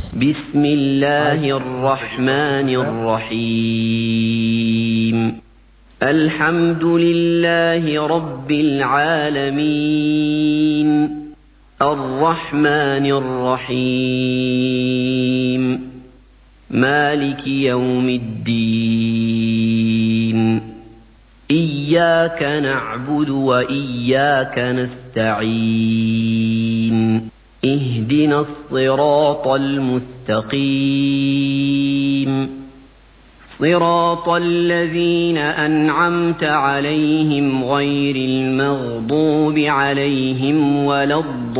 بسم الله الرحمن الرحيم الحمد لله رب العالمين الرحمن الرحيم مالك يوم الدين إياك نعبد وإياك نستعين اهدنا الصراط المستقيم صراط الذين أنعمت عليهم غير المغضوب عليهم ولا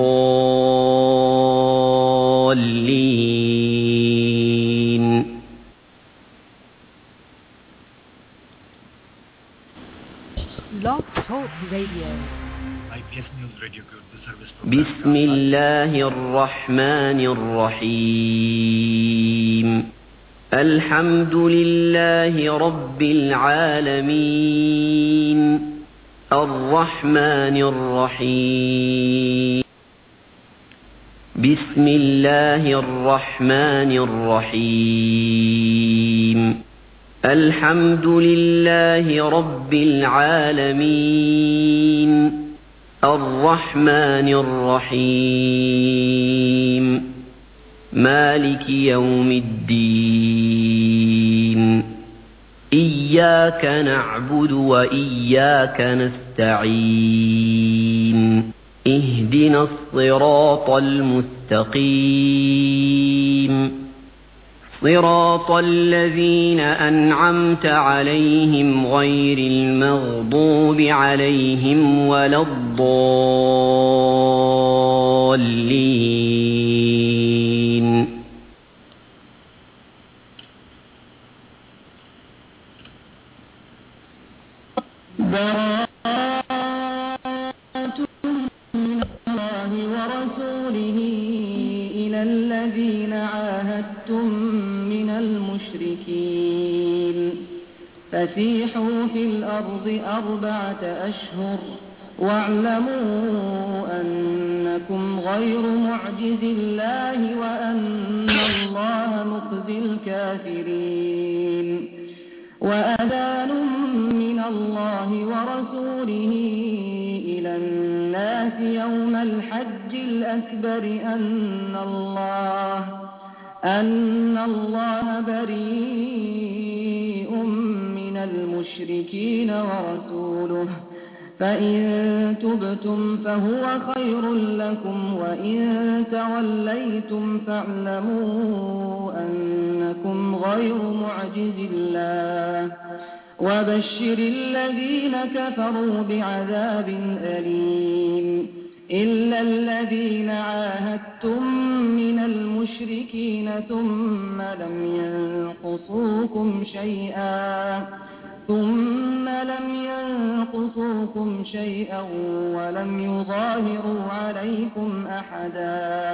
الضالين Blog Talk Radio. IPS News Radio Group, the service بسم الله الرحمن الرحيم الحمد لله رب العالمين الرحمن الرحيم بسم الله الرحمن الرحيم الحمد لله رب العالمين الرحمن الرحيم مالك يوم الدين إياك نعبد وإياك نستعين اهدنا الصراط المستقيم صراط الذين أنعمت عليهم غير المغضوب عليهم ولا الضالين براءة من الله ورسوله إلى الذين عاهدتم من المشركين فسيحوا في الأرض 4 أشهر واعلموا أنكم غير معجز الله وأن الله مخزي الكافرين وأذان من الله ورسوله إلى الناس يوم الحج الأكبر أن الله بريء من المشركين ورسوله فإن تبتم فهو خير لكم وإن توليتم فاعلموا أنكم غير معجز الله وبشر الذين كفروا بعذاب أليم إلا الذين عاهدتم من المشركين ثم لم ينقصوكم شيئا ولم يظاهروا عليكم أحدا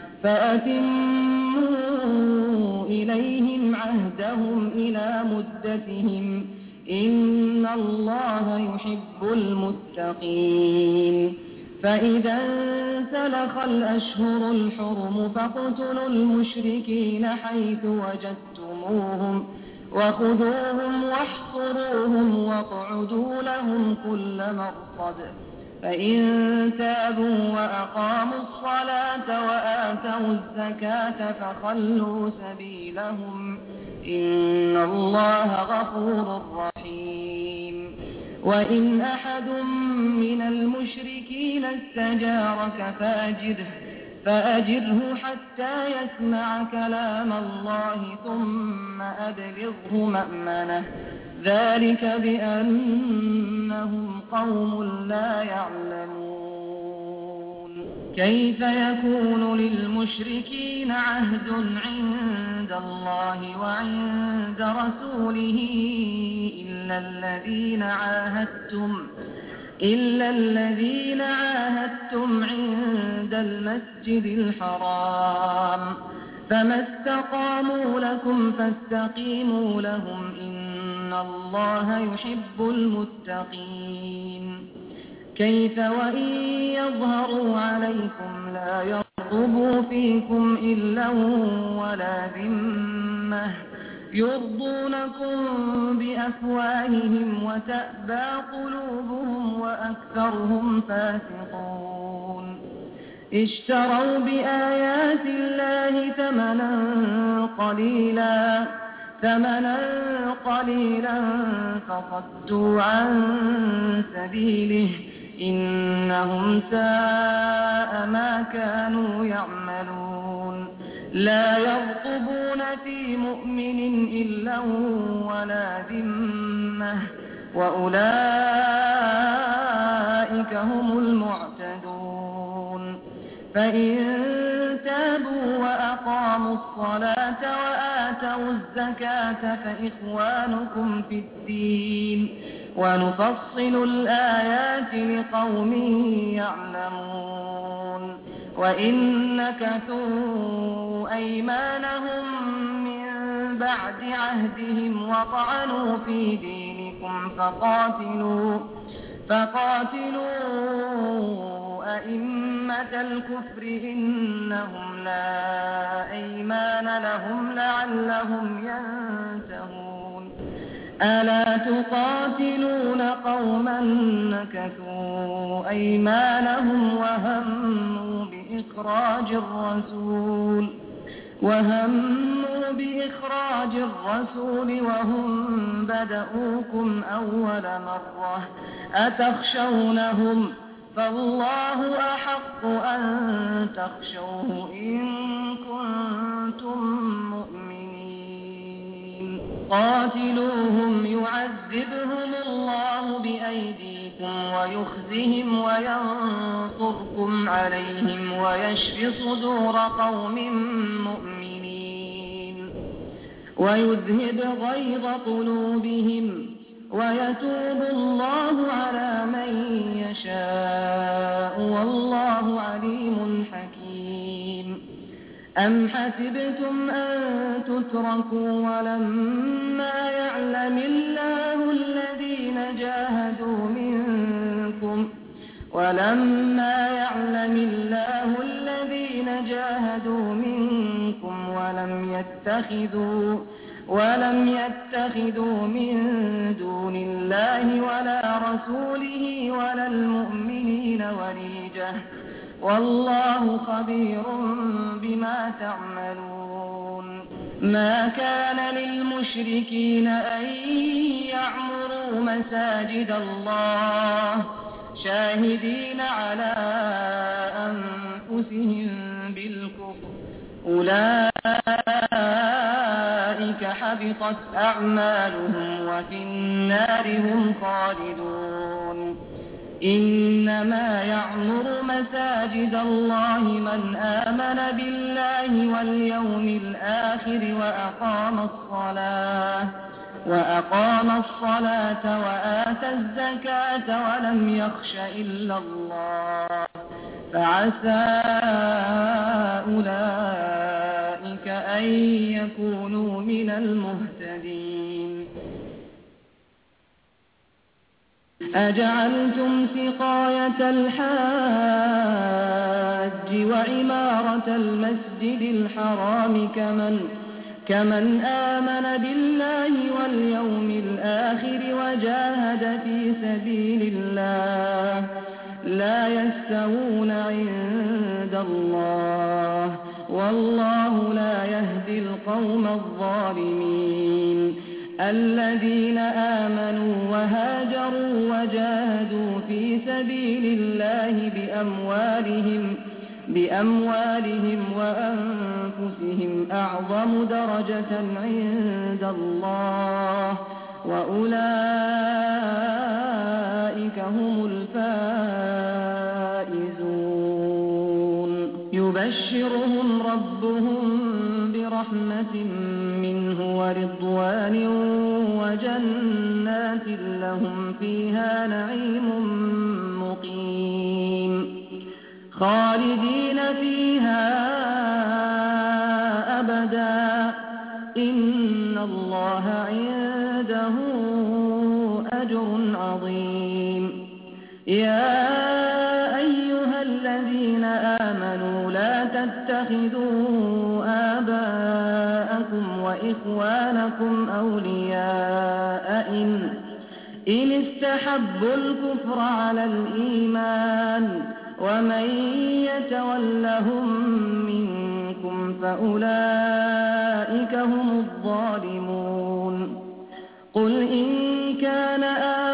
فأتموا إليهم عهدهم إلى مدتهم إن الله يحب المتقين فإذا انسلخ الأشهر الحرم فاقتلوا المشركين حيث وجدتموهم وخذوهم واحصروهم واقعدوا لهم كل مرصد فإن تابوا وأقاموا الصلاة وآتوا الزكاة فخلوا سبيلهم إن الله غفور رحيم وإن أحد من المشركين استجارك فأجره حتى يسمع كلام الله ثم أبلغه مأمنه ذلك بأنهم قوم لا يعلمون كيف يكون للمشركين عهد عند الله وعند رسوله إلا الذين عاهدتم عند المسجد الحرام فما استقاموا لكم فاستقيموا لهم إن الله يحب المتقين كيف وإن يظهروا عليكم لا يرقبوا يرقبوا فيكم إلا ولا ذمة يرضونكم بأفواههم وتأبى قلوبهم وأكثرهم فاسقون اشتروا بآيات الله ثمنا قليلا فصدوا عن سبيله إنهم ساء ما كانوا يعملون لا يرقبون في مؤمن إلا ولا ذمة وأولئك هم المعتدون فإن تابوا وأقاموا الصلاة وآتوا الزكاة فإخوانكم في الدين ونفصل الآيات لقوم يعلمون وإن نكثوا أيمانهم من بعد عهدهم وطعنوا في دينكم فقاتلوا أئمة الكفر إنهم لا أيمان لهم لعلهم ينتهون ألا تقاتلون قوما نكثوا أيمانهم وهموا بإخراج الرسول وهم بدؤوكم أول مرة أتخشونهم فالله أحق أن تخشوه إن كنتم مؤمنين قاتلوهم يعذبهم الله بأيديكم ويخزهم وينصركم عليهم ويشف صدور قوم مؤمنين ويذهب غيظ قلوبهم ويتوب الله على من يشاء والله عليم حكيم أم حسبتم أن تتركوا ولما يعلم الله الذين جاهدوا منكم ولم يتخذوا من دون الله ولا رسوله ولا المؤمنين وليجة والله خبير بما تعملون ما كان للمشركين أن يعمروا مساجد الله شاهدين على أنفسهم بالكفر أولئك حبطت أعمالهم وفي النار هم خالدون إنما يعمر مساجد الله من آمن بالله واليوم الآخر وأقام الصلاة وآتى الزكاة ولم يخش إلا الله فعسى أولئك أن يكونوا من المهتدين أجعلتم سقاية الحاج وعمارة المسجد الحرام كمن آمن بالله واليوم الآخر وجاهد في سبيل الله لا يستوون عند الله والله لا يهدي القوم الظالمين الذين آمنوا وهاجروا وجاهدوا في سبيل الله بأموالهم وأنفسهم أعظم درجة عند الله وأولئك هم الفائزون يبشرهم ربهم برحمة منه ورضوان وجنات لهم فيها نعيم مقيم خالدين فيها أبدا إن الله عنده أجر عظيم يا أيها الذين آمنوا لا تتخذوا آباءكم وإخوانكم أولياء إن استحبوا الكفر على الإيمان ومن يتولهم منكم فأولئك هم الظالمون قل إن كان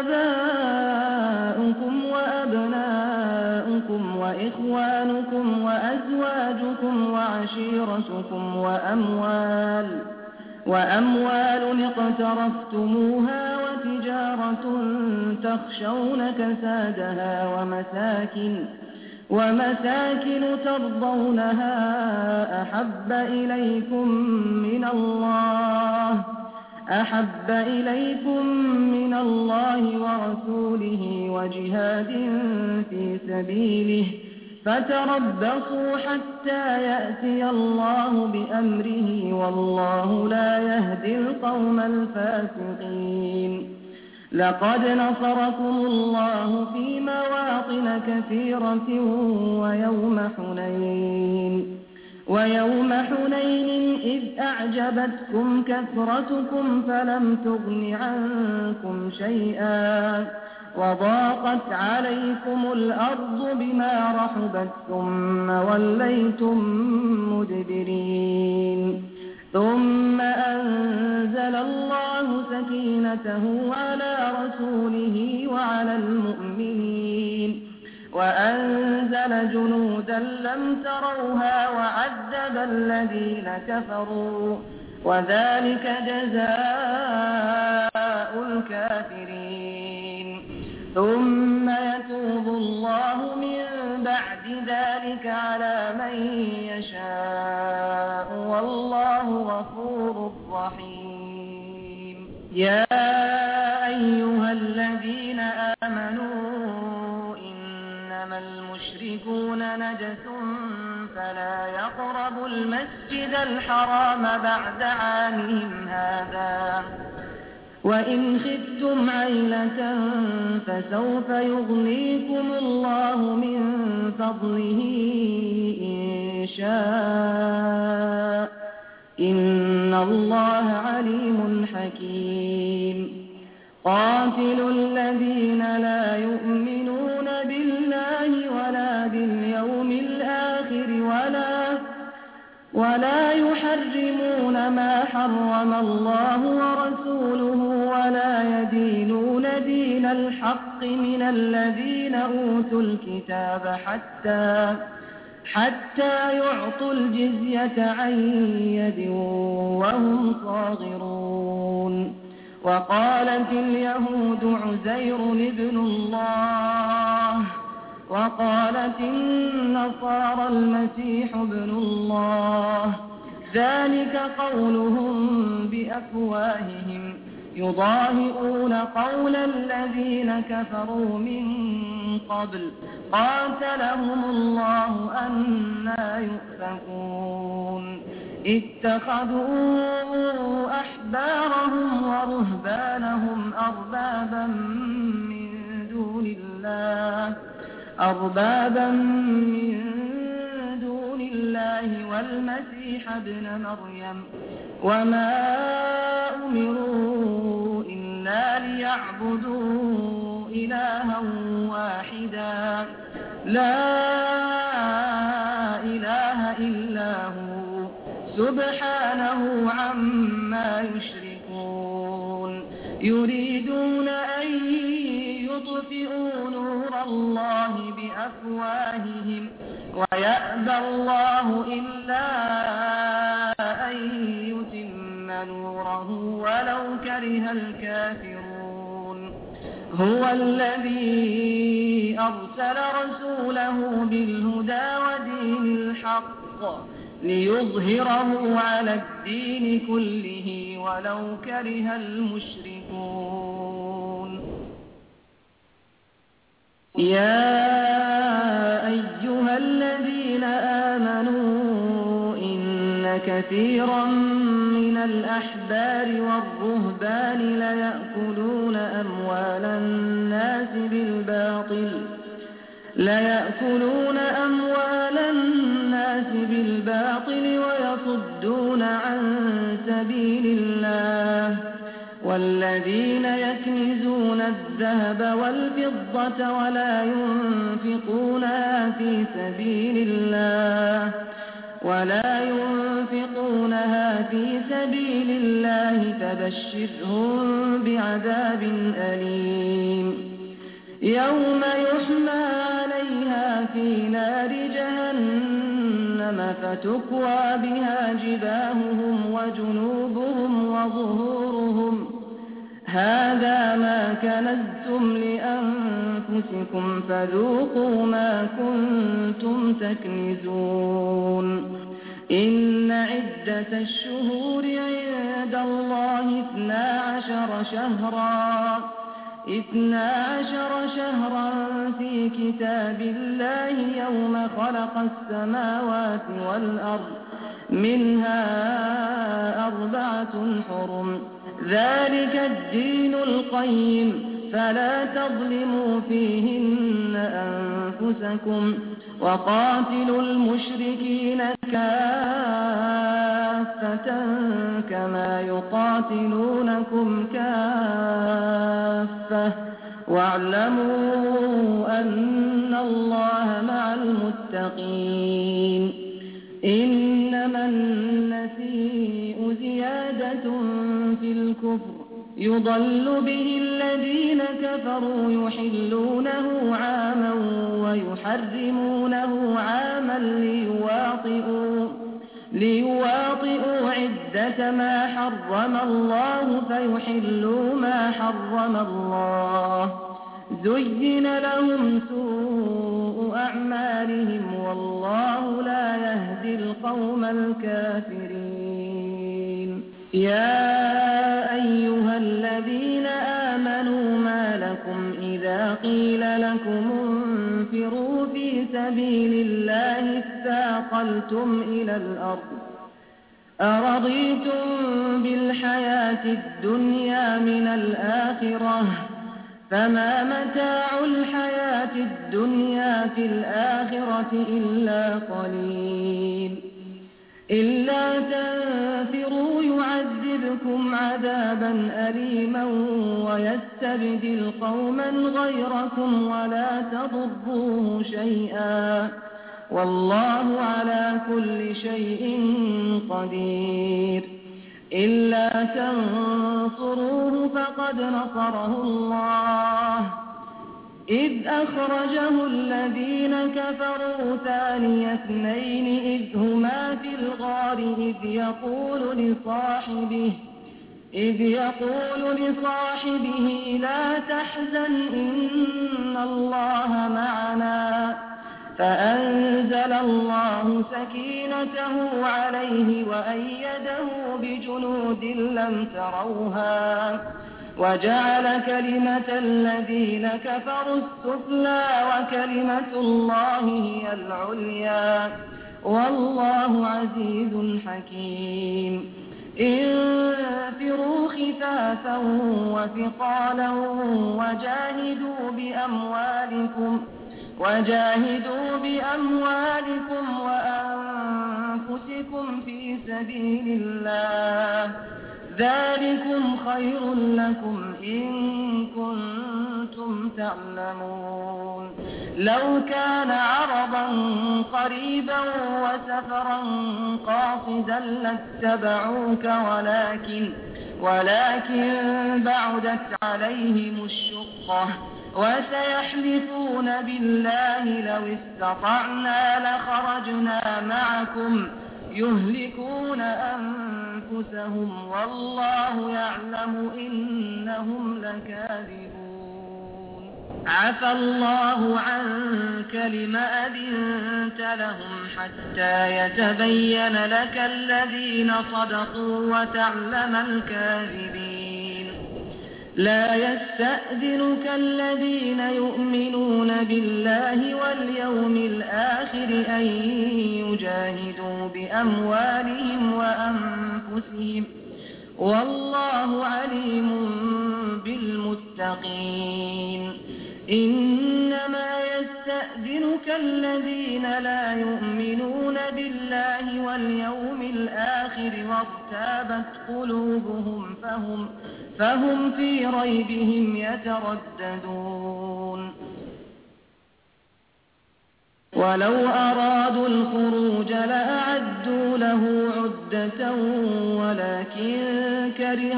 آباؤكم وأبناؤكم وإخوانكم وأزواجكم وعشيرتكم وأموال اقترفتموها وتجارة تخشون كسادها ومساكن ترضونها أحب إليكم من الله ورسوله وجهاد في سبيله فتربصوا حتى يأتي الله بأمره والله لا يهدي القوم الفاسقين لقد نصركم الله في مواطن كثيرة ويوم حنين إذ أعجبتكم كثرتكم فلم تغن عنكم شيئا وضاقت عليكم الأرض بما رحبت ثم وليتم مدبرين ثم أنزل الله سكينته على رسوله وعلى المؤمنين وأنزل جنودا لم تروها وعذب الذين كفروا وذلك جزاء الكافرين ثم يتوب الله من بعد ذلك على من يشاء والله غفور رحيم يا أيها الذين آمنوا إنما المشركون نجس فلا يقربوا المسجد الحرام بعد عامهم هذا وإن خفتم عيلة فسوف يغنيكم الله من فضله إن شاء إن الله عليم حكيم قاتلوا الذين لا يؤمنون بالله ولا باليوم الآخر ولا يحرمون ما حرم الله ورسوله ولا يدينون دين الحق من الذين أوتوا الكتاب حتى يعطوا الجزية عن يد وهم صاغرون وقالت اليهود عزير ابن الله وقالت النصارى المسيح ابن الله ذلك قولهم بأفواههم يضاهئون قول الذين كفروا من قبل قاتلهم الله أنى يؤفكون اتخذوا أحبارهم ورهبانهم أربابا من دون الله والمسيح ابن مريم وما أمروا إلا ليعبدوا إلها واحدا لا إله إلا هو سبحانه عما يشركون يريدون أن يطفئوا نور الله بأفواههم ويأبى الله إلا أن يتم نوره ولو كره الكافرون هو الذي أرسل رسوله بالهدى ودين الحق ليظهره على الدين كله ولو كره المشركون يا أيها الذين آمنوا إن كثيرا من الأحبار والرهبان ليأكلون أموال الناس الناس بالباطل ويصدون عن سبيل الله والذين يكنزون الذهب والفضة ولا ينفقونها في سبيل الله فبشرهم بعذاب أليم يوم يحمى عليها في نار جهنم فتكوى بها جباههم وجنوبهم وظهورهم هذا ما كنزتم لأنفسكم فذوقوا ما كنتم تكنزون إن عدة الشهور عند الله 12 شهرا في كتاب الله يوم خلق السماوات والأرض منها 4 حرم ذلك الدين القيم فلا تظلموا فيهن أنفسكم وقاتلوا المشركين كافة كما يقاتلونكم كافة واعلموا أن الله مع المتقين إنما النسيء زيادة في الكفر يضل به الذين كفروا يحلونه عاما ويحرمونه عاما ليواطئوا عدة ما حرم الله فيحلوا ما حرم الله زين لهم سوء أعمالهم والله لا يهدي القوم الكافرين يا أيها الذين آمنوا ما لكم إذا قيل لكم انفروا في سبيل الله اثاقلتم إلى الأرض أرضيتم بالحياة الدنيا من الآخرة فما متاع الحياة الدنيا في الآخرة إلا قليل إلا تنفروا يعذبكم عذابا أليما ويستبدل قوما غيركم ولا تضروه شيئا والله على كل شيء قدير إلا تنصروه فقد نصره الله إذ أخرجه الذين كفروا ثاني اثنين إذ هما في الغار إذ يقول لصاحبه لا تحزن إن الله معنا فأنزل الله سكينته عليه وأيده بجنود لم تروها وجعل كلمة الذين كفروا السفلى وكلمة الله هي العليا والله عزيز حكيم انفروا خفافا وثقالا وجاهدوا بأموالكم وأنفسكم في سبيل الله ذلكم خير لكم إن كنتم تعلمون لو كان عرضا قريبا وسفرا قاصدا لاتبعوك ولكن بعدت عليهم الشقة وسيحلفون بالله لو استطعنا لخرجنا معكم يهلكون أنفسهم والله يعلم إنهم لكاذبون عفى الله عنك لما أذنت لهم حتى يتبين لك الذين صدقوا وتعلم الكاذبين لا يستأذنك الذين يؤمنون بالله واليوم الآخر أن يجاهدوا بأموالهم وأنفسهم والله عليم بالمتقين إنما يستأذنك الذين لا يؤمنون بالله واليوم الآخر وارتابت قلوبهم فهم في ريبهم يترددون ولو أرادوا الخروج لأعدوا له عدة ولكن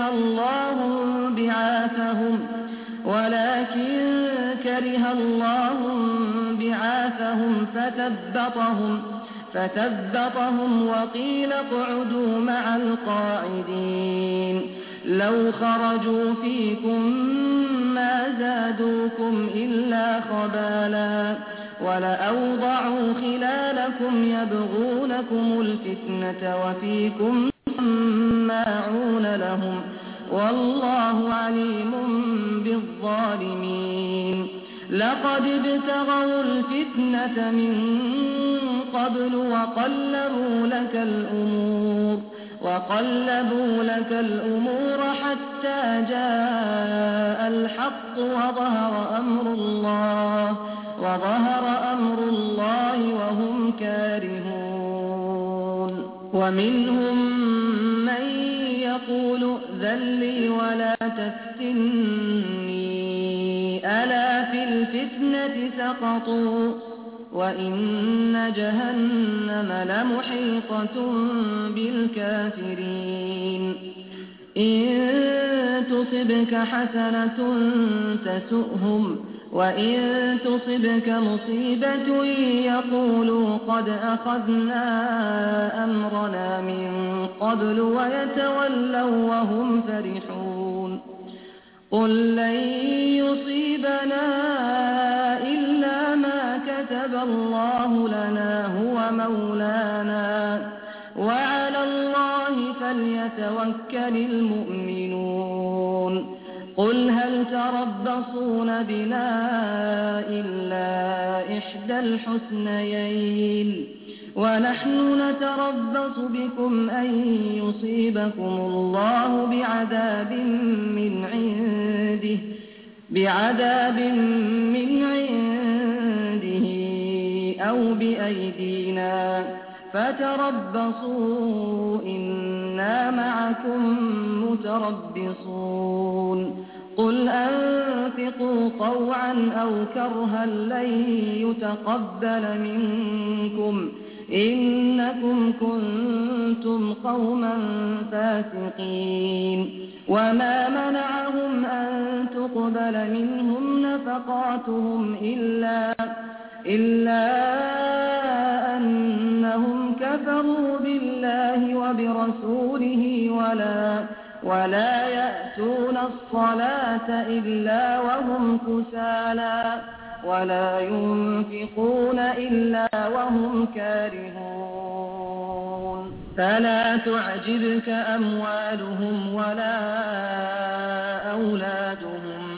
كره الله بعاثهم فتثبطهم وقيل اقعدوا مع القاعدين لو خرجوا فيكم ما زادوكم إلا خبالا ولأوضعوا خلالكم يبغونكم الفتنة وفيكم سماعون لهم والله عليم بالظالمين لقد ابتغوا الفتنة من قبل وقلبوا لك الأمور حتى جاء الحق وظهر أمر الله وهم كارهون ومنهم من يقول ائذن لي ولا تفتني ألا في الفتنة سقطوا وإن جهنم لمحيطة بالكافرين إن تصبك حسنة تسؤهم وإن تصبك مصيبة يقولوا قد أخذنا أمرنا من قبل ويتولوا وهم فرحون قل لن يصيبنا إلا ما كتب الله لنا هو مولانا وعلى الله فليتوكل المؤمنون قل هل تربصون بنا إلا إحدى الحسنيين ونحن نتربص بكم أن يصيبكم الله بعذاب من عنده أو بأيدينا فتربصوا إنا معكم متربصون قل أنفقوا طوعا أو كرها لن يتقبل منكم إنكم كنتم قوما فاسقين وما منعهم أن تقبل منهم نفقاتهم إلا أنهم كفروا بالله وبرسوله ولا يأتون الصلاة إلا وهم كسالى ولا ينفقون إلا وهم كارهون فلا تعجبك أموالهم ولا أولادهم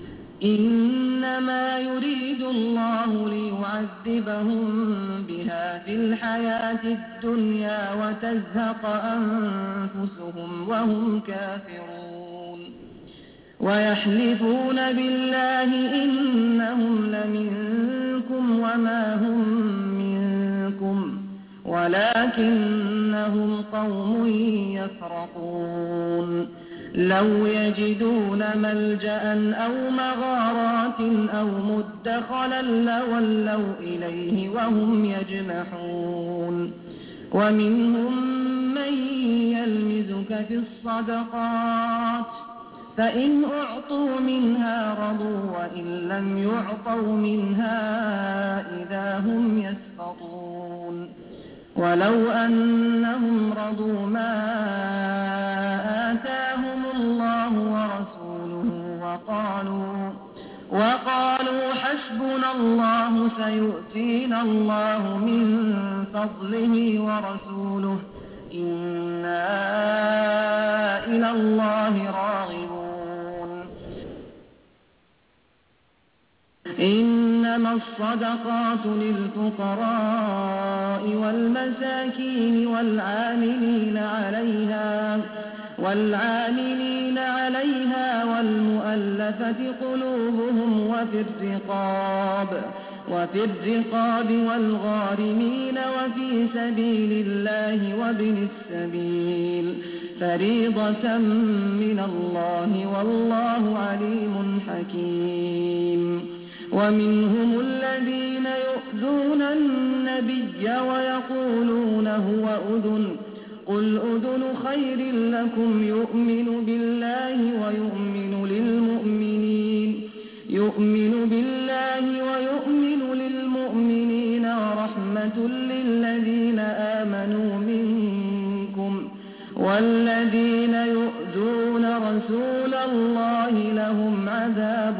إنما يريد الله ليعذبهم بها في الحياة الدنيا وتزهق أنفسهم وهم كافرون ويحلفون بالله إنهم لمنكم وما هم منكم ولكنهم قوم يفرقون لو يجدون ملجأ أو مغارات أو مدخلا لولوا إليه وهم يجمحون ومنهم من يلمزك في الصدقات فإن أعطوا منها رضوا وإن لم يعطوا منها إذا هم يسخطون ولو أنهم رضوا ما آتاهم الله ورسوله وقالوا حسبنا الله سيؤتينا الله من فضله ورسوله إنا إلى الله راغبون إنما الصدقات للفقراء والمساكين والعاملين عليها والمؤلفة قلوبهم وفي الرقاب وفي الرقاب والغارمين وفي سبيل الله وابن السبيل فريضة من الله والله عليم حكيم. ومنهم الذين يؤذون النبي ويقولون هو أذن قل أذن خير لكم يؤمن بالله ويؤمن للمؤمنين ورحمة للذين آمنوا منكم والذين يؤذون رسول الله لهم عذاب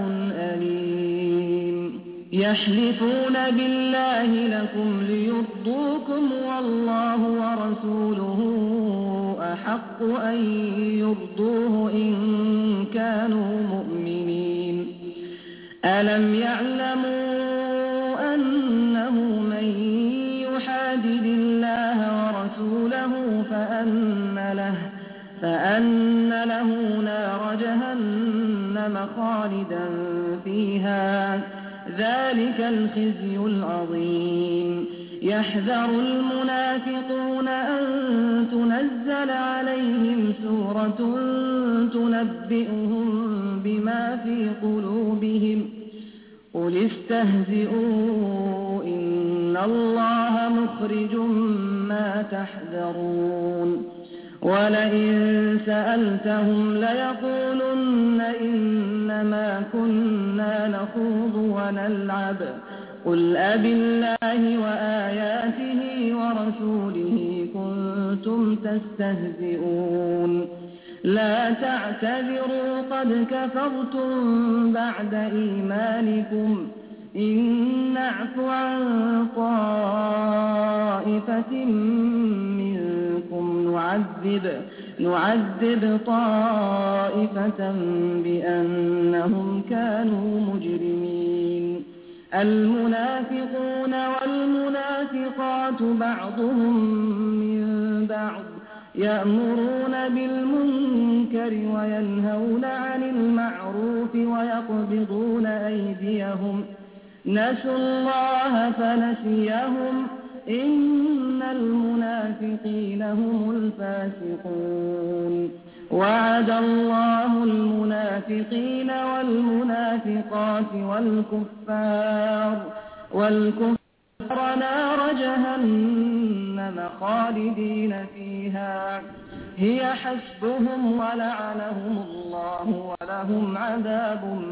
أليم. يحلفون بالله لكم ليرضوكم والله ورسوله أحق أن يرضوه إن كانوا مؤمنين. ألم يعلموا أنه من يحادد الله ورسوله فأن له نار جهنم خالدا فيها ذلك الخزي العظيم. يحذر المنافقون أن تنزل عليهم سورة تنبئهم بما في قلوبهم قل استهزئوا إن الله مخرج ما تحذرون. ولئن سألتهم ليقولن إنما كنا نخوض ونلعب قل أبالله وآياته ورسوله كنتم تستهزئون. لا تعتذروا قد كفرتم بعد إيمانكم إن نعف عن طائفة منكم نعذب طائفة بأنهم كانوا مجرمين. المنافقون والمنافقات بعضهم من بعض يأمرون بالمنكر وينهون عن المعروف ويقبضون أيديهم نسوا الله فنسيهم إن المنافقين هم الفاسقون. وعد الله المنافقين والمنافقات والكفار نار جهنم خالدين فيها هي حسبهم ولعنهم الله ولهم عذاب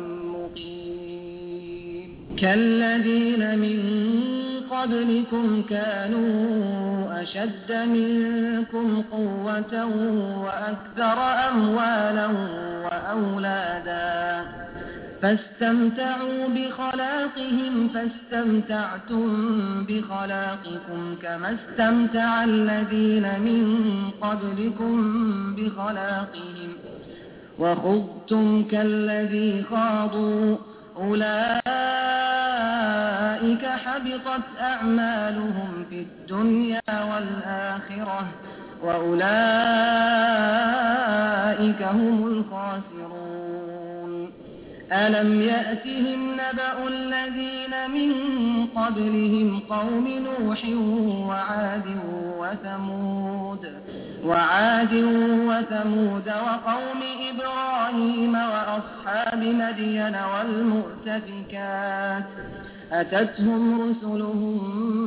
مقيم. كالذين من قبلكم كانوا أشد منكم قوة وأكثر أموالا وأولادا فاستمتعوا بخلاقهم فاستمتعتم بخلاقكم كما استمتع الذين من قبلكم بخلاقهم وخضتم كالذي خاضوا أولئك حبطت أعمالهم في الدنيا والآخرة وأولئك هم الخاسرون. ألم يأتهم نبأ الذين من قبلهم قوم نوح وعاد وثمود وقوم إبراهيم وأصحاب مدين والمؤتفكات أتتهم رسلهم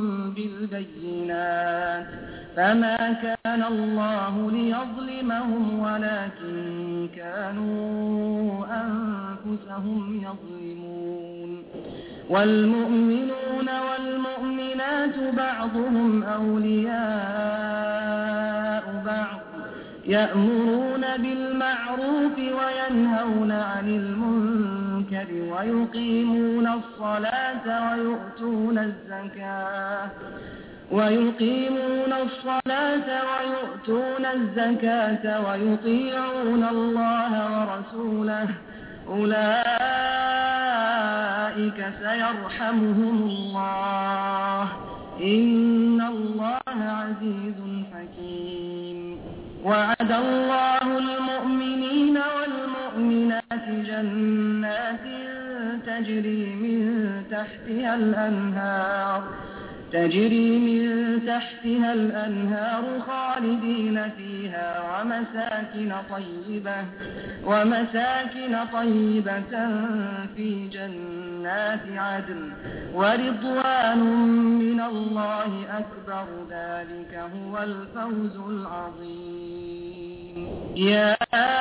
بالبينات فما كان الله ليظلمهم ولكن كانوا أنفسهم يظلمون. والمؤمنون والمؤمنات بعضهم أولياء بعض يأمرون بالمعروف وينهون عن المنكر ويقيمون الصلاة ويؤتون الزكاة ويطيعون الله ورسوله أولئك سيرحمهم الله إن الله عزيز حكيم. وعد الله المؤمنين والمؤمنات جنات تجري من تحتها الأنهار خالدين فيها ومساكن طيبة في جنات عدن ورضوان من الله أكبر ذلك هو الفوز العظيم يا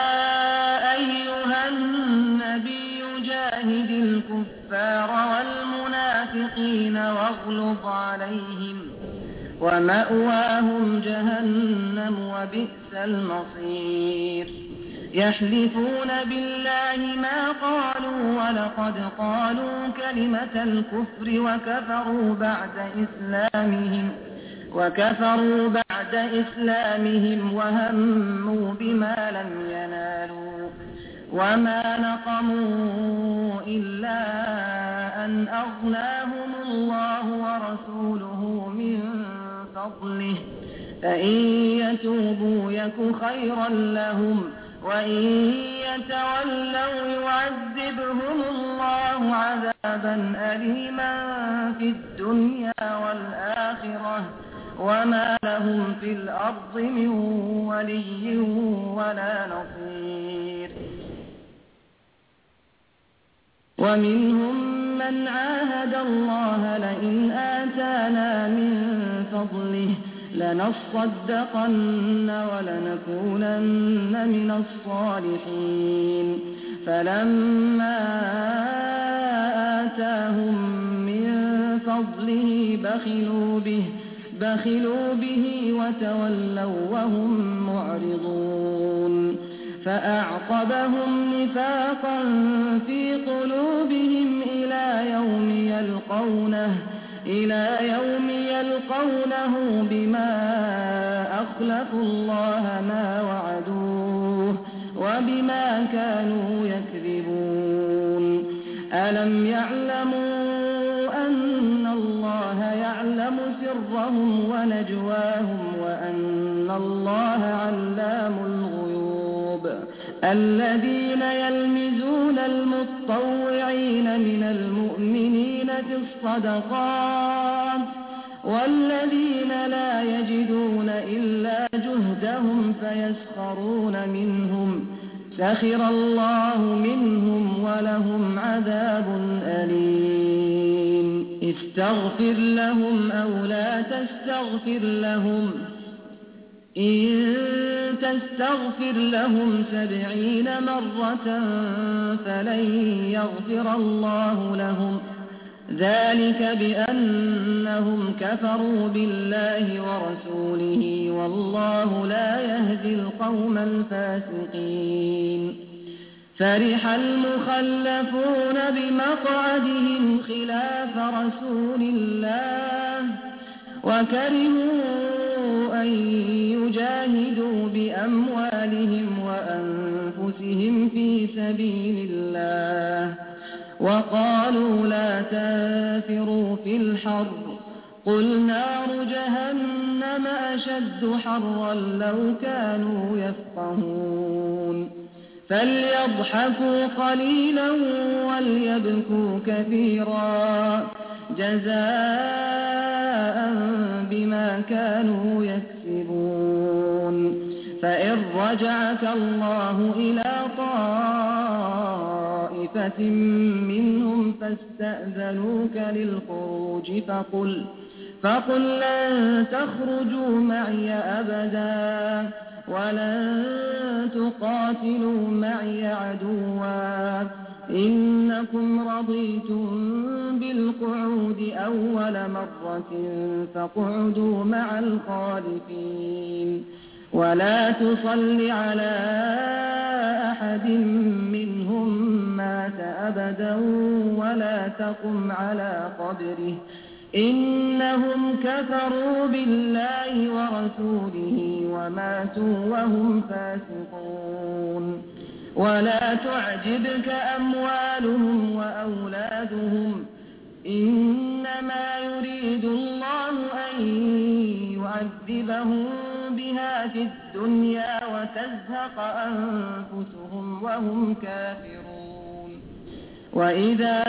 أيها النبي جاهد الكفار والمنافقين واغلظ عليهم ومأواهم جهنم وبئس المصير يحلفون بالله ما قالوا ولقد قالوا كلمة الكفر وكفروا بعد إسلامهم وهموا بما لم ينالوا وما نقموا إلا أن أغناهم الله ورسوله من فضله فإن يتوبوا يك خيرا لهم وإن يتولوا يعذبهم الله عذابا أليما في الدنيا والآخرة وما لهم في الأرض من ولي ولا نصير ومنهم من عاهد الله لئن آتانا من فضله لنصدقن ولنكونن من الصالحين فلما آتاهم من فضله بخلوا به وتولوا وهم معرضون فأعقبهم نفاقا في قلوبهم إلى يوم يلقونه بما أخلفوا الله ما وعدوه وبما كانوا يكذبون ألم يعلموا أن الله يعلم سرهم ونجواهم وأن الله علام الغيوب الذين يلمزون المتطوعين من المؤمنين في الصدقات والذين لا يجدون إلا جهدهم فيسخرون منهم سخر الله منهم ولهم عذاب أليم استغفر لهم أو لا تستغفر لهم إن تستغفر لهم 70 مرة فلن يغفر الله لهم ذلك بأنهم كفروا بالله ورسوله والله لا يهدي القوم الفاسقين فرح المخلفون بمقعدهم خلاف رسول الله وكرهوا أن يجاهدوا بأموالهم وأنفسهم في سبيل الله وقالوا لا تنفروا في الحر قل نار جهنم أشد حرا لو كانوا يفقهون فليضحكوا قليلا وليبكوا كثيرا جزاء بما كانوا يكسبون فإن رجعك الله إلى طائفة منهم فاستأذنوك للخروج فقل لن تخرجوا معي أبدا ولن تقاتلوا معي عدوا إنكم رضيتم بالقعود أول مرة فاقعدوا مع الخالفين ولا تصل على أحد منهم مات أبدا ولا تقم على قبره إنهم كفروا بالله ورسوله وماتوا وهم فاسقون ولا تعجبك أموالهم وأولادهم إنما يريد الله أن يعذبهم بها في الدنيا وتزهق أنفسهم وهم كافرون وإذا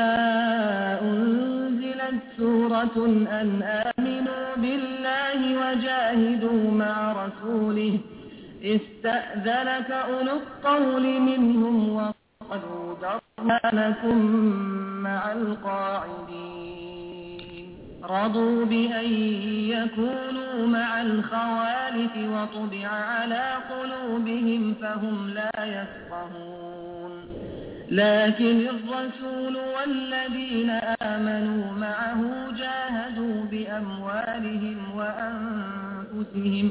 أنزلت سورة أن آمنوا بالله وجاهدوا مع رسوله استأذنك أولو الطول منهم وقالوا ذرنا لكم مع القاعدين رضوا بأن يكونوا مع الخوالف وطبع على قلوبهم فهم لا يفقهون لكن الرسول والذين آمنوا معه جاهدوا بأموالهم وأنفسهم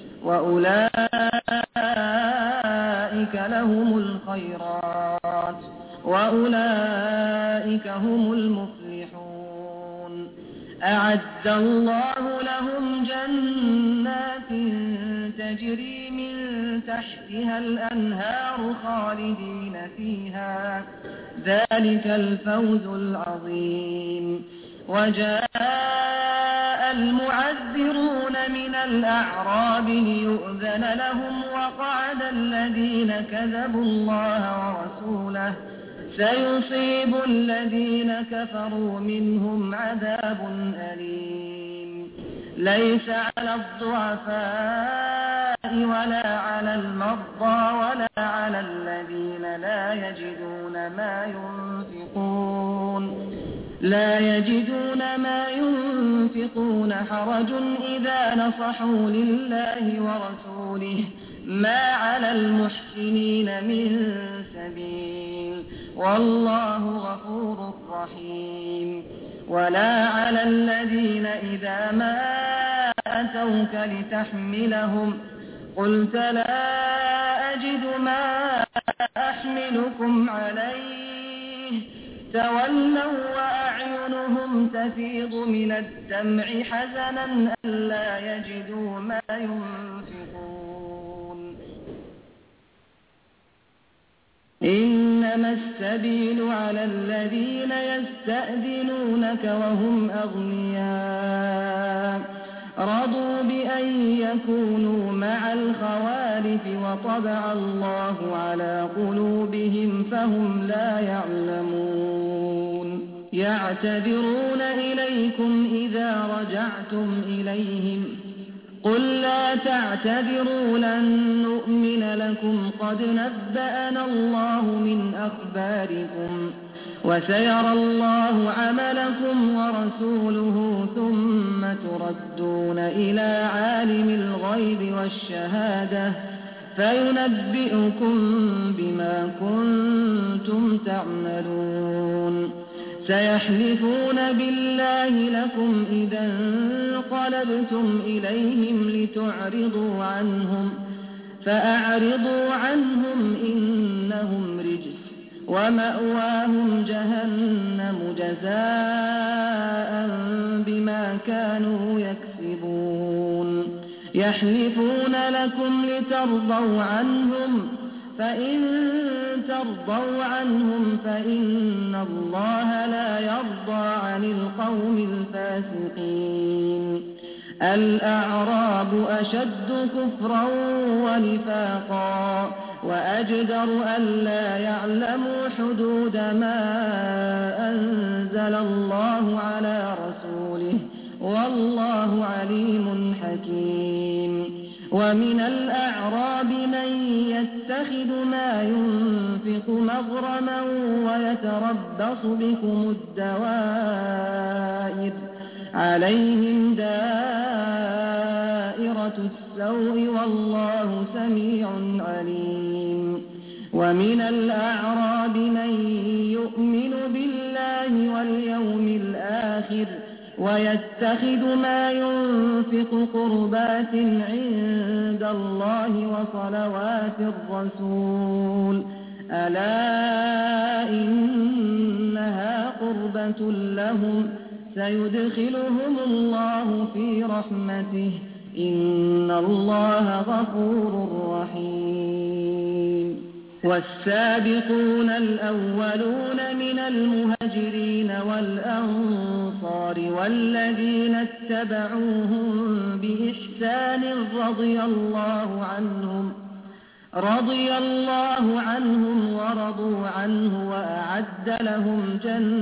وأولئك لهم الخيرات وأولئك هم المفلحون أعد الله لهم جنات تجري من تحتها الأنهار خالدين فيها ذلك الفوز العظيم وجاء المعذرون من الأعراب ليؤذن لهم وقعد الذين كذبوا الله ورسوله سيصيب الذين كفروا منهم عذاب أليم ليس على الضعفاء ولا على المرضى ولا على الذين لا يجدون ما ينفقون حرج إذا نصحوا لله ورسوله ما على المحسنين من سبيل والله غفور رحيم ولا على الذين إذا ما أتوك لتحملهم قلت لا أجد ما أحملكم عليه تولوا وأعينهم تفيض من الدمع حزنا ألا يجدوا ما ينفقون إنما السبيل على الذين يستأذنونك وهم أغنياء رضوا بأن يكونوا مع الخوالف وطبع الله على قلوبهم فهم لا يعلمون يعتذرون إليكم إذا رجعتم إليهم قل لا تعتذروا لن نؤمن لكم قد نبأنا الله من أخباركم وسيرى الله عملكم ورسوله ثم تردون إلى عالم الغيب والشهادة فينبئكم بما كنتم تعملون سيحلفون بالله لكم إذا انقلبتم إليهم لتعرضوا عنهم فأعرضوا عنهم إنهم رجس ومأواهم جهنم جزاء بما كانوا يكسبون يحلفون لكم لترضوا عنهم فإن ترضوا عنهم فإن الله لا يرضى عن القوم الفاسقين الأعراب أشد كفرا ونفاقا وأجدر ألا يعلموا حدود ما أنزل الله على رسوله والله عليم حكيم ومن الأعراب من يتخذ ما ينفق مغرما ويتربص بكم الدوائر عليهم دائرة السوء والله سميع عليم ومن الأعراب من يؤمن بالله واليوم الآخر ويتخذ ما ينفق قربات عند الله وصلوات الرسول ألا إنها قربة لهم سيدخلهم الله في رحمته إن الله غفور رحيم والسابقون الأولون من المهاجرين والأنصار والذين اتبعوهم بإحسان رضي الله رضي الله عنهم ورضوا عنه وأعد لهم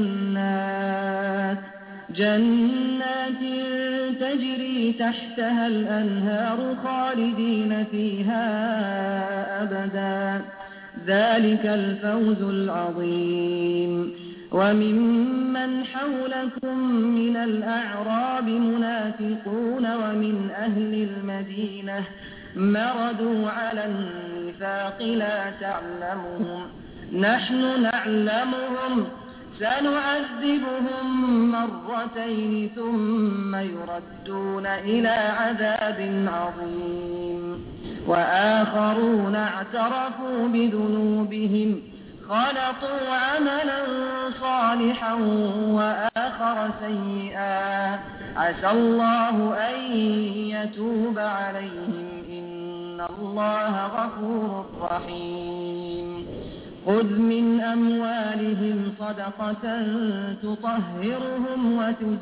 جنات تجري تحتها الأنهار خالدين فيها أبدا ذلك الفوز العظيم. وممن حولكم من الأعراب منافقون ومن أهل المدينة مردوا على النفاق لا تعلمهم نحن نعلمهم سنعذبهم مرتين ثم يردون إلى عذاب عظيم. وآخرون اعترفوا بذنوبهم خلطوا عملا صالحا وآخر سيئا عسى الله أن يتوب عليهم إن الله غفور رحيم. خذ من أموالهم صدقة تطهرهم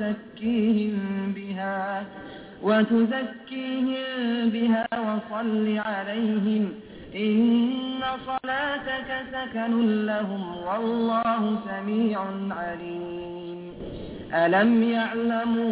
وتزكيهم بها وصل عليهم إن صلاتك سكن لهم والله سميع عليم. ألم يعلموا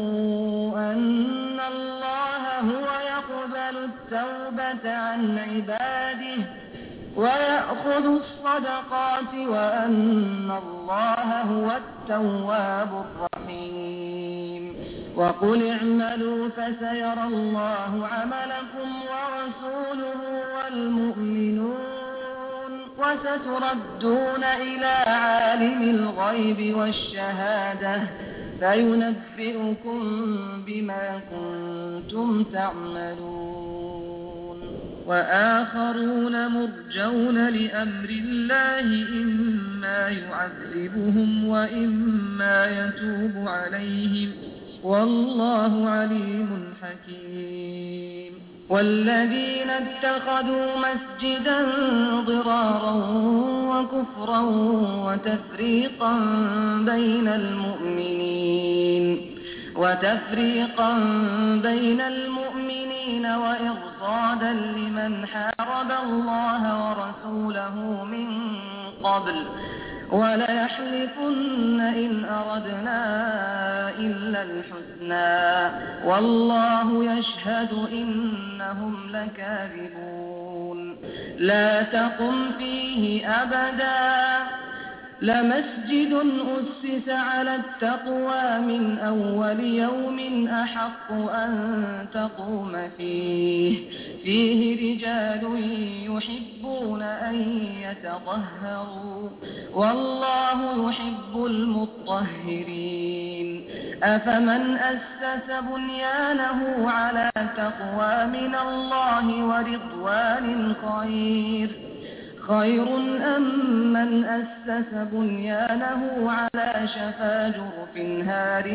أن الله هو يقبل التوبة عن عباده ويأخذ الصدقات وأن الله هو التواب الرحيم. وقل اعملوا فسيرى الله عملكم ورسوله والمؤمنون وستردون إلى عالم الغيب والشهادة فينبئكم بما كنتم تعملون. وآخرون مرجون لأمر الله إما يعذبهم وإما يتوب عليهم والله عليم حكيم. والذين اتخذوا مسجدا ضرارا وكفرا وتفريقا بين المؤمنين وإرصادا لمن حارب الله ورسوله من قبل وليحلفن إن أردنا إلا الحسنى والله يشهد إنهم لكاذبون. لا تقم فيه أبدا لمسجد أسس على التقوى من أول يوم أحق أن تقوم فيه رجال يحبون أن يتطهروا والله يحب المطهرين. أفمن أسس بنيانه على تقوى من الله ورضوان خير أم من أسس بنيانه على شفا جرف هار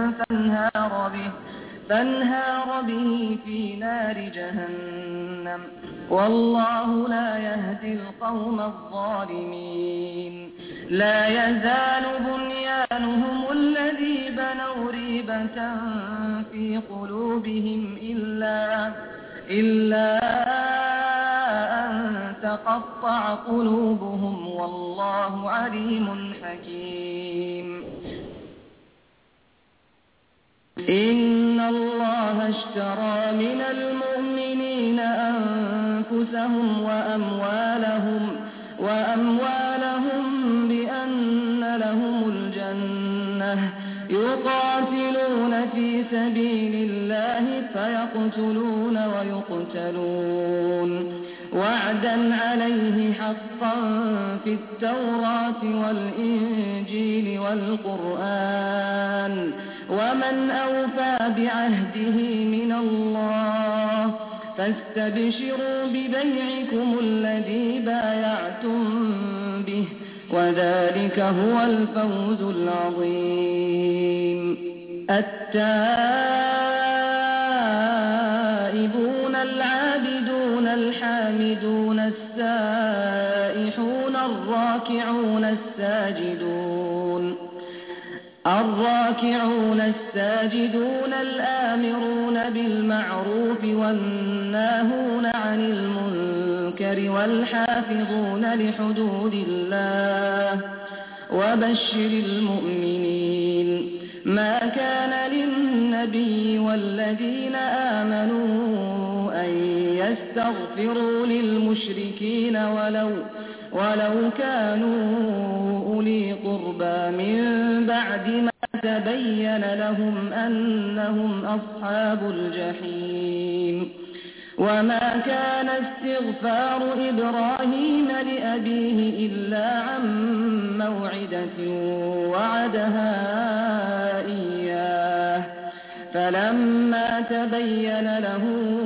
فانهار به في نار جهنم والله لا يهدي القوم الظالمين. لا يزال بنيانهم الذي بنوا ريبة في قلوبهم إلا أن تقطع قلوبهم والله عليم حكيم. إن الله اشترى من المؤمنين أنفسهم وأموالهم بأن لهم الجنة يقاتلون في سبيل الله فيقتلون ويقتلون وعدا عليه حقا في التوراة والإنجيل والقرآن ومن أوفى بعهده من الله فاستبشروا ببيعكم الذي بايعتم به وذلك هو الفوز العظيم. التائبون العابدون الحامدون السائحون الراكعون الساجدون الآمرون بالمعروف والناهون عن المنكر والمنكر والحافظون لحدود الله وبشر المؤمنين. ما كان للنبي والذين آمنوا أن يستغفروا للمشركين ولو كانوا أولي قربى من بعد ما تبين لهم أنهم أصحاب الجحيم. وما كان استغفار إبراهيم لأبيه إلا عن موعدة وعدها إياه فلما تبين له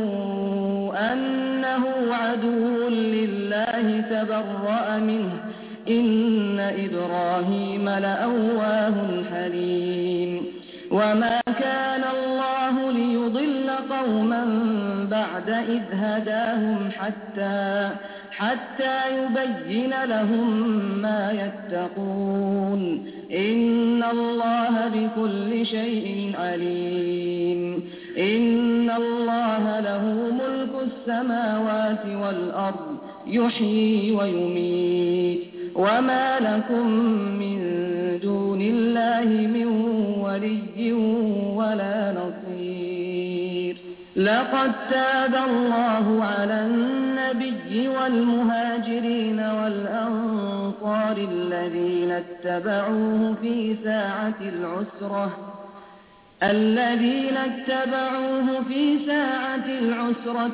أنه عدو لله تبرأ منه إن إبراهيم لأواه حليم. وما كان الله ليضل قوما بعد إذ هداهم حتى يبين لهم ما يتقون إن الله بكل شيء عليم. إن الله له ملك السماوات والأرض يحيي ويميت وما لكم من دون الله من ولي ولا نصير. لقد تاب الله على النبي والمهاجرين والأنصار الذين اتبعوه في ساعة العسرة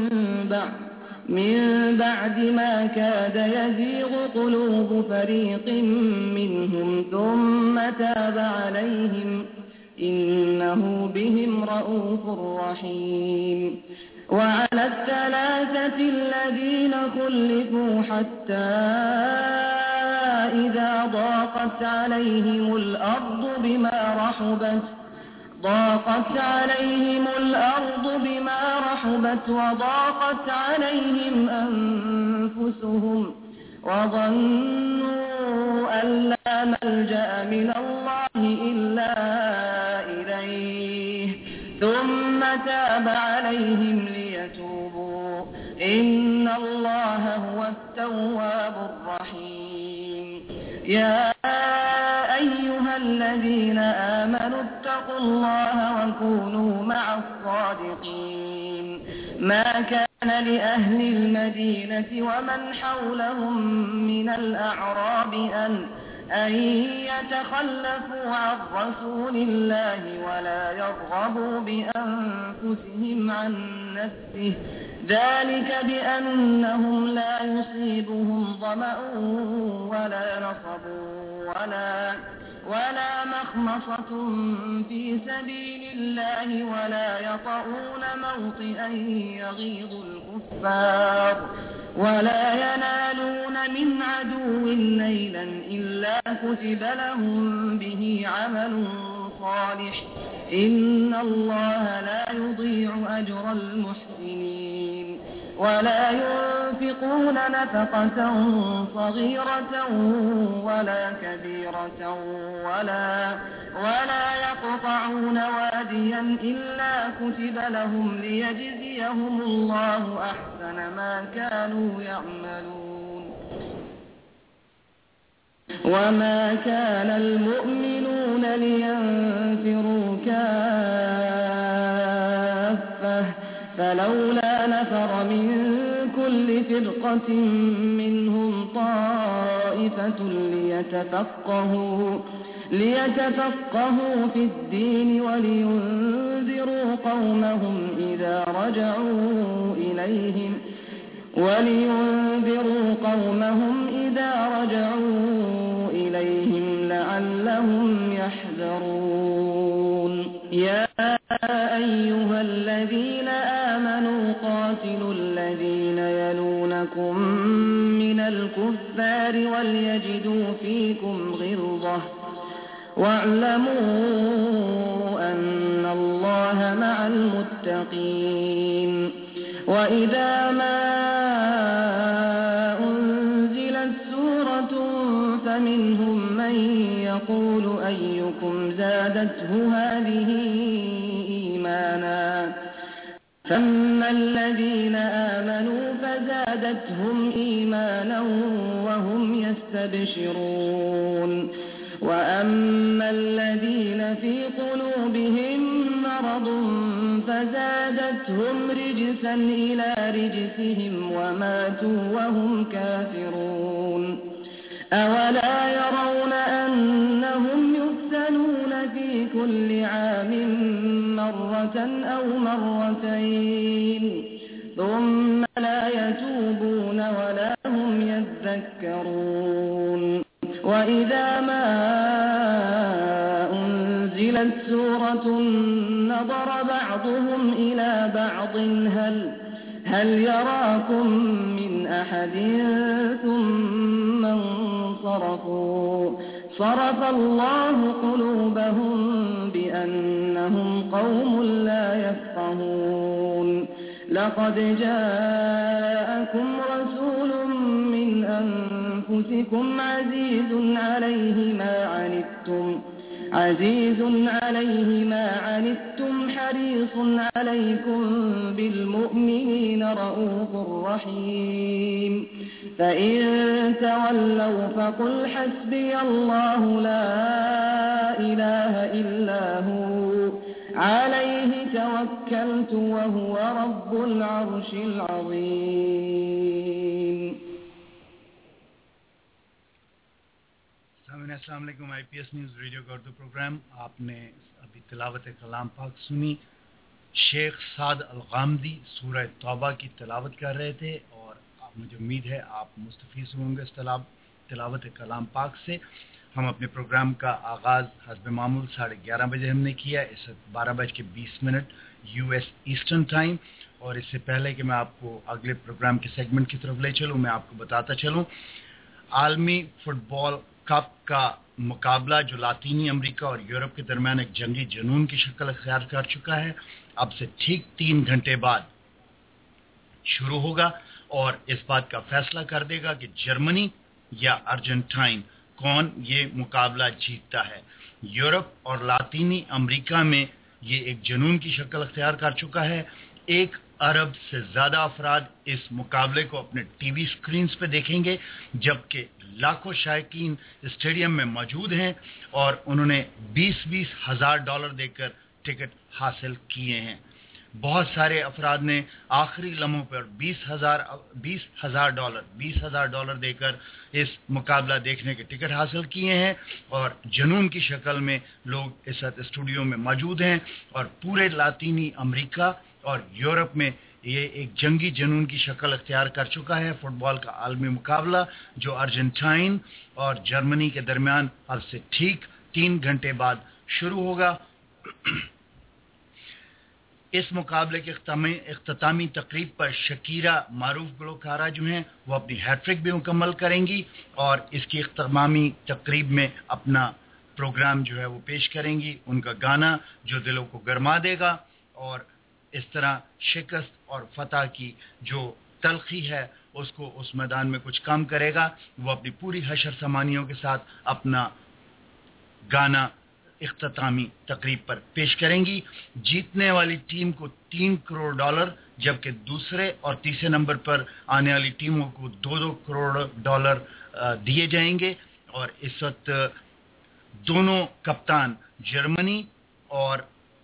من بعد ما كاد يزيغ قلوب فريق منهم ثم تاب عليهم إنه بهم رءوف رحيم. وعلى الثلاثة الذين خلفوا حتى إذا ضاقت عليهم الأرض بما رحبت وضاقت عليهم أنفسهم وظنوا أن لا ملجأ من الله إلا إليه ثم تاب عليهم ليتوبوا إن الله هو التواب الرحيم. يا أيها الذين آمنوا اتقوا الله وكونوا مع الصادقين. ما كان لأهل المدينة ومن حولهم من الأعراب أن يتخلفوا عن رسول الله ولا يرغبوا بأنفسهم عن نفسه ذلك بأنهم لا يصيبهم ظمأ ولا نصب ولا مخمصة في سبيل الله ولا يطؤون موطئا يغيظ الكفار ولا ينالون من عدو نيلا إلا كتب لهم به عمل صالح إن الله لا يضيع أجر المحسنين. ولا ينفقون نفقة صغيرة ولا كبيرة ولا يقطعون واديا إلا كتب لهم ليجزيهم الله أحسن ما كانوا يعملون. وما كان المؤمنون لينفروا كافة فلولا نفر من كل فرقة منهم طائفة ليتفقهوا في الدين ولينذروا قومهم إذا رجعوا إليهم لعلهم يحذرون. يا أيها الذين آمنوا قاتلوا الذين يلونكم من الكفار وليجدوا فيكم غلظة واعلموا أن الله مع المتقين. وإذا ما أنزلت سورة فمنهم من يقول أيكم زادته هذه إيمانا فأما الذين آمنوا فزادتهم إيمانا وهم يستبشرون وأما الذين في قلوبهم مرض فزادتهم رجسا إلى رجسهم وماتوا وهم كافرون أولا يرون أنهم يفتنون في كل عام مرة أو مرتين ثم لا يتوبون ولا هم يذكرون وإذا ما أنزلت سورة نظر بعضهم إلى بعض هل يراكم من أحد ثم انصرفوا صرف الله قلوبهم بأنهم قوم لا يفقهون لقد جاءكم رسول من أنفسكم عزيز عليه ما عنتم حريص عليكم بالمؤمنين رؤوف رحيم فإن تولوا فقل حسبي الله لا إله إلا هو عليه توكلت وهو رب العرش العظيم. السلام علیکم. I P S news radio کا اردو پروگرام. آپ نے ابھی تلاوت کلام پاک سنی. شیخ سعد الغامدی سورہ توبہ کی تلاوت کر رہے تھے اور مجھے امید ہے آپ مستفیض ہوں گے اس تلاوت کلام پاک سے. ہم اپنے پروگرام کا آغاز حسب معمول 11:30 بجے ہم نے کیا. اس وقت 12:20 یو ایس ایسٹرن ٹائم. اور اس سے پہلے کہ میں آپ کو اگلے پروگرام کے سیگمنٹ کی طرف لے چلوں، میں آپ کو بتاتا چلوں عالمی فٹ بال کپ کا مقابلہ جو لاطینی امریکہ اور یورپ کے درمیان ایک جنگی جنون کی شکل اختیار کر چکا ہے، اب سے ٹھیک 3 گھنٹے بعد شروع ہوگا اور اس بات کا فیصلہ کر دے گا کہ جرمنی یا ارجنٹائن کون یہ مقابلہ جیتتا ہے. یورپ اور لاطینی امریکہ میں یہ ایک جنون کی شکل اختیار کر چکا ہے. 1 ارب سے زیادہ افراد اس مقابلے کو اپنے ٹی وی سکرینز پہ دیکھیں گے، جبکہ لاکھوں شائقین اسٹیڈیم میں موجود ہیں اور انہوں نے $20,000 دے کر ٹکٹ حاصل کیے ہیں. بہت سارے افراد نے آخری لمحوں پر $20,000 دے کر اس مقابلہ دیکھنے کے ٹکٹ حاصل کیے ہیں اور جنون کی شکل میں لوگ اس وقت اسٹوڈیو میں موجود ہیں. اور پورے لاطینی امریکہ اور یورپ میں یہ ایک جنگی جنون کی شکل اختیار کر چکا ہے. فٹ بال کا عالمی مقابلہ جو ارجنٹائن اور جرمنی کے درمیان اب سے ٹھیک 3 گھنٹے بعد شروع ہوگا. اس مقابلے کے اختتامی تقریب پر شکیرہ معروف گلوکارہ جو ہیں وہ اپنی ہیٹرک بھی مکمل کریں گی اور اس کی اختتامی تقریب میں اپنا پروگرام جو ہے وہ پیش کریں گی، ان کا گانا جو دلوں کو گرما دے گا. اور اس طرح شکست اور فتح کی جو تلخی ہے اس کو اس میدان میں کچھ کم کرے گا. وہ اپنی پوری حشر سمانیوں کے ساتھ اپنا گانا اختتامی تقریب پر پیش کریں گی. جیتنے والی ٹیم کو $3 کروڑ جبکہ دوسرے اور تیسرے نمبر پر آنے والی ٹیموں کو $2 کروڑ دیے جائیں گے. اور اس وقت دونوں کپتان جرمنی اور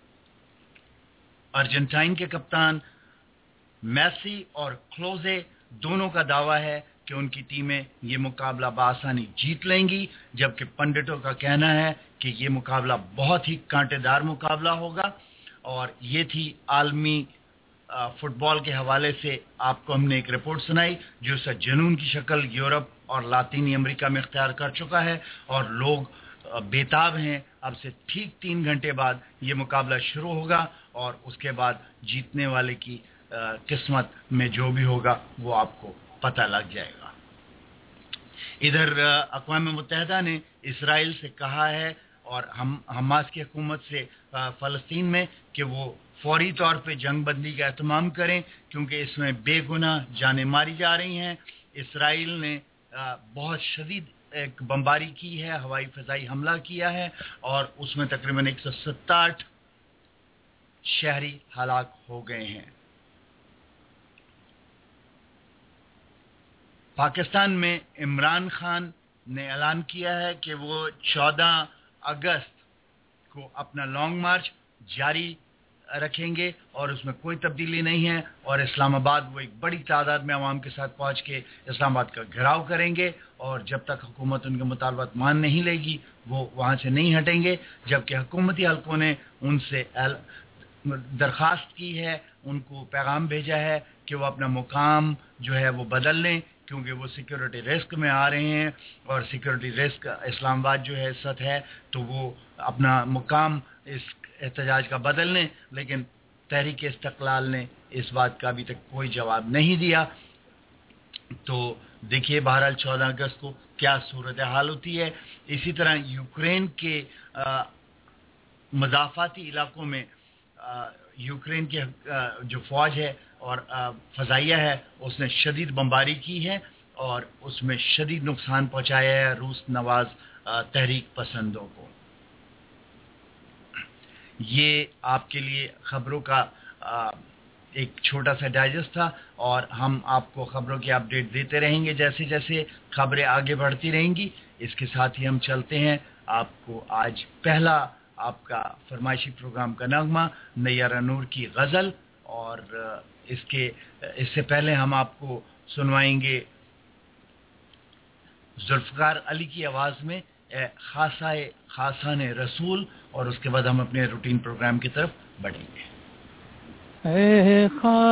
ارجنٹائن کے کپتان میسی اور کلوزے دونوں کا دعویٰ ہے کہ ان کی ٹیمیں یہ مقابلہ بآسانی جیت لیں گی، جبکہ پنڈتوں کا کہنا ہے کہ یہ مقابلہ بہت ہی کانٹے دار مقابلہ ہوگا. اور یہ تھی عالمی فٹ بال کے حوالے سے آپ کو ہم نے ایک رپورٹ سنائی جو اس جنون کی شکل یورپ اور لاطینی امریکہ میں اختیار کر چکا ہے اور لوگ بےتاب ہیں. اب سے ٹھیک 3 گھنٹے بعد یہ مقابلہ شروع ہوگا اور اس کے بعد جیتنے والے کی قسمت میں جو بھی ہوگا وہ آپ کو پتہ لگ جائے گا. ادھر اقوام متحدہ نے اسرائیل سے کہا ہے اور حماس کی حکومت سے فلسطین میں کہ وہ فوری طور پہ جنگ بندی کا اہتمام کریں کیونکہ اس میں بے گناہ جانیں ماری جا رہی ہیں. اسرائیل نے بہت شدید ایک بمباری کی ہے، ہوائی فضائی حملہ کیا ہے اور اس میں تقریباً 167 شہری ہلاک ہو گئے ہیں. پاکستان میں عمران خان نے اعلان کیا ہے کہ وہ 14 اگست کو اپنا لانگ مارچ جاری رکھیں گے اور اس میں کوئی تبدیلی نہیں ہے، اور اسلام آباد وہ ایک بڑی تعداد میں عوام کے ساتھ پہنچ کے اسلام آباد کا گھیراؤ کریں گے، اور جب تک حکومت ان کے مطالبات مان نہیں لے گی وہ وہاں سے نہیں ہٹیں گے، جبکہ حکومتی حلقوں نے ان سے درخواست کی ہے، ان کو پیغام بھیجا ہے کہ وہ اپنا مقام جو ہے وہ بدل لیں، کیونکہ وہ سیکیورٹی رسک میں آ رہے ہیں، اور سیکیورٹی رسک اسلام آباد جو ہے سطح ہے، تو وہ اپنا مقام اس احتجاج کا بدل لیں۔ لیکن تحریک استقلال نے اس بات کا ابھی تک کوئی جواب نہیں دیا۔ تو دیکھیے بہرحال 14 اگست کو کیا صورتحال ہوتی ہے۔ اسی طرح یوکرین کے مضافاتی علاقوں میں یوکرین کی جو فوج ہے اور فضائیہ ہے اس نے شدید بمباری کی ہے اور اس میں شدید نقصان پہنچایا ہے روس نواز تحریک پسندوں کو۔ یہ آپ کے لیے خبروں کا ایک چھوٹا سا ڈائجسٹ تھا، اور ہم آپ کو خبروں کی اپڈیٹ دیتے رہیں گے جیسے جیسے خبریں آگے بڑھتی رہیں گی۔ اس کے ساتھ ہی ہم چلتے ہیں آپ کو آج پہلا آپ کا فرمائشی پروگرام کا نغمہ نیارہ نور کی غزل، اور اس سے پہلے ہم آپ کو سنوائیں گے ذوالفقار علی کی آواز میں اے خاصان رسول، اور اس کے بعد ہم اپنے روٹین پروگرام کی طرف بڑھیں گے۔ اے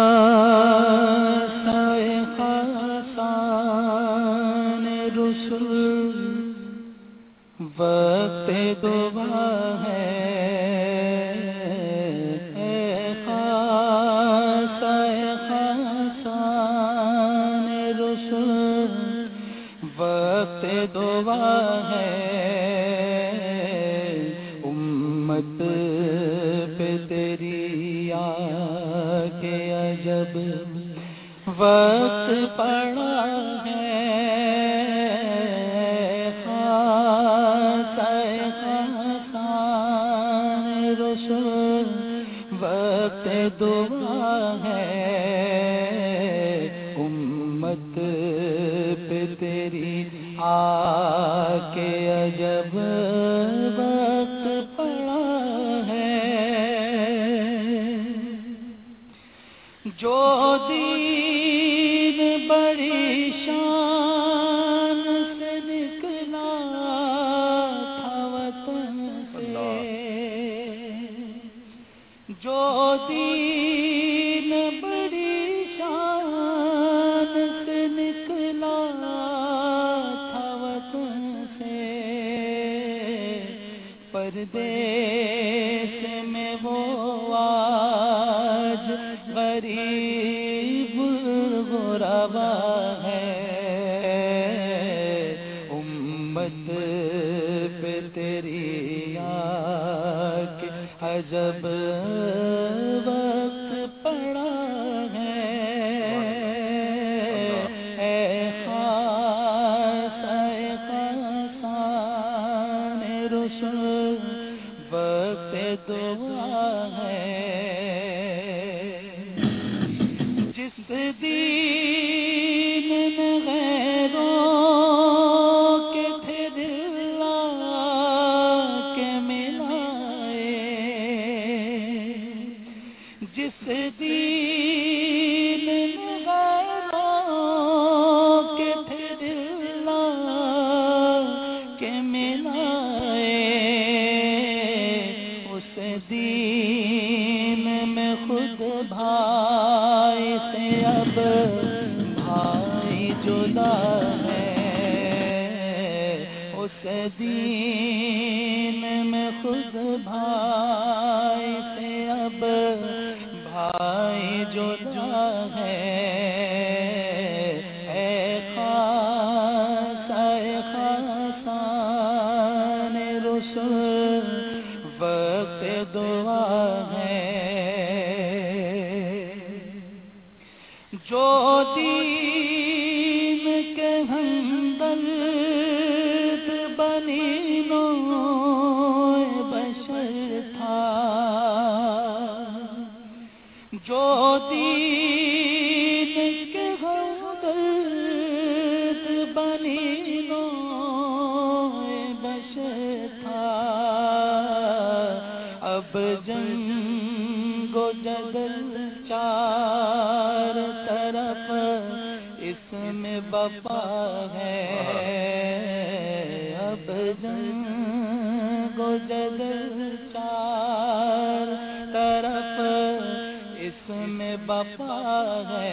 خاصان رسول وقت دعا ہے، اے خاصان رسول وقت دعا ہے، امت پہ تیری آ کے عجب وقت پڑا ہے، خاصان رسول وقت دعا ہے، امت پہ تیری آ کے عجب وقت پڑا ہے، جو دین بڑی شان سے نکلا تھا وطن سے، جو دین بڑی شان سے نکلا تھا وطن سے، پردیس میں وہ آج غریب غربا ہے، امت پہ تیری آنکھ عجب وقت پڑا ہے، اے خاصان رسول وقت دعا ہے، جس دین میں غیروں کے تھے دل کے ملائے، جس دین میں غیروں کے تھے دل کے ملائے، اس دین میں خود بھائی سے اب بھائی جدا ہے، اس دین میں خود بھائی سے اب بھائی جدا ہے، اے خاصان رسول وقت دعا ہے، جو دین کے ہمدرد بنی نوع بشر تھا، اب جنگ و جدل چار طرف اس میں بپا ہے، اب جنگ و جدل چار طرف اس میں بپا ہے،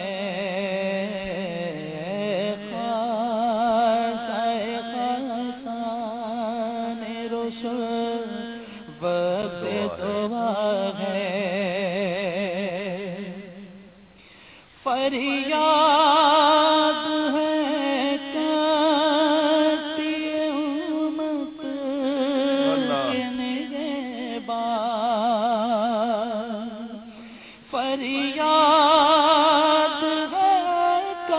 فریاد ہے کرتی امت کے نگہبان، فریاد ہے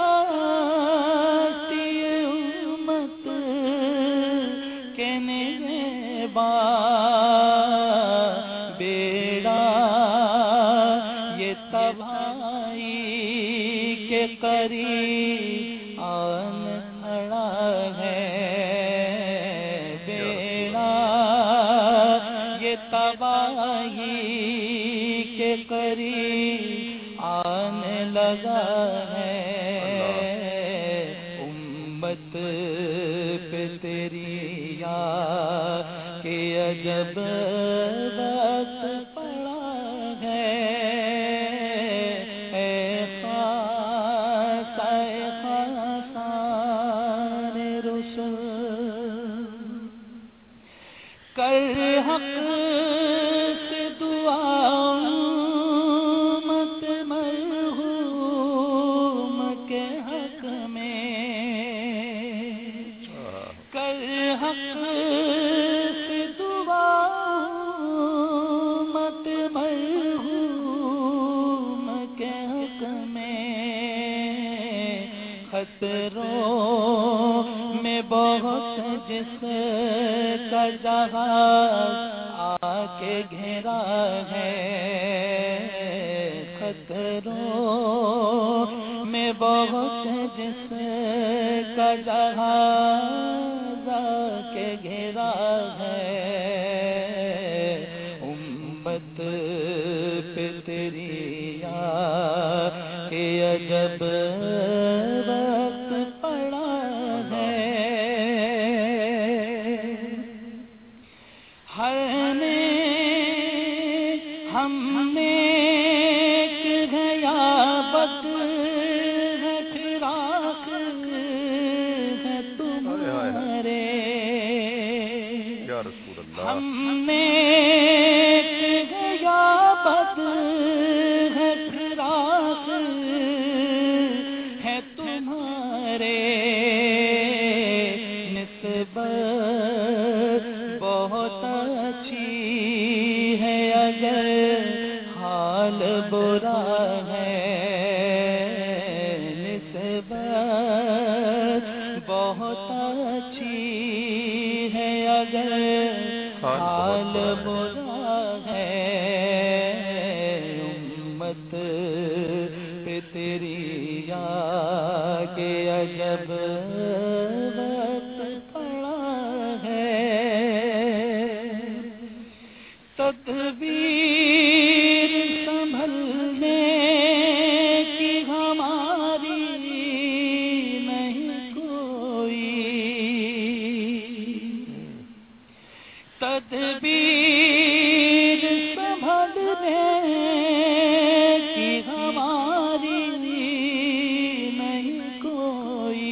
کرتی امت کے نگہبان، بیڑا یہ تباہی کے قریب آن کھڑا ہے، بیڑا یہ تباہی کے قریب آنے لگا ہے، امت پہ تیری یاد کہ عجب وقت پڑا ہے، کر حق سے دعا مت مرحوم کے حق میں، کر حق سے دعا مت مرحوم کے حق میں، خطروں میں بہت جس کا جہاز آ کے گھیرا ہے، خطروں میں بہت جس کا جہاز آ کے گھیرا ہے، امت پہ تیری یاد کہ عجب وقت پڑا ہے، ہم نیک ہے یا بد ہے فراق ہے تمہارے، ہم نیک ہے یا بد ہے فراق ہے تمہارے، نسبت بہت اچھی ہے اگر حال برا ہے، نسبت بہت اچھی ہے اگر حال برا ہے، امت پہ تیری یاد کہ عجب وقت پڑا ہے، تدبیر سنبھلنے کی ہماری نہیں کوئی، تدبیر سنبھلنے کی ہماری نہیں کوئی،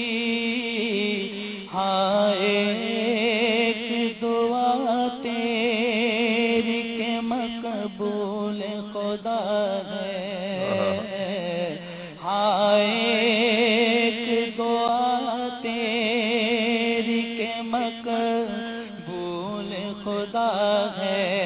ہاں ایک دعا تیری کے مقبول خدا ہے، ہاں ایک دعا تیری کے مقبول خدا ہے،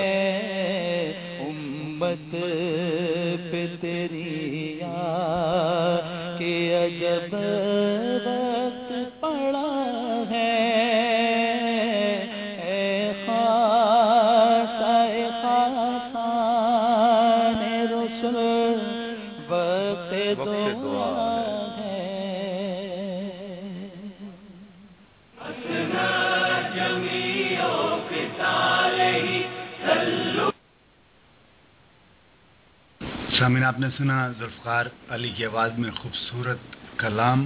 امت پہ تیری یاد کہ عجب وقت پڑا ہے، جميع قتاله صلوا सामिन आपने सुना जुल्फ़कार अली की आवाज़ में खूबसूरत कलाम,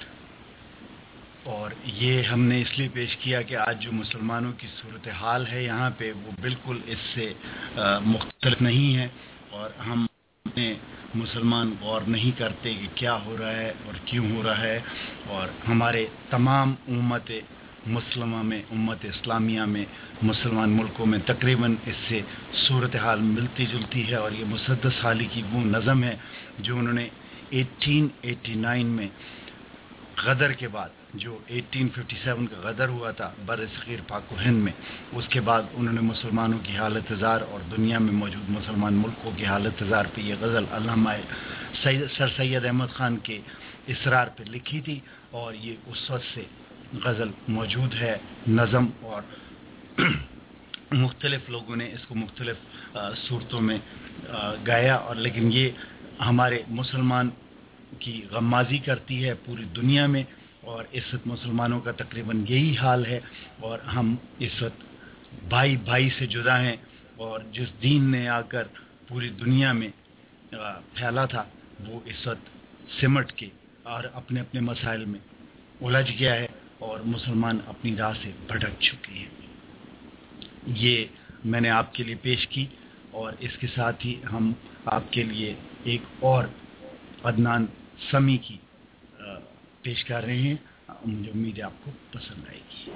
और ये हमने इसलिए पेश किया कि आज जो मुसलमानों की सूरत हाल है यहाँ पे वो बिल्कुल इससे मुख्तलिफ नहीं है, और हम मुसलमान गौर नहीं करते कि क्या हो रहा है और क्यों हो रहा है, और हमारे तमाम उम्मत मुस्लिमा में, उम्मत इस्लामिया में, मुसलमान मुल्कों में तकरीबन इससे सूरत हाल मिलती जुलती है। और ये मुसद्दस हाली की वो नज़म है जो उन्होंने 1889 में गदर के बाद, जो 1857 का गदर हुआ था बर सग़ीर पाक व हिंद में, उसके बाद उन्होंने मुसलमानों की हालत ज़ार और दुनिया में मौजूद मुसलमान मुल्कों की हालत ज़ार पे ये गज़ल अल्लामा सर सैयद अहमद ख़ान के इसरार पे लिखी थी, और ये उस वक्त से गज़ल मौजूद है नज़म, और मुख्तलिफ़ लोगों ने इसको मुख्तलिफ़ सूरतों में गाया, और लेकिन ये हमारे मुसलमान की गम्माज़ी करती है पूरी दुनिया में, और इस वक्त मुसलमानों का तकरीबन यही हाल है, और हम इस वक्त भाई भाई से जुदा हैं, और जिस दीन ने आकर पूरी दुनिया में फैला था वो इस वक्त सिमट के और अपने अपने मसाइल में उलझ गया है, और मुसलमान अपनी राह से भटक चुके हैं। ये मैंने आपके लिए पेश की, और इसके साथ ही हम आपके लिए एक और अदनान समी की पेश कर रहे हैं। मुझे उम्मीद है आपको पसंद आएगी।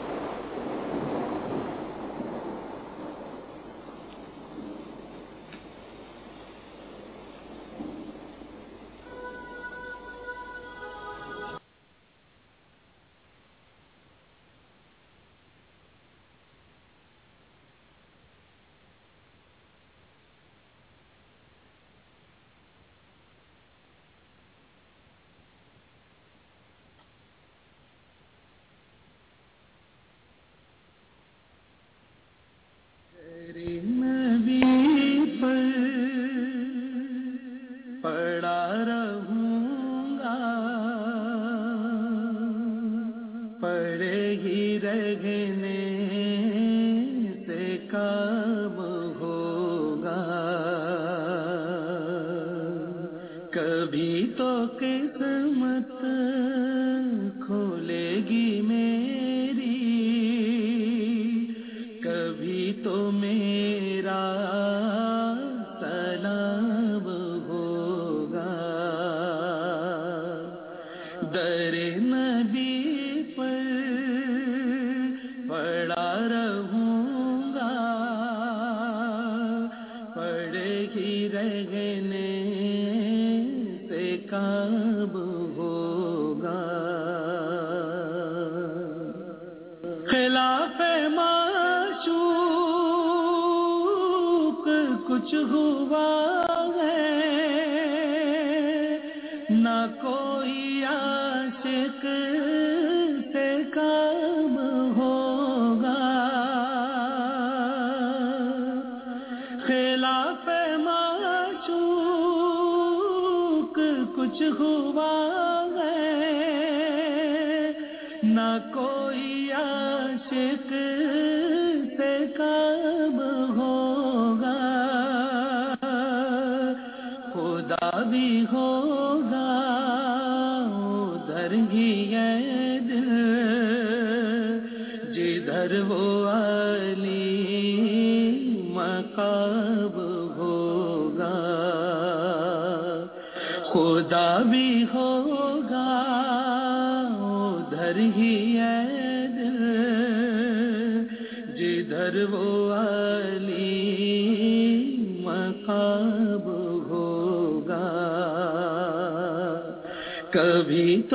कभी तो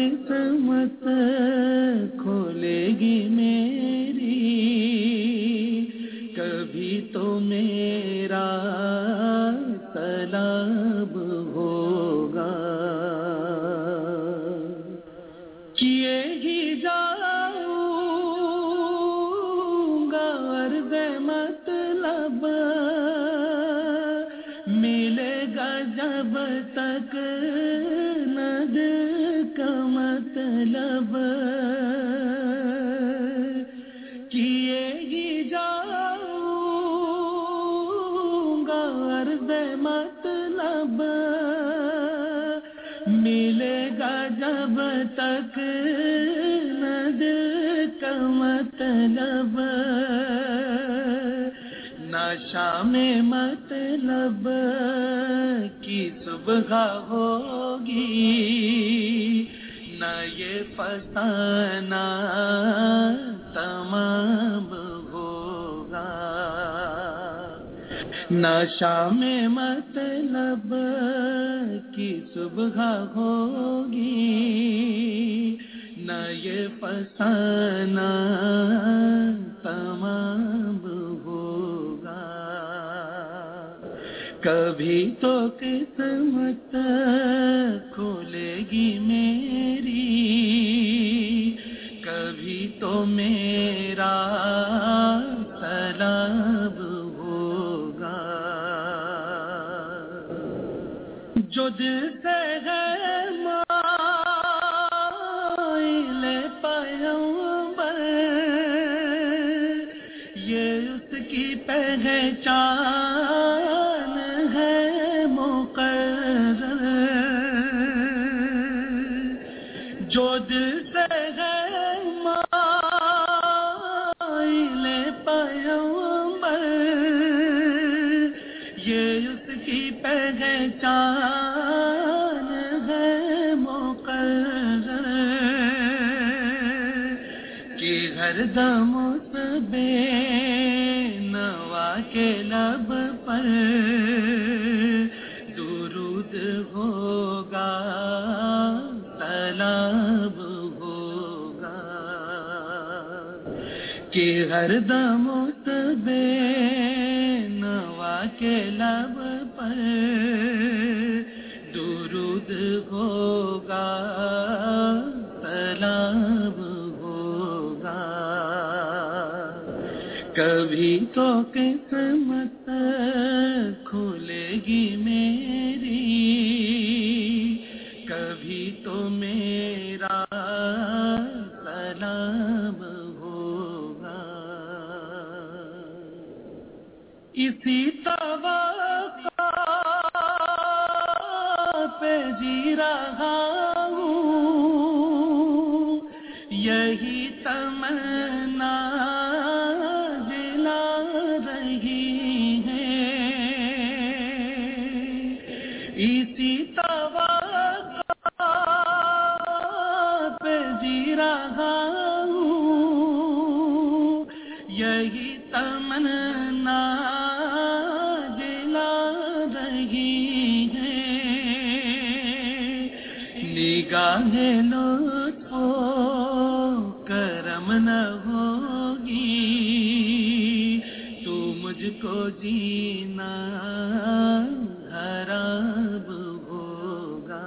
किस्मत खोलेगी मेरी, कभी तो मेरा तलब होगा। किए ही जाऊंगा अर्ज़ मतलब, मिलेगा जब तक मतलब, किए ही जाऊंगा अर्ज़ मतलब, जब तक न दिल का मतलब न शाम मतलब की सुबह होगी न ये फसाना तमाम होगा न शाम मतलब की सुबह होगी न ये फसाना तमाम होगा कभी तो किस्मत खुलेगी मेरी कभी तो मेरा सलाब होगा जो दिल से है माइल पैगंबर ये उसकी पहचान है मुकर्रर जो दिल से है माइल पैगंबर ये उसकी पहचान है मुकर्रर कि हर दम उस बेनवा के लब पर दुरूद होगा सलाम होगा कि हर दम उस बेनवा के लब पर दुरूद होगा सलाम होगा कभी तो किस्मत खुलेगी मेरी कभी तो मेरा सलाम होगा इसी तवक्का पे जी रहा हूँ यही तमन्ना दिला रही है इसी तवक्का पे जी रहा हूँ यही तमन्ना दिला रही है निगाहे लुत्फो करम न होगी तू मुझको जीना हराम होगा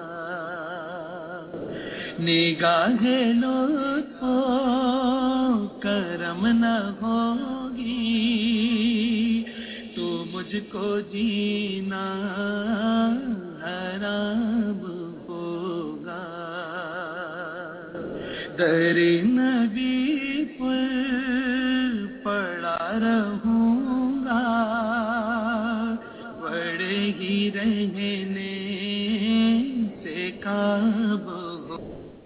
निगाहे लुत्फो करम न होगी तो मुझको जीना हराम होगा दरे नबी पर पड़ा रहूंगा पड़े ही रहने से काब हो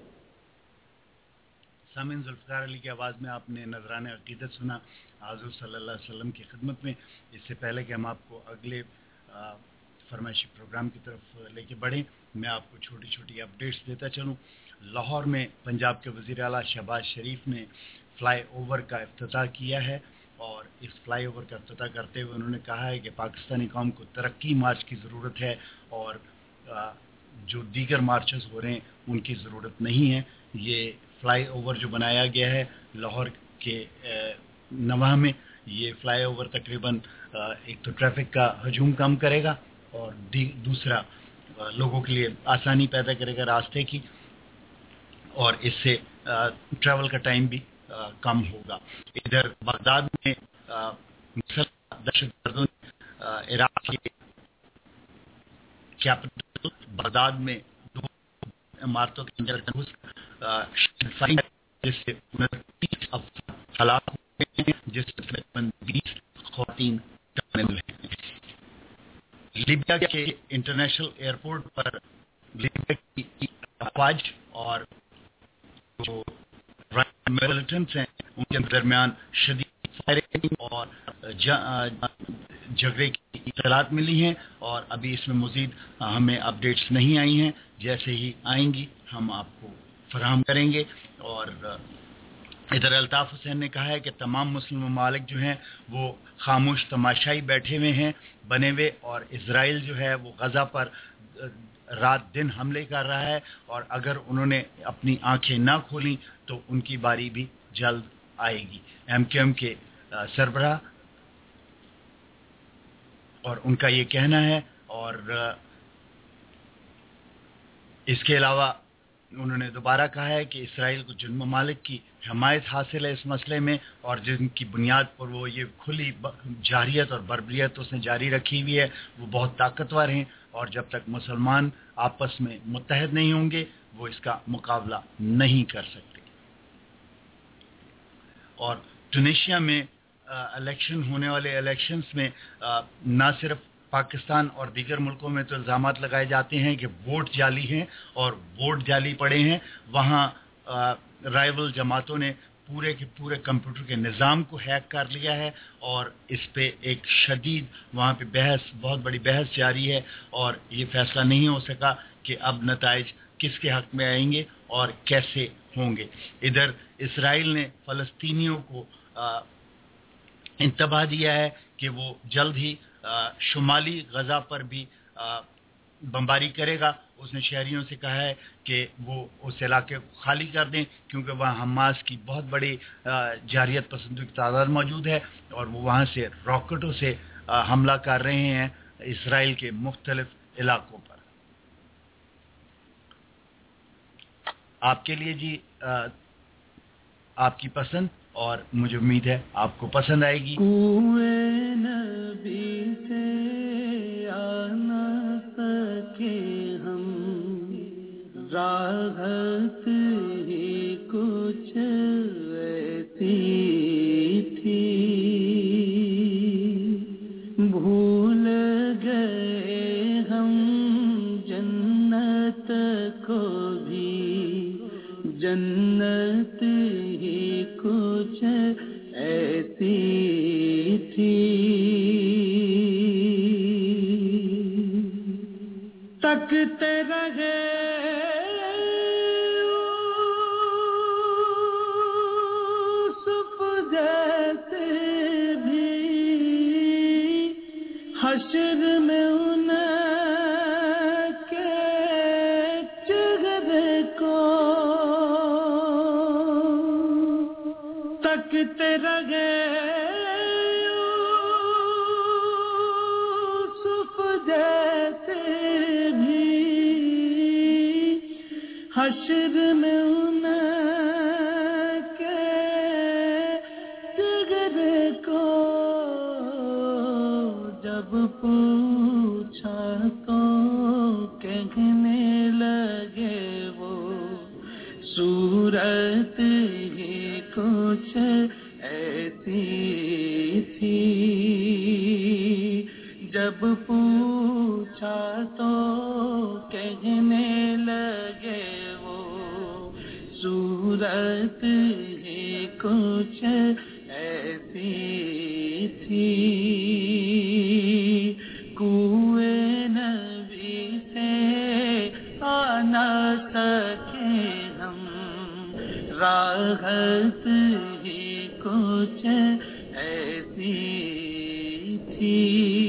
सामीन जुल्फ़िकार अली की आवाज़ में आपने नजराने अक़ीदत सुना हुज़ूर सल्लल्लाहु अलैहि वसल्लम की खिदमत में। इससे पहले कि हम आपको अगले फरमाइशी प्रोग्राम की तरफ लेके बढ़ें, मैं आपको छोटी छोटी अपडेट्स देता चलूँ। लाहौर में पंजाब के वज़ीर आला शहबाज शरीफ ने फ़्लाई ओवर का इफ्तिताह किया है और इस फ्लाई ओवर का इफ्तिताह करते हुए उन्होंने कहा है कि पाकिस्तानी कौम को तरक्की मार्च की ज़रूरत है और जो दीगर मार्चेस हो रहे हैं उनकी ज़रूरत नहीं है। ये फ्लाई ओवर जो बनाया गया है लाहौर के नवाह में, ये फ्लाई ओवर तकरीबन एक तो ट्रैफिक का हजूम कम करेगा और दूसरा लोगों के लिए आसानी पैदा करेगा रास्ते की, और इससे ट्रैवल का टाइम भी कम होगा। इधर बगदाद में दहशतगर्दों ने इराक के कैपिटल बगदाद में 2 इमारतों के अंदर घुस जिससे 29 अफराद हलाक हुए हैं, जिसमें 20 ख़वातीन शामिल हैं। लीबिया के इंटरनेशनल एयरपोर्ट पर लीबिया की अफवाज اور جو ملیٹنٹس ہیں ان کے درمیان شدید فائرنگ اور جھگڑے کی اطلاعات ملی ہیں، اور ابھی اس میں مزید ہمیں اپڈیٹس نہیں آئی ہیں. جیسے ہی آئیں گی ہم آپ کو فراہم کریں گے. اور ادھر الطاف حسین نے کہا ہے کہ تمام مسلم ممالک جو ہیں وہ خاموش تماشائی بیٹھے ہوئے ہیں بنے ہوئے، اور اسرائیل جو ہے وہ غزہ پر رات دن حملے کر رہا ہے، اور اگر انہوں نے اپنی آنکھیں نہ کھولیں تو ان کی باری بھی جلد آئے گی. MQM کے سربراہ اور ان کا یہ کہنا ہے. اور اس کے علاوہ انہوں نے دوبارہ کہا ہے کہ اسرائیل کو جن ممالک کی حمایت حاصل ہے اس مسئلے میں، اور جن کی بنیاد پر وہ یہ کھلی جارحیت اور بربریت اس نے جاری رکھی ہوئی ہے، وہ بہت طاقتور ہیں، اور جب تک مسلمان آپس میں متحد نہیں ہوں گے وہ اس کا مقابلہ نہیں کر سکتے. اور ٹونیشیا میں الیکشن ہونے والے الیکشنز میں نہ صرف پاکستان اور دیگر ملکوں میں تو الزامات لگائے جاتے ہیں کہ ووٹ جعلی ہیں اور ووٹ جعلی پڑے ہیں، وہاں رائیول جماعتوں نے پورے کے پورے کمپیوٹر کے نظام کو ہیک کر لیا ہے، اور اس پہ ایک شدید وہاں پہ بہت بڑی بحث جاری ہے، اور یہ فیصلہ نہیں ہو سکا کہ اب نتائج کس کے حق میں آئیں گے اور کیسے ہوں گے. ادھر اسرائیل نے فلسطینیوں کو انتباہ دیا ہے کہ وہ جلد ہی شمالی غزہ پر بھی بمباری کرے گا. اس نے شہریوں سے کہا ہے کہ وہ اس علاقے کو خالی کر دیں کیونکہ وہاں حماس کی بہت بڑی جارحیت پسندوں کی تعداد موجود ہے، اور وہ وہاں سے راکٹوں سے حملہ کر رہے ہیں اسرائیل کے مختلف علاقوں پر. آپ کے لیے جی آپ کی پسند، اور مجھے امید ہے آپ کو پسند آئے گی. کوئے نبی سے آ نہ سکے ہم، راحت ہی کچھ ایسی تھی، بھول گئے ہم جنت کو بھی، جنت ہی کچھ ایسی تھی، تکتے رہے یوسف جیسے بھی، حشر میں ان کے چہرے کو تکتے رہے یوسف جیسے بھی، حشر میں ان کے چہرے کو جب پوچھا تو کہنے لگے وہ صورت ہی کچھ ایسی تھی، جب پوچھا تو کہنے لگے وہ صورت ہی کچھ ایسی تھی، کوئے نبی سے آ نہ سکے ہم، راحت ہی کچھ ایسی تھی،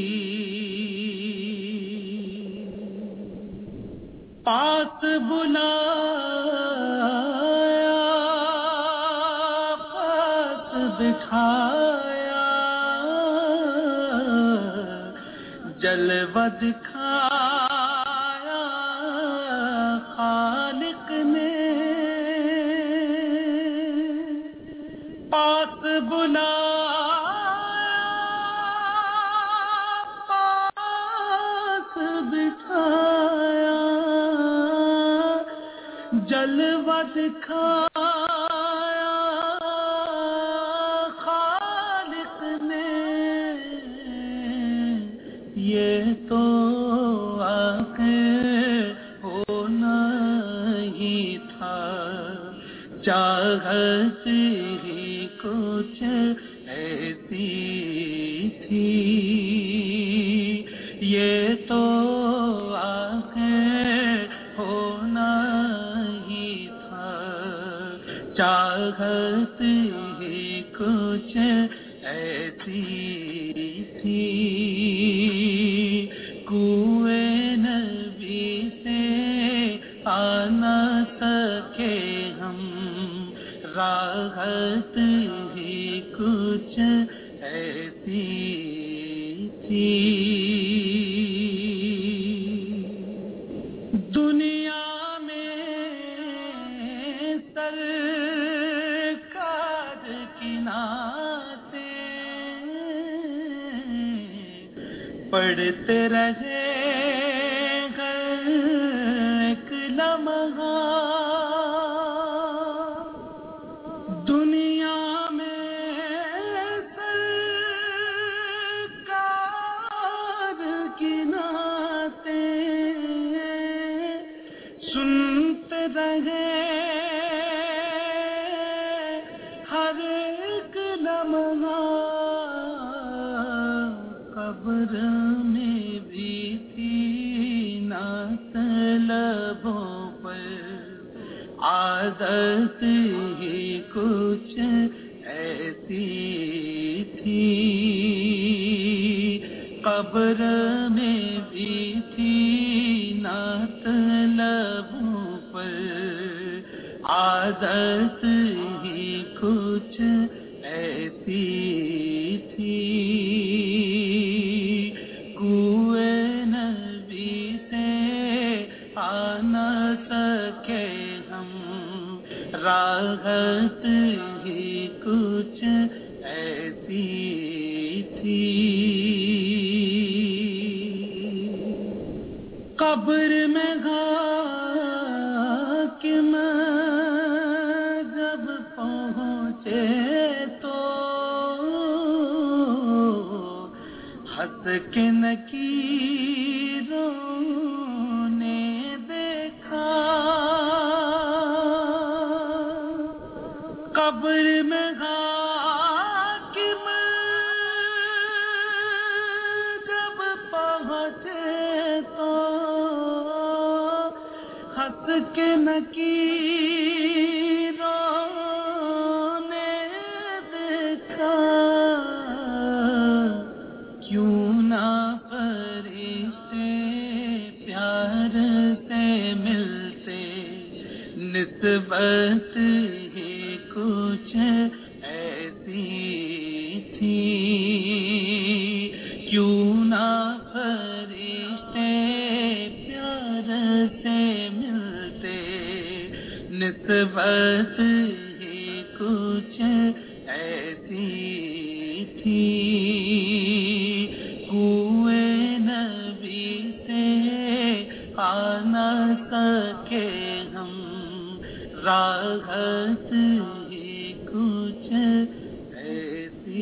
پاس بلایا پاس دکھایا، جلوہ دکھایا خالق نے، پاس بلایا پاس بٹھایا، جلوہ دکھایا خالق نے، یہ تو آخر ہونا ہی تھا، چاہت ہی کچھ ایسی تھی، یہ تو آخر ہونا ہی تھا، چاہت ہی کچھ ایسی تھی، کوئے نبی سے آ نہ سکے ہم، راحت ہی کچھ ایسی تھی، دنیا میں سرکار کی نعتیں پڑھتے رہے ہر ایک لمحہ، دنیا میں سرکار کی نعتیں سنتے رہے ہر ایک لمحہ، قبر میں بھی تھی نعت لبوں پر، عادت ہی کچھ ایسی تھی، قبر میں بھی تھی نعت لبوں پر، عادت ہی کچھ ایسی تھی، کوئے نبی سے آ نہ سکے ہم، راحت ہی کچھ ایسی تھی، قبر میں حاکم جب پہنچے تو ہنس کے نکیروں نے دیکھا، قبر میں حاکم جب پہنچے تو ہنس کے نکیروں نے دیکھا، کیوں نہ فرشتے پیار سے ملتے، نسبت ہی کچھ ایسی تھی، کیوں نہ فرشتے پیار سے ملتے، نسبت ہی کچھ ایسی تھی، کوئے نبی سے آ نہ سکے ہم، راحت ہی کچھ ایسی۔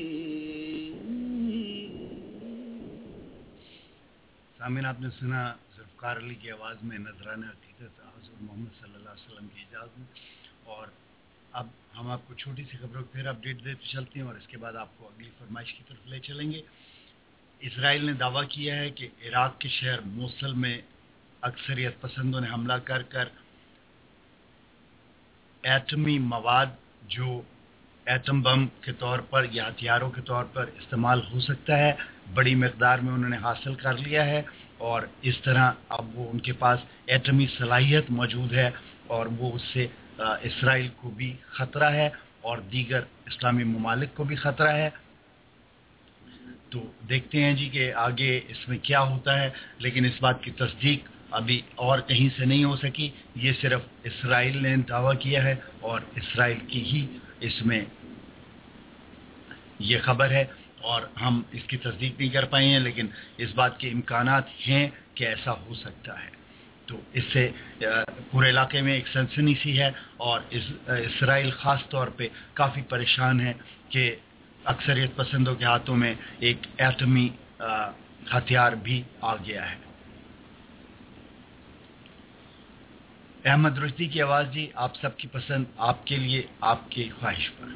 سامعین، آپ نے سنا ذوالفقار علی کی آواز میں نذرانہ عقیدت حضور محمد صلی اللہ علیہ وسلم کی اجازت میں، اور اب ہم آپ کو چھوٹی سی خبروں کو پھر اپڈیٹ دیتے چلتے ہیں اور اس کے بعد آپ کو اگلی فرمائش کی طرف لے چلیں گے۔ اسرائیل نے دعویٰ کیا ہے کہ عراق کے شہر موصل میں اکثریت پسندوں نے حملہ کر کر ایٹمی مواد جو ایٹم بم کے طور پر یا ہتھیاروں کے طور پر استعمال ہو سکتا ہے، بڑی مقدار میں انہوں نے حاصل کر لیا ہے، اور اس طرح اب وہ ان کے پاس ایٹمی صلاحیت موجود ہے، اور وہ اس سے اسرائیل کو بھی خطرہ ہے اور دیگر اسلامی ممالک کو بھی خطرہ ہے۔ تو دیکھتے ہیں جی کہ آگے اس میں کیا ہوتا ہے، لیکن اس بات کی تصدیق ابھی اور کہیں سے نہیں ہو سکی، یہ صرف اسرائیل نے دعویٰ کیا ہے اور اسرائیل کی ہی اس میں یہ خبر ہے، اور ہم اس کی تصدیق نہیں کر پائے ہیں، لیکن اس بات کے امکانات ہیں کہ ایسا ہو سکتا ہے۔ تو اس سے پورے علاقے میں ایک سنسنی سی ہے، اور اسرائیل خاص طور پہ کافی پریشان ہے کہ اکثریت پسندوں کے ہاتھوں میں ایک ایٹمی ہتھیار بھی آ گیا ہے۔ अहमद रुश्दी की आवाज़ जी, आप सबकी पसंद, आपके लिए, आपकी ख्वाहिश पर।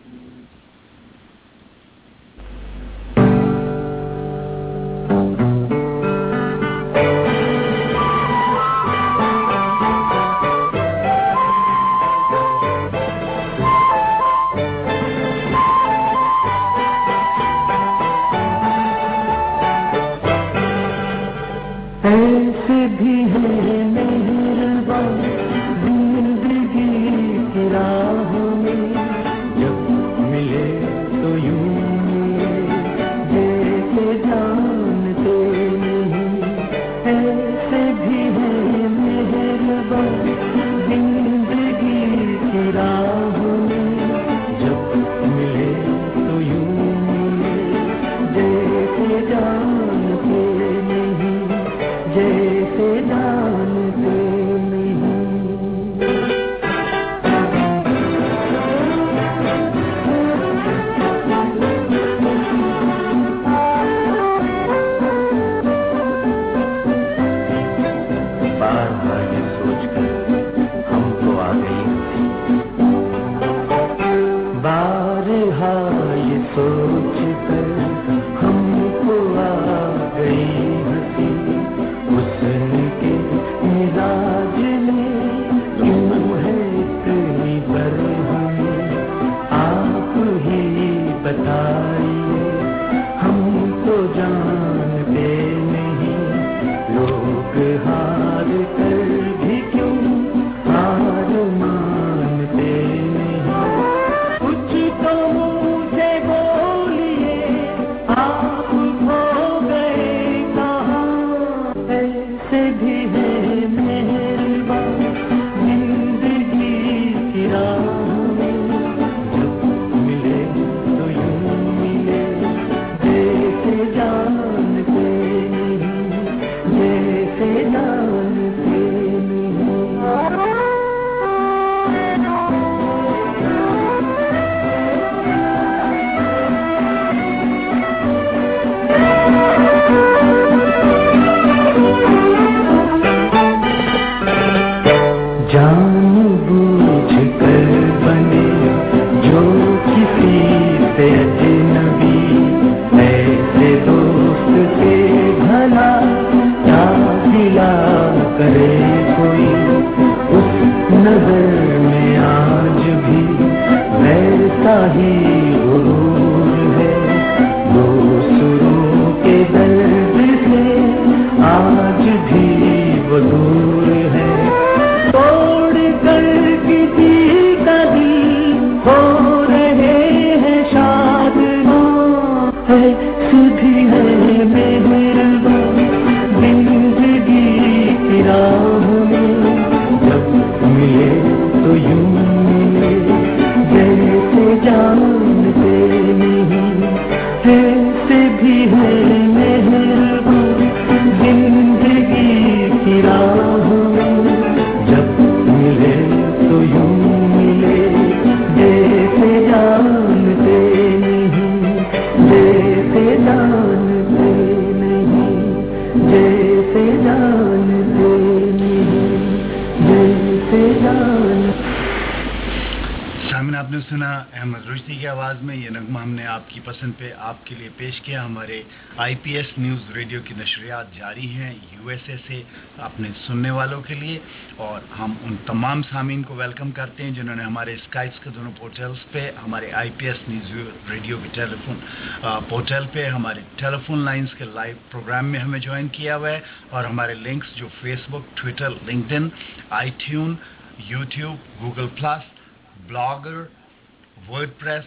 आपने सुना अहमद रुश्दी की आवाज़ में ये नगमा हमने आपकी पसंद पे आपके लिए पेश किया। हमारे आईपीएस न्यूज़ रेडियो की नशरियात जारी हैं यूएसए से अपने सुनने वालों के लिए, और हम उन तमाम सामीन को वेलकम करते हैं जिन्होंने हमारे स्काइप्स के दोनों पोर्टल्स पे, हमारे आईपीएस न्यूज़ रेडियो के टेलीफोन पोर्टल पे, हमारे टेलीफोन लाइंस के लाइव प्रोग्राम में हमें ज्वाइन किया हुआ है, और हमारे लिंक्स जो Facebook, Twitter, LinkedIn, iTune, YouTube, Google Plus, Blogger, WordPress,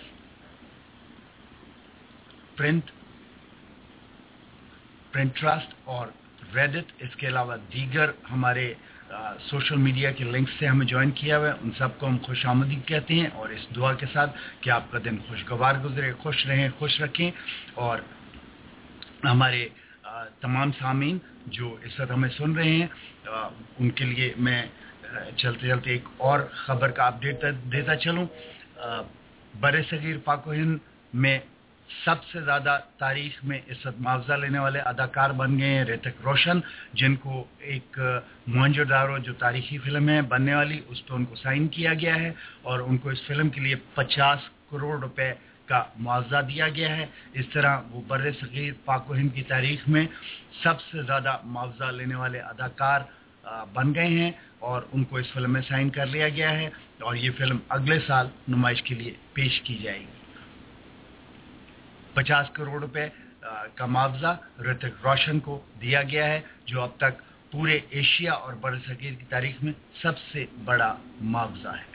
Pinterest और रेडिट, इसके अलावा दीगर हमारे सोशल मीडिया के लिंक्स से हमें ज्वाइन किया हुआ है। उन सबको हम खुशामदीद कहते हैं, और इस दुआ के साथ कि आपका दिन खुशगवार गुजरे, खुश रहें, खुश रखें। और हमारे तमाम सामीन जो इस वक्त हमें सुन रहे हैं उनके लिए मैं चलते चलते एक और ख़बर का अपडेट देता चलूँ। बरे सगीर पाक हिंद में سب سے زیادہ تاریخ میں اس وقت معاوضہ لینے والے اداکار بن گئے ہیں رتک روشن، جن کو ایک موہنجو-داڑو جو تاریخی فلم ہے بننے والی، اس پہ ان کو سائن کیا گیا ہے اور ان کو اس فلم کے لیے 50 کروڑ روپے کا معاوضہ دیا گیا ہے۔ اس طرح وہ بر صغیر پاک و ہند کی تاریخ میں سب سے زیادہ معاوضہ لینے والے اداکار بن گئے ہیں اور ان کو اس فلم میں سائن کر لیا گیا ہے اور یہ فلم اگلے سال نمائش کے لیے پیش کی جائے گی۔ 50 کروڑ روپے کا معاوضہ رتک روشن کو دیا گیا ہے، جو اب تک پورے ایشیا اور بر صغیر کی تاریخ میں سب سے بڑا معاوضہ ہے۔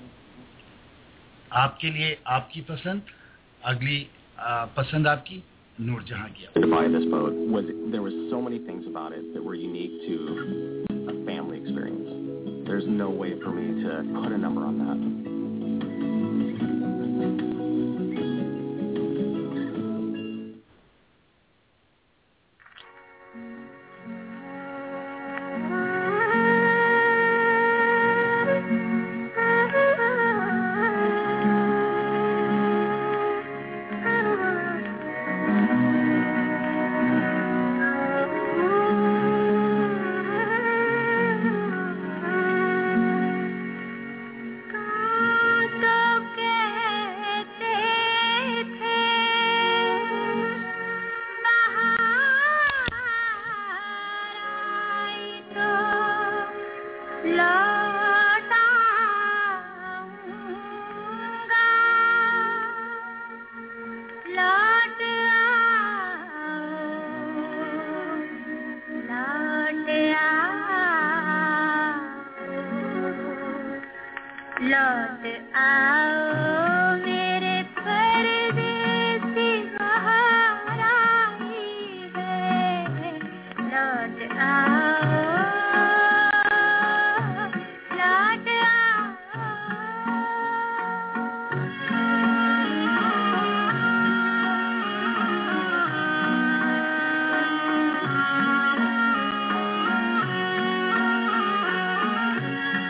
آپ کے لیے آپ کی پسند، اگلی پسند آپ کی نور جہاں کی۔ To buy this boat was there was so many things about it that were unique to a family experience. There's no way for me to put a number on that.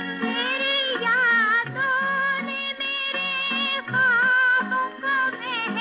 میری یادوں نے میرے خوابوں کو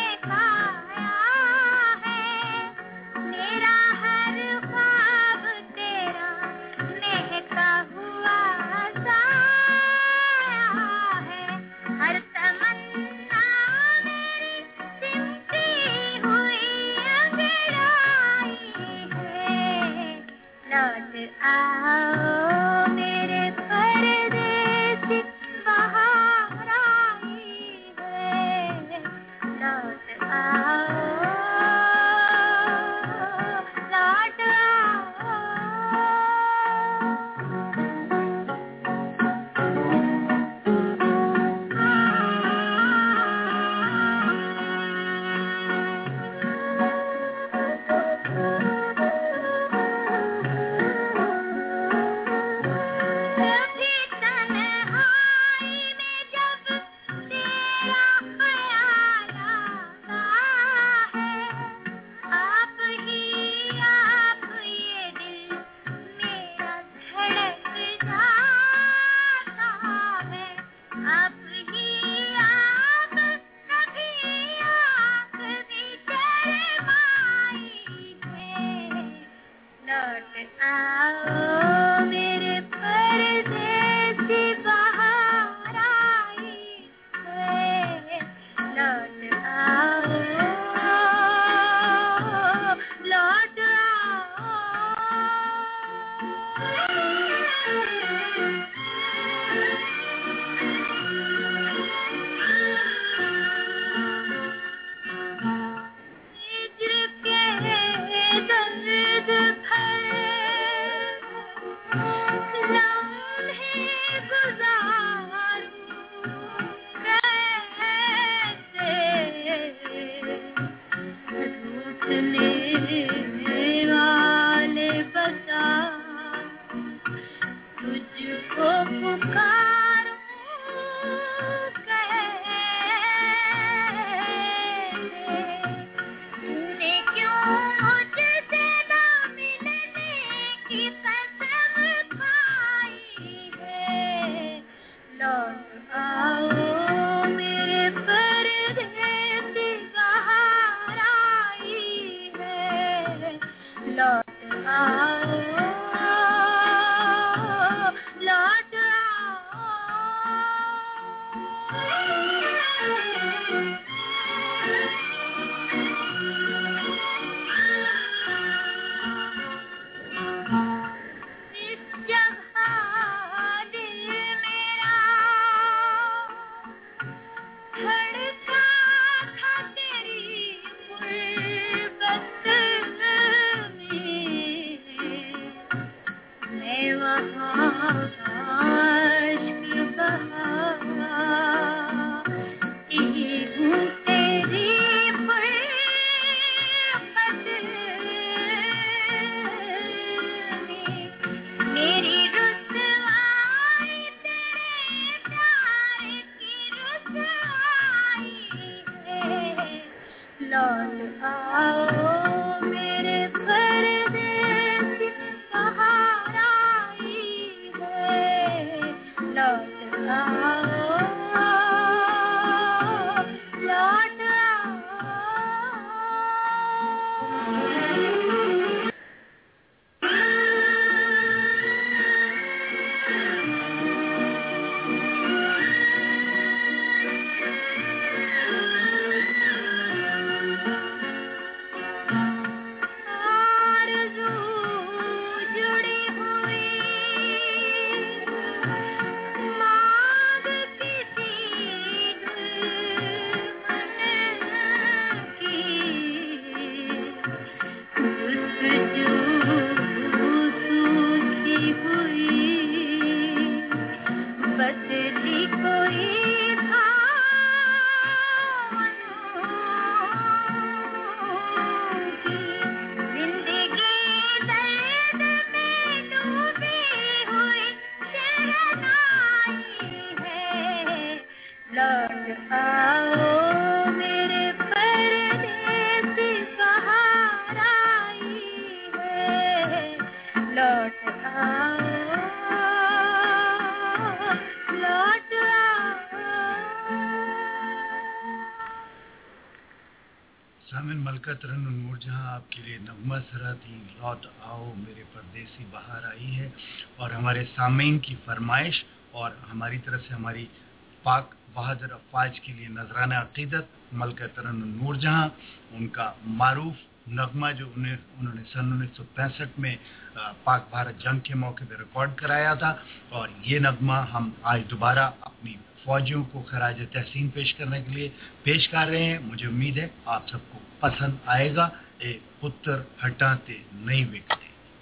ملکہ ترنم نور جہاں آپ کے لیے نغمہ سرا تھی لوٹ آؤ میرے پردیسی بہار آئی ہے، اور ہمارے سامعین کی فرمائش اور ہماری طرف سے ہماری پاک بہادر افواج کے لیے نذرانہ عقیدت ملکہ ترنم نور جہاں، ان کا معروف نغمہ جو انہوں نے سن 1965 میں پاک بھارت جنگ کے موقع پہ ریکارڈ کرایا تھا، اور یہ نغمہ ہم آج دوبارہ اپنی فوجیوں کو خراج تحسین پیش کرنے کے لیے پیش کر رہے ہیں۔ مجھے امید ہے آپ سب کو پسند آئے گا۔ اے پتر ہٹاتے نہیں وکتے۔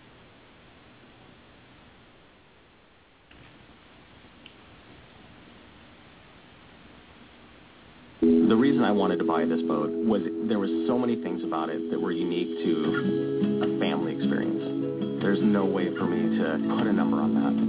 The reason I wanted to buy this boat was there were so many things about it that were unique to a family experience. There's no way for me to put a number on that.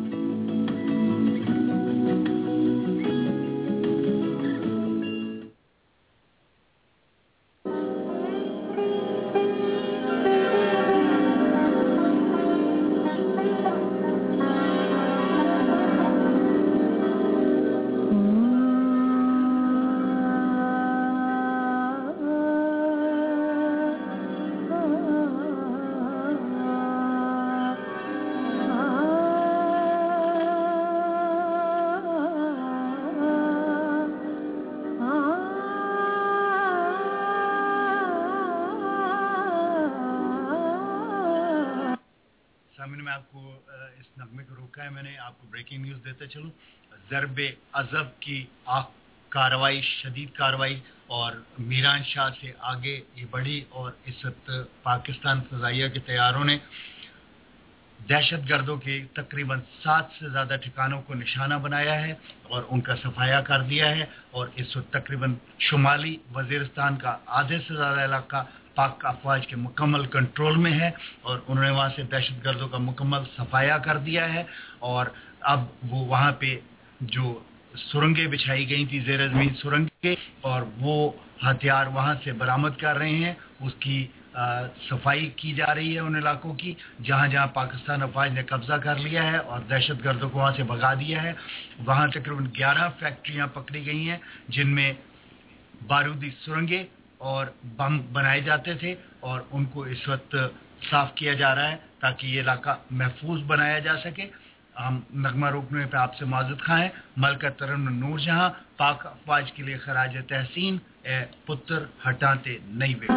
میں نے آپ کو breaking news دیتے چلوں۔ ضرب عذب کی کارروائی، شدید کارروائی، اور میران شاہ سے آگے یہ بڑھی، اور اس وقت پاکستان فضائیہ کے طیاروں نے دہشت گردوں کے تقریباً 7 سے زیادہ ٹھکانوں کو نشانہ بنایا ہے اور ان کا صفایا کر دیا ہے، اور اس وقت تقریباً شمالی وزیرستان کا آدھے سے زیادہ علاقہ پاک افواج کے مکمل کنٹرول میں ہے، اور انہوں نے وہاں سے دہشت گردوں کا مکمل صفایا کر دیا ہے، اور اب وہ وہاں پہ جو سرنگیں بچھائی گئی تھی، زیر زمین سرنگیں، اور وہ ہتھیار وہاں سے برآمد کر رہے ہیں، اس کی صفائی کی جا رہی ہے ان علاقوں کی جہاں جہاں پاکستان افواج نے قبضہ کر لیا ہے اور دہشت گردوں کو وہاں سے بھگا دیا ہے۔ وہاں تقریباً 11 فیکٹریاں پکڑی گئی ہیں جن میں بارودی سرنگیں اور بم بنائے جاتے تھے، اور ان کو اس وقت صاف کیا جا رہا ہے تاکہ یہ علاقہ محفوظ بنایا جا سکے۔ ہم نغمہ روکنے پہ آپ سے معذرت خواہ ہیں۔ ملکہ ترنم نور جہاں، پاک افواج کے لیے خراج تحسین، اے پتر ہٹاتے نہیں وے۔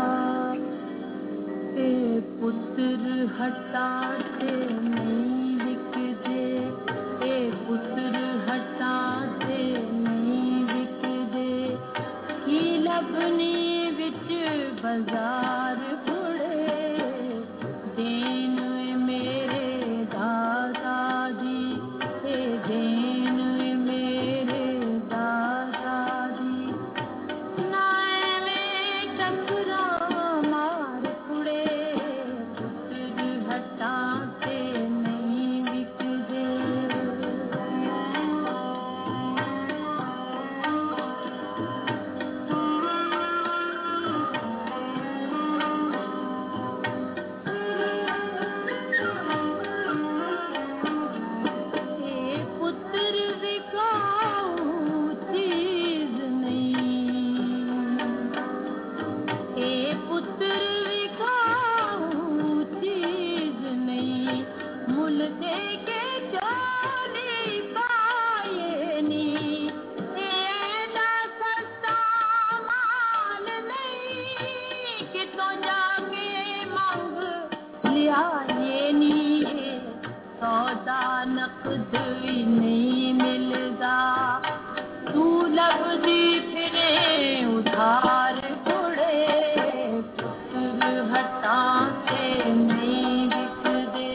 اے پتر ہٹاتے نہیں وکدے، اے پتر ہٹاتے نہیں وکدے، ہی لبنی وچ بازار کھڑے، دین میرے دادا جی، اے دین میرے دادا جی، نائے میں ٹکرا مار کھڑے، پتر ہٹاتے نہیں وکدے۔ نقد بھی نہیں ملدا تو لبدی پھرے ادھار کڑے پتر ہٹاں سے نہیں بکدے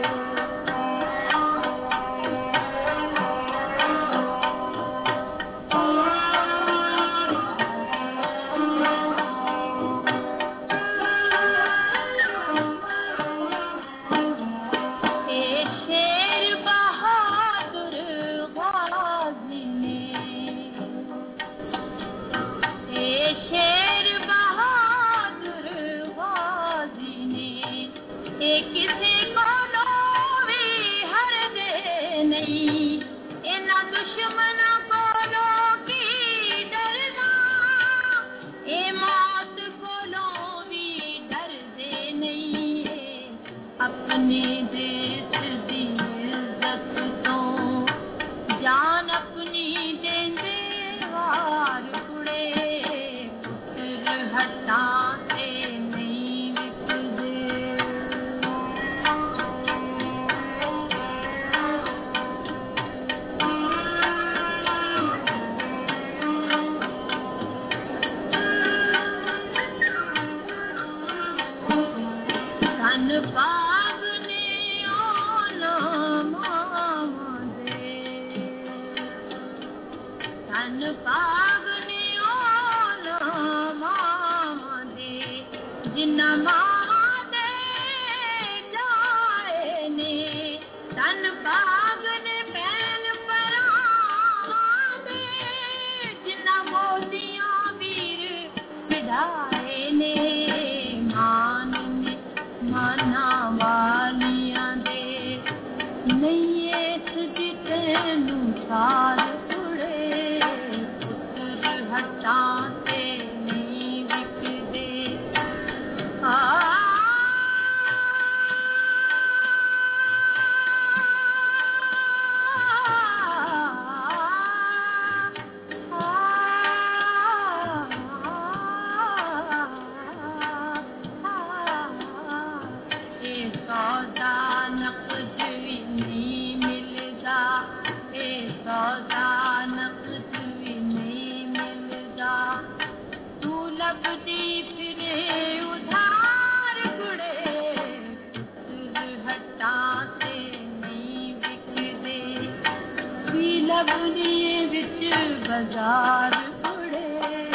بازار اڑے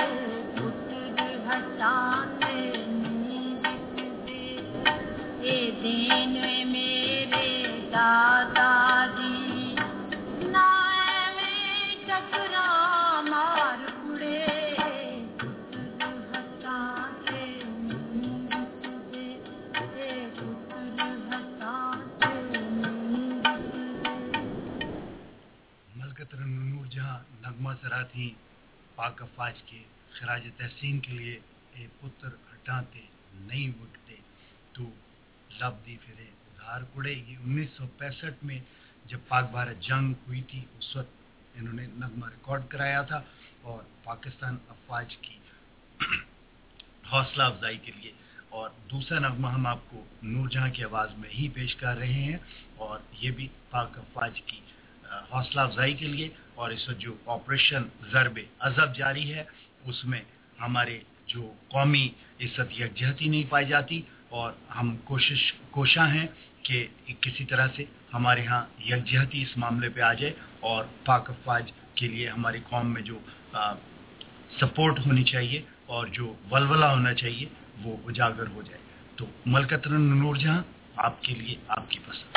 پتر ہٹاں سے نہیں بکدے اے دین میرے دادا دی نہ ایویں ٹکراں مار اڑے پتر ہٹاں سے نہیں بکدے اے پتر ہٹاں سے نہیں بکدے. ملکت نور جہاں نغمہ سرا تھیں پاک افواج کے خراج تحسین کے لیے اے پتر ہٹاں تے نہیں وکتے تو لب دی پھرے ادھار کڑے. یہ 1965 میں جب پاک بھارت جنگ ہوئی تھی اس وقت انہوں نے نغمہ ریکارڈ کرایا تھا اور پاکستان افواج کی حوصلہ افزائی کے لیے. اور دوسرا نغمہ ہم آپ کو نور جہاں کی آواز میں ہی پیش کر رہے ہیں اور یہ بھی پاک افواج کی حوصلہ افزائی کے لیے. اور اس وقت جو آپریشن ضرب عذب جاری ہے اس میں ہمارے جو قومی اس وقت یکجہتی نہیں پائی جاتی اور ہم کوشاں ہیں کہ کسی طرح سے ہمارے ہاں یکجہتی اس معاملے پہ آ جائے اور پاک افواج کے لیے ہماری قوم میں جو سپورٹ ہونی چاہیے اور جو ولولہ ہونا چاہیے وہ اجاگر ہو جائے. تو ملکت نور جہاں آپ کے لیے آپ کی پسند.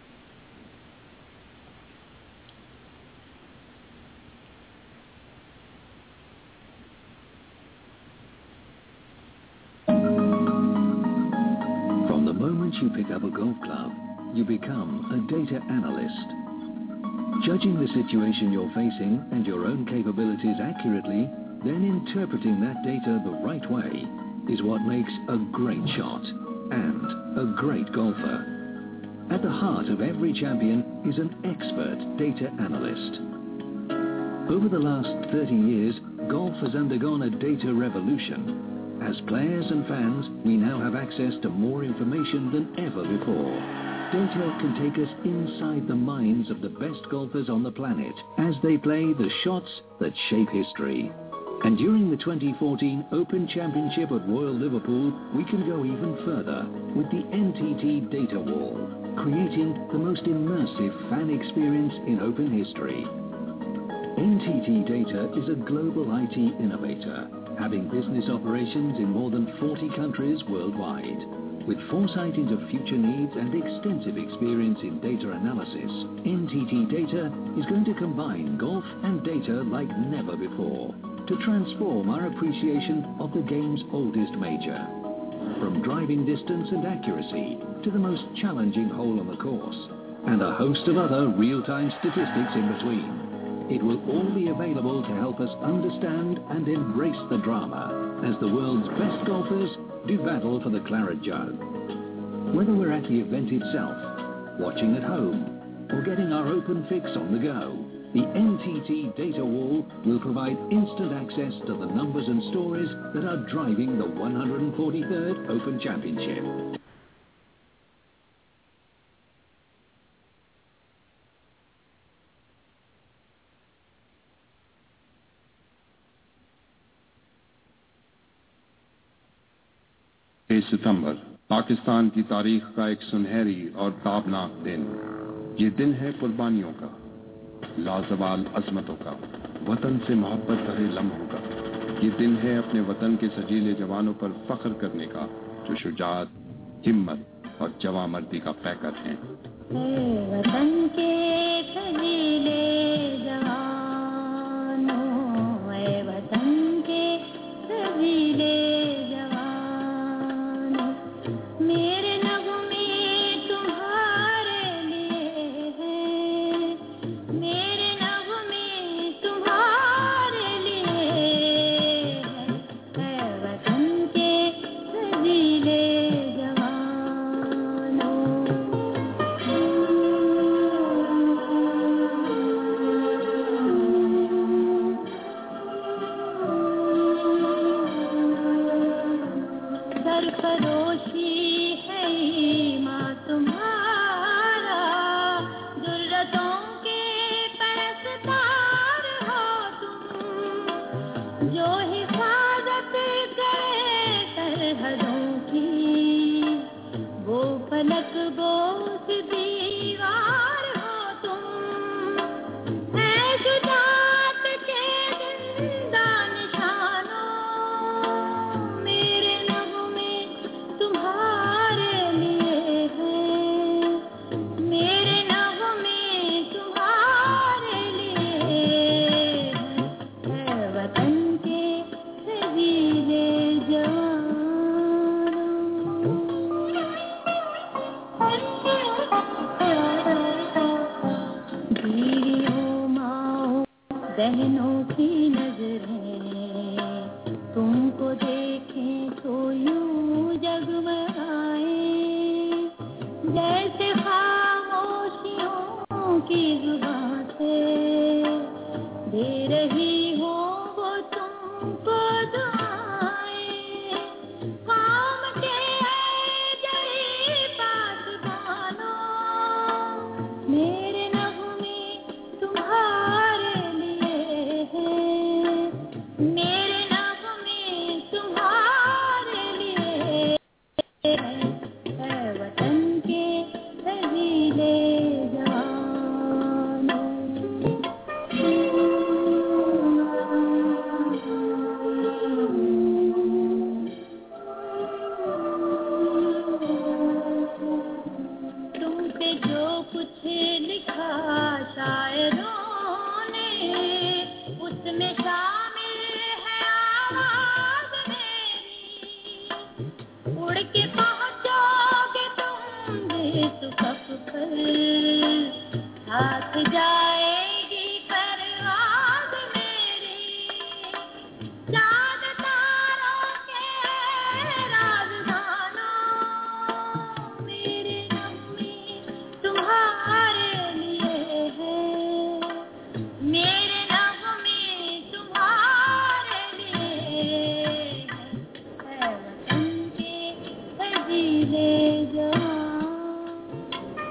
You pick up a golf club, you become a data analyst. Judging the situation you're facing and your own capabilities accurately, then interpreting that data the right way is what makes a great shot and a great golfer. At the heart of every champion is an expert data analyst. Over the last 30 years, golf has undergone a data revolution. As players and fans, we now have access to more information than ever before. Data can take us inside the minds of the best golfers on the planet as they play the shots that shape history. And during the 2014 Open Championship at Royal Liverpool, we can go even further with the NTT Data Wall, creating the most immersive fan experience in Open history. NTT Data is a global IT innovator, having business operations in more than 40 countries worldwide. With foresight into future needs and extensive experience in data analysis, NTT Data is going to combine golf and data like never before to transform our appreciation of the game's oldest major. From driving distance and accuracy to the most challenging hole on the course, and a host of other real-time statistics in between. It will all be available to help us understand and embrace the drama as the world's best golfers do battle for the claret jug. Whether we're at the event itself, watching at home, or getting our Open fix on the go, the NTT Data Wall will provide instant access to the numbers and stories that are driving the 143rd Open Championship. सितंबर पाकिस्तान की तारीख का एक सुनहरी और ताबनाक दिन। ये दिन है कुर्बानियों का, लाजवाल अजमतों का, वतन से मोहब्बत भरे लम्हों का। ये दिन है अपने वतन के सजीले जवानों पर फख्र करने का, जो शुजाअत, हिम्मत और जवामर्दी का पैकर हैं। वतन के सजीले जवानों, वतन के सजीले मेरे नगमे तुम्हारे लिए हैं, मेरे नगमे तुम्हारे लिए है वतन के सजीले जवानों। सरफरोशी तुम्हारा जुर्रतों के परस्तार हो तुम, जो हिफाजत करे सरहदों की, वो फलक बोस दीवार हो तुम। है शुजाअत के जिंदा निशानों, मेरे नगमे तुम्हारे बहनों की नजरें तुमको देखें तो यूं जगमगाए, जैसे खामोशियों की जुबान से दे रही हो वो तुमको दुआएं। काम के जड़ी पासबानों, मेरे नगमे तुम्हारे मेरे नगमे तुम्हारे लिए है वतन के सजीले जवानों। तुमसे जो कुछ लिखा शायरों ने, उसमें उड़ के पहुंचोगे तुम बेसुख पर, हाथ जाएगी परवाज़ मेरी, चाँद तारों के राज़दानों, मेरे नगमे तुम्हारे लिए है, मेरे नगमे तुम्हारे लिए है वतन के सजीले जवान।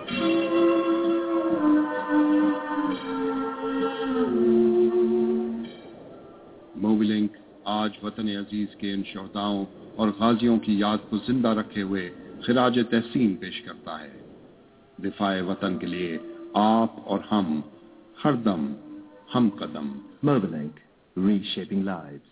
مووی لنک آج وطن عزیز کے ان شہداؤں اور غازیوں کی یاد کو زندہ رکھے ہوئے خراج تحسین پیش کرتا ہے. دفاع وطن کے لیے آپ اور ہم ہر دم ہم قدم. Movie link Reshaping Lives.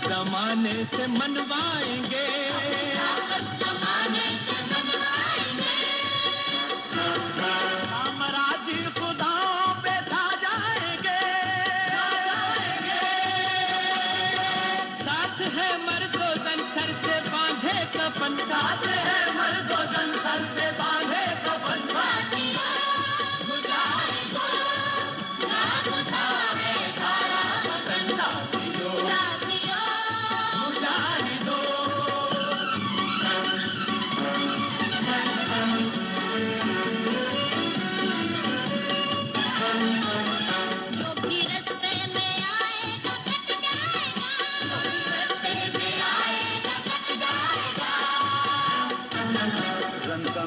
زمانے سے منوائیں گے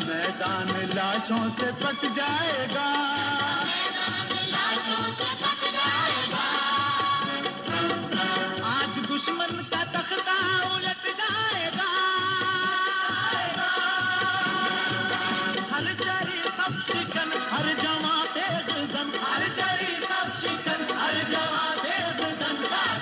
میدان لاشوں سے پٹ جائے گا آج دشمن کا تختہ الٹ جائے گا ہر جری سب شکن ہر جواں تیز زن ہر جری سب شکن ہر جواں تیز زن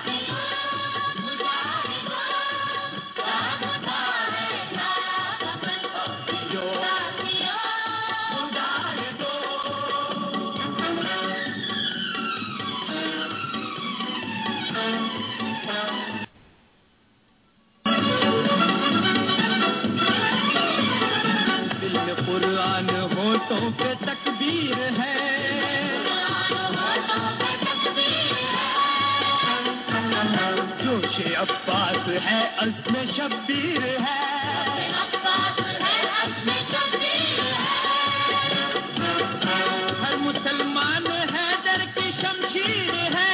قرآن ہوٹوں پہ تکبیر ہے جوش عباس ہے عزم شبیر ہے ہر مسلمان حیدر کی شمشیر ہے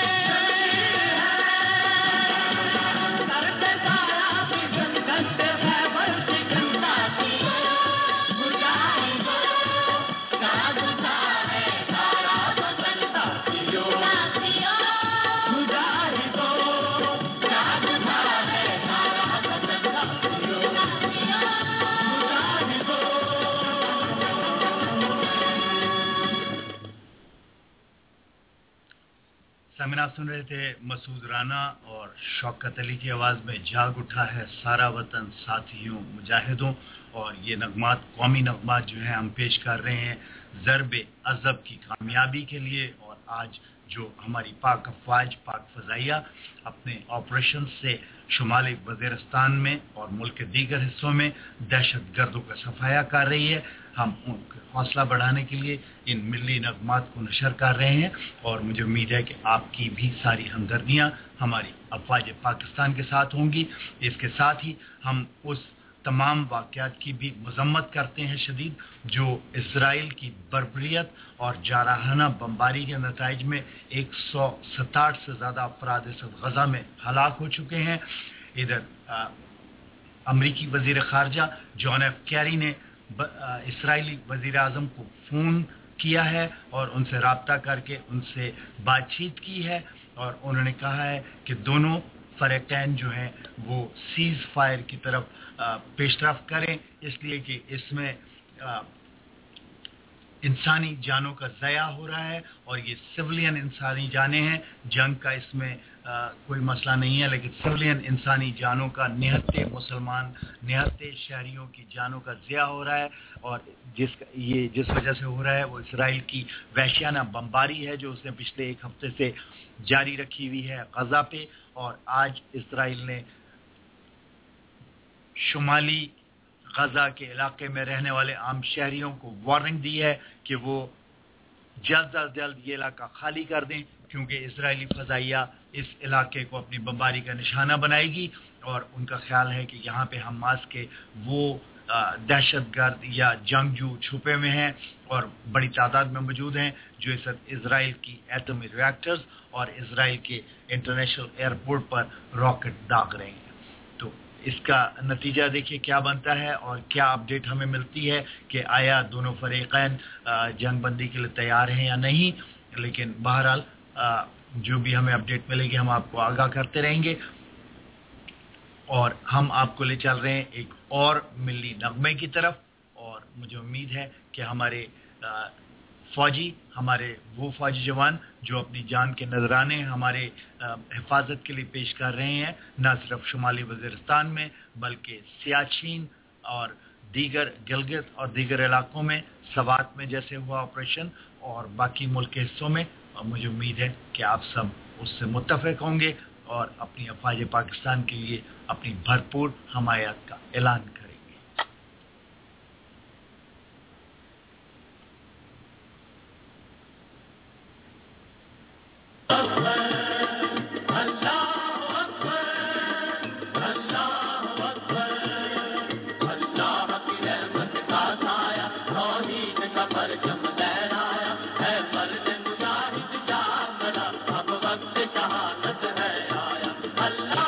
سامعین آپ سن رہے تھے مسعود رانا اور شوکت علی کی آواز میں جاگ اٹھا ہے سارا وطن ساتھیوں مجاہدوں، اور یہ نغمات قومی نغمات جو ہیں ہم پیش کر رہے ہیں ضرب عذب کی کامیابی کے لیے۔ اور آج جو ہماری پاک افواج پاک فضائیہ اپنے آپریشن سے شمالی وزیرستان میں اور ملک کے دیگر حصوں میں دہشت گردوں کا صفایا کر رہی ہے، ہم ان کا حوصلہ بڑھانے کے لیے ان ملی نغمات کو نشر کر رہے ہیں، اور مجھے امید ہے کہ آپ کی بھی ساری ہمدردیاں ہماری افواج پاکستان کے ساتھ ہوں گی۔ اس کے ساتھ ہی ہم اس تمام واقعات کی بھی مذمت کرتے ہیں شدید جو اسرائیل کی بربریت اور جارحانہ بمباری کے نتائج میں 167 سے زیادہ افراد اس غزہ میں ہلاک ہو چکے ہیں۔ ادھر امریکی وزیر خارجہ جان ایف کیری نے اسرائیلی وزیر اعظم کو فون کیا ہے اور ان سے رابطہ کر کے ان سے بات چیت کی ہے، اور انہوں نے کہا ہے کہ دونوں فریقین جو ہیں وہ سیز فائر کی طرف پیش رفت کریں، اس لیے کہ اس میں انسانی جانوں کا ضیاع ہو رہا ہے، اور یہ سویلین انسانی جانیں ہیں، جنگ کا اس میں کوئی مسئلہ نہیں ہے، لیکن سویلین انسانی جانوں کا نہتے مسلمان نہتے شہریوں کی جانوں کا ضیاع ہو رہا ہے، اور جس وجہ سے ہو رہا ہے وہ اسرائیل کی وحشیانہ بمباری ہے جو اس نے پچھلے ایک ہفتے سے جاری رکھی ہوئی ہے غزہ پہ۔ اور آج اسرائیل نے شمالی غزہ کے علاقے میں رہنے والے عام شہریوں کو وارننگ دی ہے کہ وہ جلد از جلد یہ علاقہ خالی کر دیں، کیونکہ اسرائیلی فضائیہ اس علاقے کو اپنی بمباری کا نشانہ بنائے گی، اور ان کا خیال ہے کہ یہاں پہ حماس کے وہ دہشت گرد یا جنگجو چھپے ہوئے ہیں اور بڑی تعداد میں موجود ہیں جو اس وقت اسرائیل کی ایٹمی ریئیکٹرز اور اسرائیل کے انٹرنیشنل ایئرپورٹ پر راکٹ داغ رہے ہیں۔ تو اس کا نتیجہ دیکھیے کیا بنتا ہے اور کیا اپڈیٹ ہمیں ملتی ہے کہ آیا دونوں فریقین جنگ بندی کے لیے تیار ہیں یا نہیں، لیکن بہرحال جو بھی ہمیں اپڈیٹ ملے گی ہم آپ کو آگاہ کرتے رہیں گے۔ اور ہم آپ کو لے چل رہے ہیں ایک اور ملی نغمے کی طرف، اور مجھے امید ہے کہ ہمارے فوجی، ہمارے وہ فوجی جوان جو اپنی جان کے نذرانے ہمارے حفاظت کے لیے پیش کر رہے ہیں، نہ صرف شمالی وزیرستان میں بلکہ سیاچین اور دیگر گلگت اور دیگر علاقوں میں، سوات میں جیسے ہوا آپریشن اور باقی ملک کے حصوں میں، اور مجھے امید ہے کہ آپ سب اس سے متفق ہوں گے اور اپنی افواج پاکستان کے لیے اپنی بھرپور حمایت کا اعلان کریں گے۔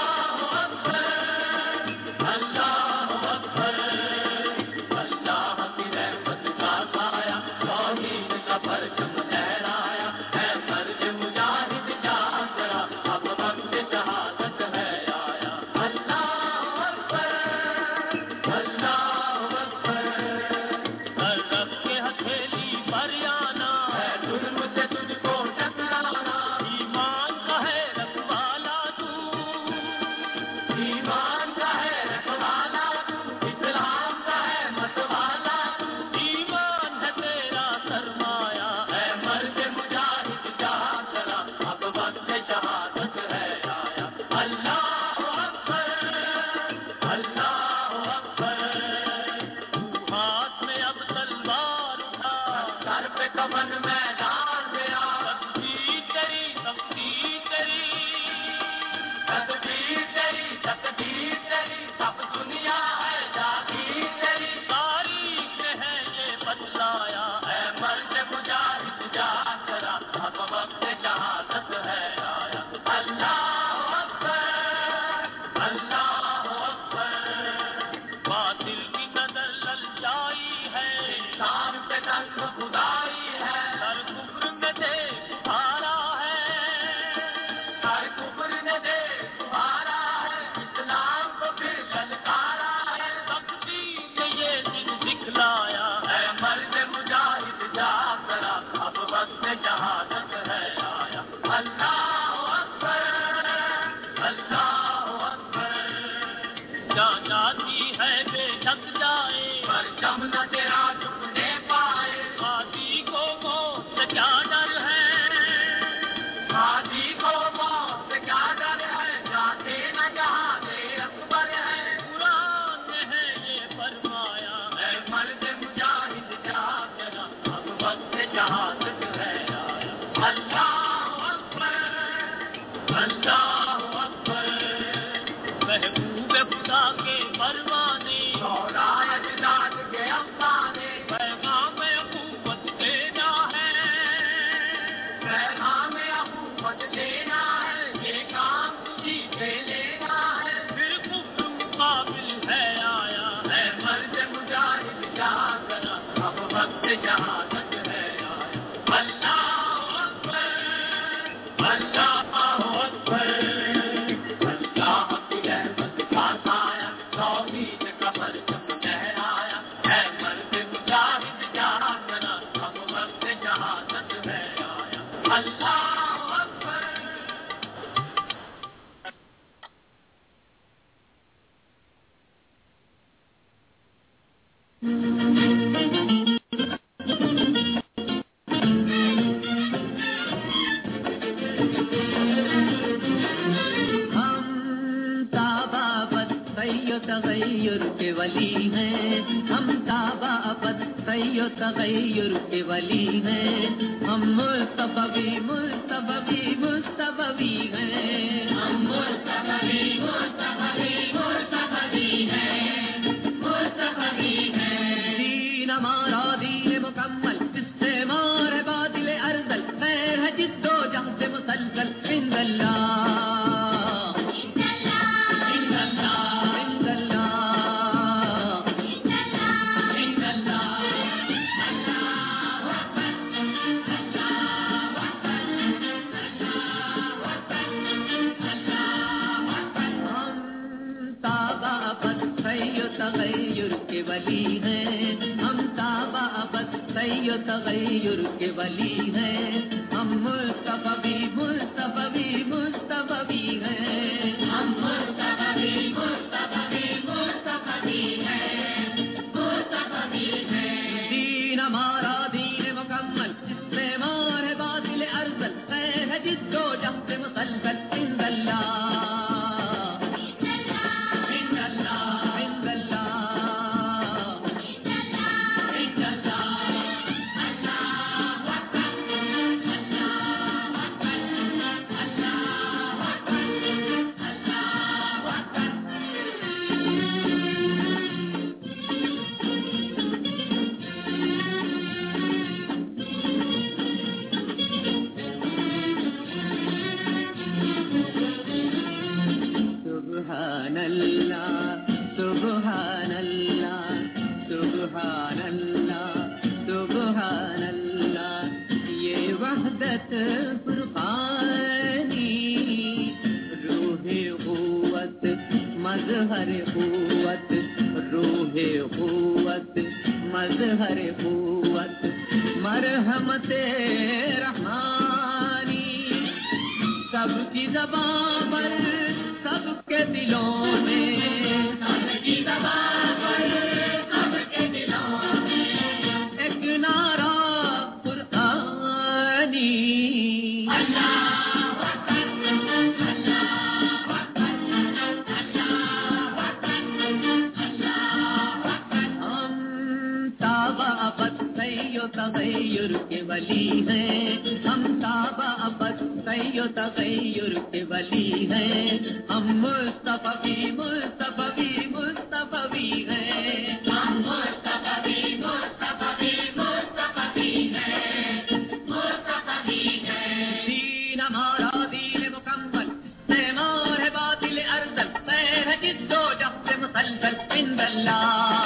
اللہ سمن میدان میرا تقدیر تیری تقدیر تیری سب دنیا ہے جاتی تیری تاریخ میں ہے یہ بتلایا ہے مرد مجاہد جا کرا اب وقت شہادت ہے آیا اللہ اکبر اللہ اکبر باطل کی نظر للچائی ہے انسان پہ تنگ خدائی ہے ہر کفر میں دے تمہارا ہے ہر کفر میں دے تمہارا ہے اسلام کو پھر للکارا ہے تقدیر نے یہ دن دکھلایا ہے مرد مجاہد جا کرا اب وقت شہادت ہے آیا اللہ اکبر اللہ اکبر جا جاتی ہے بے شک جائے پر جم نہ تیرا جھکنے پائے غازی کو موت سے کیا ڈر ہے غازی کو موت سے کیا ڈر ہے جاتے نہ جہاں دے اکبر ہے قرآن نے ہے یہ فرمایا ہے مرد مجاہد جا کرا اب وقت شہادت ہے آیا اللہ اکبر اللہ اکبر محبوب خدا کے پروانے دورائے اجداد کے افسانے پیغام اخوت دینا ہے پیغام اخوت دینا ہے یہ کام تجھی سے لینا ہے پھر کفر مقابل ہے آیا ہے مرد مجاہد جا کرا اب وقت شہادت ہے آیا اللہ اکبر اللہ اکبر اللہ کی رحمت کا سایہ توحید کا پرچم لہرایا ہے مرد مجاہد جا کرا اب وقت شہادت ہے آیا اللہ اکبر ہم تابابت تغیر کے ولی ہیں ہم تابابت تغیر کے ولی ہیں ہم مصطفی ہیں ہم مصطفی ہیں دین ہمارا دین مکمل جس سے مارے باطل ارذل خیر ہے جد و جہد سے مسلسل عند اللہ تغیر کے ولی ہیں ہم تابابت تغیر کے ولی ہیں ہم مصطفی ہیں ہم مصطفی ہیں دین ہمارا دین مکمل جس سے مار ہے باطل ارذل خیر ہے جد و جہد مسلسل عند اللہ سبحان اللہ سبحان اللہ سبحان اللہ سبحان اللہ یہ وحدت فرقانی روح قوت مظہر قوت روح قوت مظہر قوت مرحمت رحمانی سب کی زبان پر سب کے دلوں میں سب کی زبان پر سب کے دلوں میں ایک نعرہ قرآنی اللہ اکبر اللہ اکبر اللہ اکبر اللہ اکبر ہم تابابت तगय्यो तगय्युर के वली हैं हम ताबा अबद तगय्यो तगय्युर के वली हैं हम मुस्तफवी मुस्तफवी मुस्तफवी हैं हम मुस्तफवी मुस्तफवी मुस्तफवी हैं मुस्तफवी हैं दीन हमारा दीन मुकम्मल पैमार है बातिल अर्जल पैर है जिद्दो जफ्र मुसलसल इंदल्लाह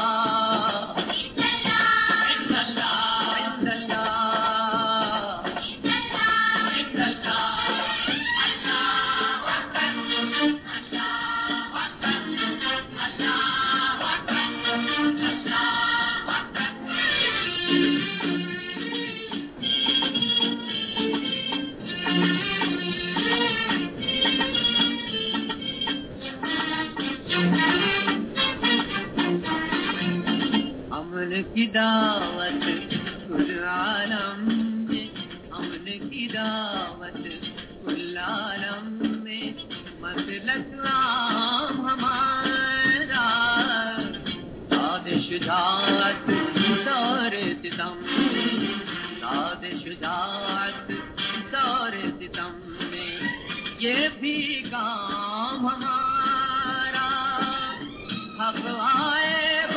की दावत कुल आलम में अमन की दावत कुल आलम में मसलक आम हमारा साद शुजाअत दौर सितम साद शुजाअत दौर सितम में ये भी काम हमारा हक आए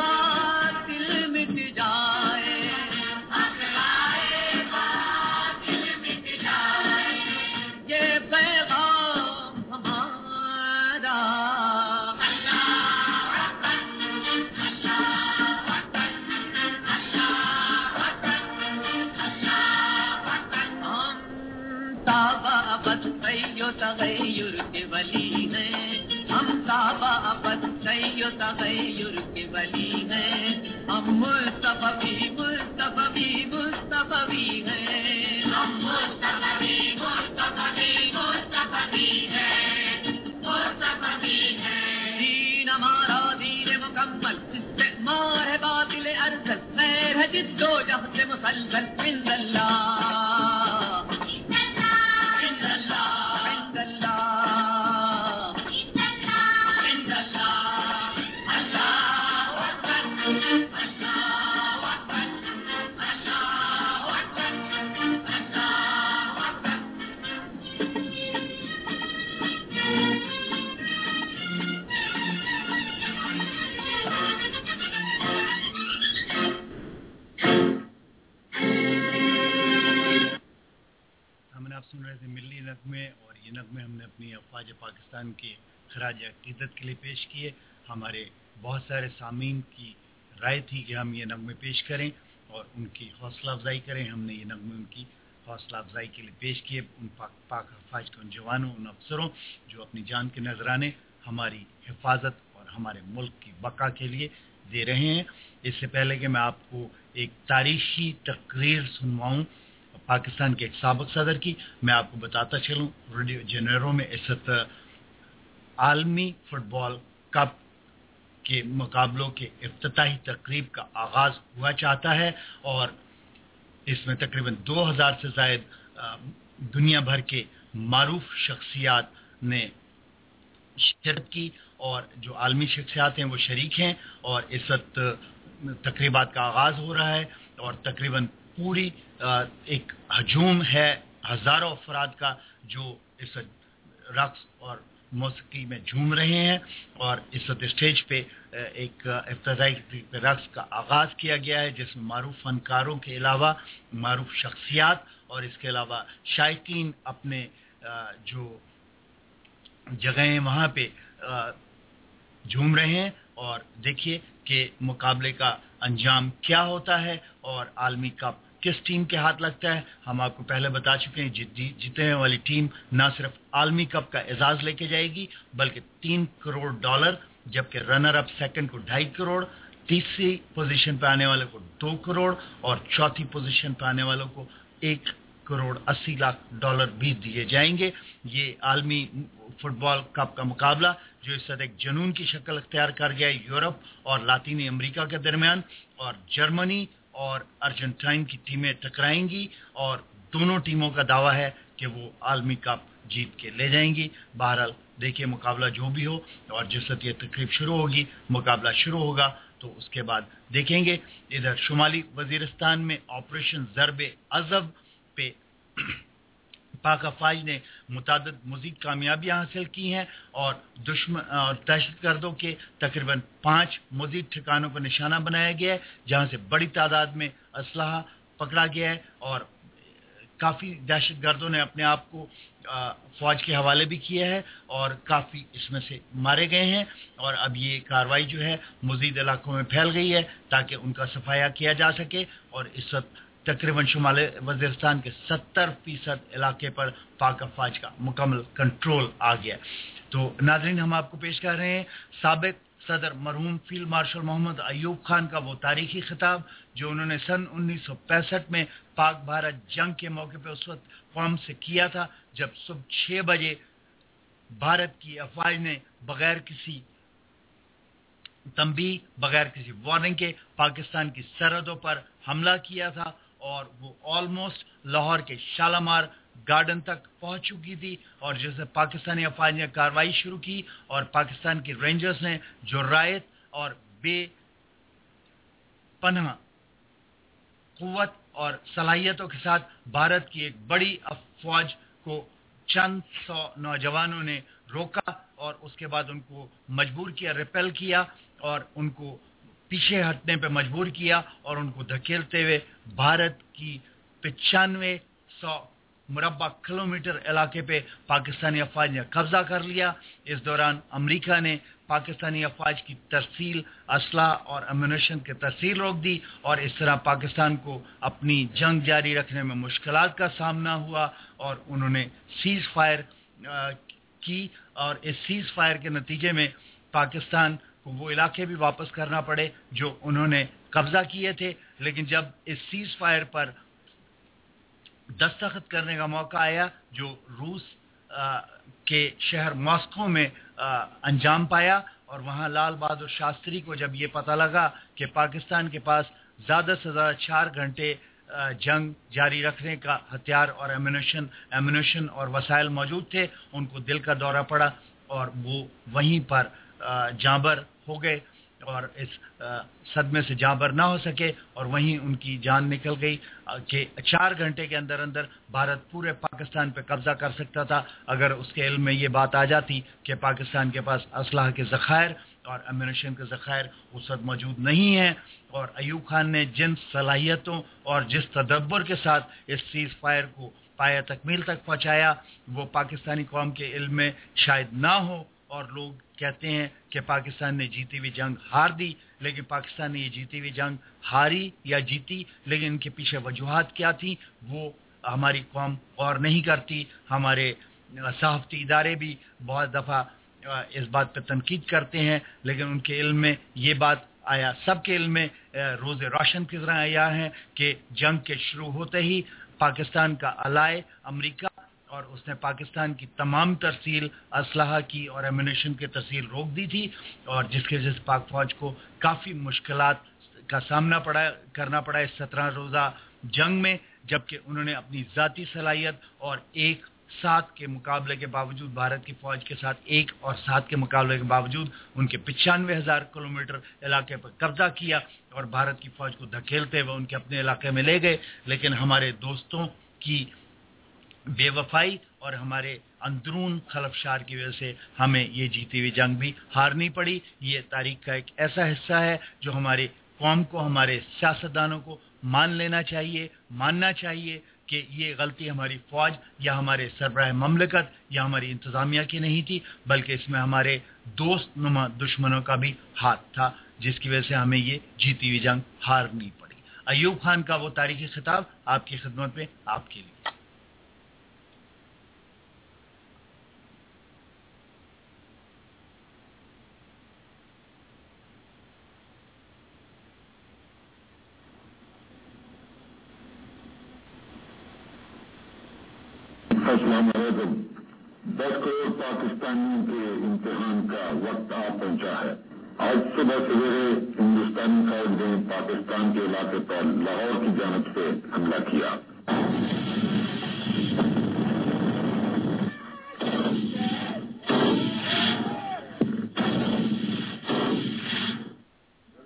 तगय्युर के वली हैं हम ताबा अबद तगय्यो तगय्युर के वली हैं हम मुस्तफवी मुस्तफवी मुस्तफवी हैं हम मुस्तफवी मुस्तफवी मुस्तफवी हैं मुस्तफवी हैं दीन हमारा दीन मुकम्मल इस्तेमार है बातिल अर्जल खैर है जिद्दो जहद मुसलसल इंदल्लाह सुन रहे थे मिल्ली नगमे और ये नगमे हमने अपनी अफवाज पाकिस्तान के खराज अकीदत के लिए पेश किए। हमारे बहुत सारे सामीन की राय थी कि हम ये नगमे पेश करें और उनकी हौसला अफजाई करें। हमने ये नगमे उनकी हौसला अफजाई के लिए पेश किए, उन पाक अफवाज के उन जवानों, उन अफसरों जो अपनी जान के नजराने हमारी हिफाजत और हमारे मुल्क की बका के लिए दे रहे हैं। इससे पहले कि मैं आपको एक तारीखी तकरीर सुनवाऊँ पाकिस्तान के एक साबिक सदर की, मैं आपको बताता चलूं रियो डी जेनेरो में इस वक्त आलमी फुटबॉल कप के मुकाबलों के इफ्तिताही तकरीब का आगाज हुआ चाहता है और इसमें तकरीबन 2000 से ज़ायद दुनिया भर के मारूफ शख्सियात ने शिरकत की और जो आलमी शख्सियात हैं वो शरीक हैं और इस वक्त तकरीबात का आगाज हो रहा है और तकरीबन पूरी एक हजूम है हजारों अफराद का जो इस रक्स और मौसीकी में झूम रहे हैं और इस वक्त स्टेज पे एक इफ्तिताही रक्स का आगाज किया गया है जिसमें मारूफ फनकारों के अलावा मारूफ शख्सियात और इसके अलावा शायकीन अपने जो जगह हैं वहाँ पे झूम रहे हैं और देखिए कि मुकाबले का अंजाम क्या होता है और आलमी कप किस टीम के हाथ लगता है। हम आपको पहले बता चुके हैं जीतने वाली टीम ना सिर्फ आलमी कप का एजाज लेके जाएगी बल्कि $3 करोड़, जबकि रनर अप सेकंड को 2.5 करोड़, तीसरी पोजीशन पे आने वाले को 2 करोड़ और चौथी पोजीशन पे आने वालों को $1 करोड़ 80 लाख भी दिए जाएंगे। ये आलमी फुटबॉल कप का मुकाबला जो इस वक्त एक जुनून की शक्ल अख्तियार कर गया है यूरोप और लातीनी अमेरिका के दरमियान, और जर्मनी और अर्जेंटाइन की टीमें टकराएंगी और दोनों टीमों का दावा है कि वो आलमी कप जीत के ले जाएंगी। बहरहाल देखिए मुकाबला जो भी हो और जिस वक्त ये तकरीब शुरू होगी मुकाबला शुरू होगा تو اس کے بعد دیکھیں گے. ادھر شمالی وزیرستان میں آپریشن ضرب عضب پہ پاک افواج نے متعدد مزید کامیابیاں حاصل کی ہیں اور دہشت گردوں کے تقریباً 5 مزید ٹھکانوں کو نشانہ بنایا گیا ہے جہاں سے بڑی تعداد میں اسلحہ پکڑا گیا ہے اور کافی دہشت گردوں نے اپنے آپ کو فوج کے حوالے بھی کیا ہے اور کافی اس میں سے مارے گئے ہیں اور اب یہ کارروائی جو ہے مزید علاقوں میں پھیل گئی ہے تاکہ ان کا صفایا کیا جا سکے اور اس وقت تقریباً شمال وزیرستان کے 70% علاقے پر پاک افواج کا مکمل کنٹرول آ گیا. تو ناظرین ہم آپ کو پیش کر رہے ہیں سابق صدر مرحوم فیلڈ مارشل محمد ایوب خان کا وہ تاریخی خطاب جو انہوں نے سن 1965 میں پاک بھارت جنگ کے موقع پہ اس وقت قوم سے کیا تھا جب صبح 6 بجے بھارت کی افواج نے بغیر کسی تنبیہ بغیر کسی وارننگ کے پاکستان کی سرحدوں پر حملہ کیا تھا اور وہ آلموسٹ لاہور کے شالامار گارڈن تک پہنچ چکی تھی اور جیسے پاکستانی افواج نے کارروائی شروع کی اور پاکستان کے رینجرز نے جرائت اور بے پناہ قوت اور صلاحیتوں کے ساتھ بھارت کی ایک بڑی افواج کو چند 100 نوجوانوں نے روکا اور اس کے بعد ان کو مجبور کیا ریپیل کیا اور ان کو پیچھے ہٹنے پہ مجبور کیا اور ان کو دھکیلتے ہوئے بھارت کی 9500 مربع کلومیٹر علاقے پہ پاکستانی افواج نے قبضہ کر لیا. اس دوران امریکہ نے پاکستانی افواج کی ترسیل اسلحہ اور امونیشن کی ترسیل روک دی اور اس طرح پاکستان کو اپنی جنگ جاری رکھنے میں مشکلات کا سامنا ہوا اور انہوں نے سیز فائر کی اور اس سیز فائر کے نتیجے میں پاکستان کو وہ علاقے بھی واپس کرنا پڑے جو انہوں نے قبضہ کیے تھے. لیکن جب اس سیز فائر پر دستخط کرنے کا موقع آیا جو روس کے شہر ماسکو میں انجام پایا اور وہاں لال بہادر شاستری کو جب یہ پتہ لگا کہ پاکستان کے پاس زیادہ سے زیادہ 4 گھنٹے جنگ جاری رکھنے کا ہتھیار اور ایمونیشن اور وسائل موجود تھے ان کو دل کا دورہ پڑا اور وہ وہیں پر جانبر ہو گئے اور اس صدمے سے جانبر نہ ہو سکے اور وہیں ان کی جان نکل گئی کہ 4 گھنٹے کے اندر اندر بھارت پورے پاکستان پہ قبضہ کر سکتا تھا اگر اس کے علم میں یہ بات آ جاتی کہ پاکستان کے پاس اسلحہ کے ذخائر اور ایمونیشن کے ذخائر اس وقت موجود نہیں ہیں. اور ایوب خان نے جن صلاحیتوں اور جس تدبر کے ساتھ اس سیز فائر کو پایا تکمیل تک پہنچایا وہ پاکستانی قوم کے علم میں شاید نہ ہو اور لوگ کہتے ہیں کہ پاکستان نے جیتی ہوئی جنگ ہار دی لیکن پاکستان نے یہ جیتی ہوئی جنگ ہاری یا جیتی لیکن ان کے پیچھے وجوہات کیا تھیں وہ ہماری قوم غور نہیں کرتی. ہمارے صحافتی ادارے بھی بہت دفعہ اس بات پہ تنقید کرتے ہیں لیکن ان کے علم میں یہ بات آیا سب کے علم میں روز روشن کی طرح آیا ہے کہ جنگ کے شروع ہوتے ہی پاکستان کا الائے امریکہ اور اس نے پاکستان کی تمام ترسیل اسلحہ کی اور ایمونیشن کی ترسیل روک دی تھی اور جس کی وجہ سے پاک فوج کو کافی مشکلات کا سامنا کرنا پڑا اس 17 روزہ جنگ میں جبکہ انہوں نے اپنی ذاتی صلاحیت اور 1-7 کے مقابلے کے باوجود بھارت کی فوج کے ساتھ 1 اور 7 کے مقابلے کے باوجود ان کے 95,000 کلومیٹر علاقے پر قبضہ کیا اور بھارت کی فوج کو دھکیلتے ہوئے ان کے اپنے علاقے میں لے گئے. لیکن ہمارے دوستوں کی بے وفائی اور ہمارے اندرون خلفشار کی وجہ سے ہمیں یہ جیتی ہوئی جنگ بھی ہارنی پڑی. یہ تاریخ کا ایک ایسا حصہ ہے جو ہمارے قوم کو ہمارے سیاستدانوں کو ماننا چاہیے کہ یہ غلطی ہماری فوج یا ہمارے سربراہ مملکت یا ہماری انتظامیہ کی نہیں تھی بلکہ اس میں ہمارے دوست نما دشمنوں کا بھی ہاتھ تھا جس کی وجہ سے ہمیں یہ جیتی ہوئی جنگ ہارنی پڑی. ایوب خان کا وہ تاریخی خطاب آپ کی خدمت میں آپ کے لیے. السلام علیکم. 10 کروڑ پاکستانیوں کے امتحان کا وقت آ پہنچا ہے. آج صبح سویرے ہندوستانی فوج نے پاکستان کے علاقے پر لاہور کی جانب سے حملہ کیا. اس کے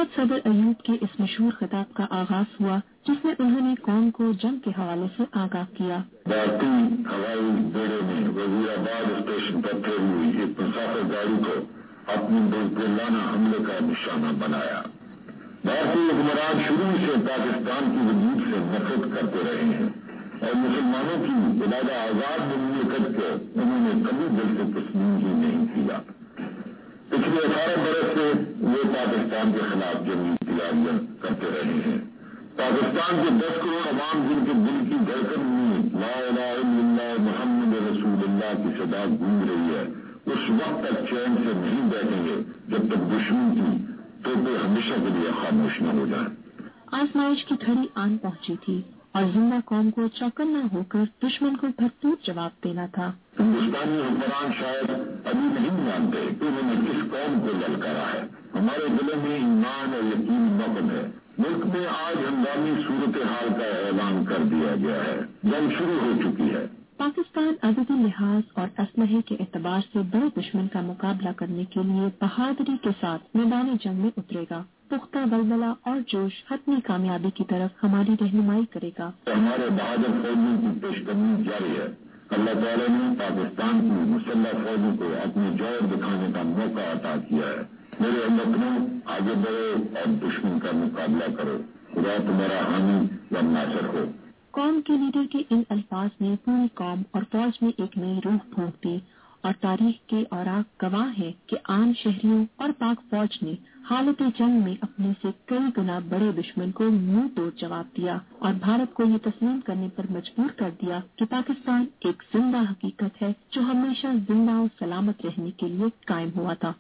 بعد सदर अयूब के इस मशहूर खिताब का आगाज हुआ जिसमें उन्होंने कौम को जंग के हवाले से आगाह किया। भारतीय हवाई बेड़े ने वजीराबाद स्टेशन पर ठहरी हुई एक मुसाफिर गाड़ी को अपनी बुज़दिलाना हमले का निशाना बनाया। भारतीय हुक्मरान शुरू से पाकिस्तान की वजूद से नफरत करते रहे हैं और मुसलमानों की इलाका आजाद मुमलिकत को उन्होंने कभी दिल से तस्लीम ही नहीं किया। पिछले 18 बरस से वे पाकिस्तान के खिलाफ जंगी तैयारियां करते रहे हैं। पाकिस्तान के 10 करोड़ अवाम जिनके दिल की धड़कन में ला इलाहा इल्लल्लाह मुहम्मद रसूलुल्लाह की सदा गूंज रही है, उस वक्त तक चैन से नहीं बैठेंगे जब तक दुश्मन की तोपें हमेशा के लिए खामोश न हो जाए। आजमाइश की घड़ी आन पहुंची थी और जिंदा कौम को चौकन्ना होकर दुश्मन को भरपूर जवाब देना था। हिंदुस्तानी हुक्मरान शायद अभी नहीं जानते कि उन्होंने किस कौम को ललकारा है। हमारे दिलों में ईमान और यकीन मौजूद है। मुल्क में आज हंगामी सूरत हाल का ऐलान कर दिया गया है। जंग शुरू हो चुकी है। पाकिस्तान अददी लिहाज और असलहे के एतबार से बड़े दुश्मन का मुकाबला करने के लिए बहादुरी के साथ मैदान जंग में उतरेगा। पुख्ता बलबला और जोश हतमी कामयाबी की तरफ हमारी रहनुमाई करेगा। हमारे बहादुर फौजियों की पेशकदमी जारी है। अल्लाह ताला ने पाकिस्तान की मुसल्लह फौजों को अपनी जौहर दिखाने का मौका अता किया है। मेरे वतनों, आगे बढ़ो और दुश्मन का मुकाबला करो। खुदा तुम्हारा हामी व नासर हो। कौम के लीडर के इन अल्फाज ने पूरी कौम और फौज में एक नई रूह फूंक दी और तारीख के औराक गवाह है कि आम शहरियों और पाक फौज ने हालत जंग में अपने से कई गुना बड़े दुश्मन को मुंह तोड़ जवाब दिया और भारत को ये तस्लीम करने पर मजबूर कर दिया कि पाकिस्तान एक जिंदा हकीकत है जो हमेशा जिंदा और सलामत रहने के लिए कायम हुआ था।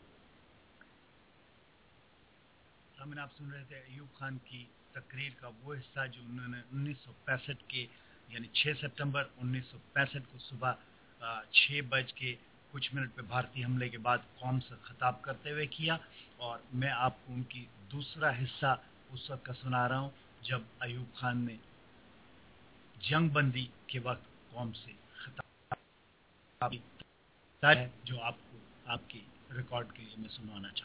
आप सुन रहे थे अयूब खान की तकरीर का वो हिस्सा जो उन्होंने 1965 के यानी 6 सितंबर 1965 को सुबह 6:00 पे भारतीय हमले के बाद कौम से खिताब करते हुए किया। और मैं आपको उनकी दूसरा हिस्सा उस वक्त का सुना रहा हूँ जब अयूब खान ने जंगबंदी के वक्त कौम से खिताब जो आपको आपकी रिकॉर्ड के लिए मैं सुनाना चाहता हूँ।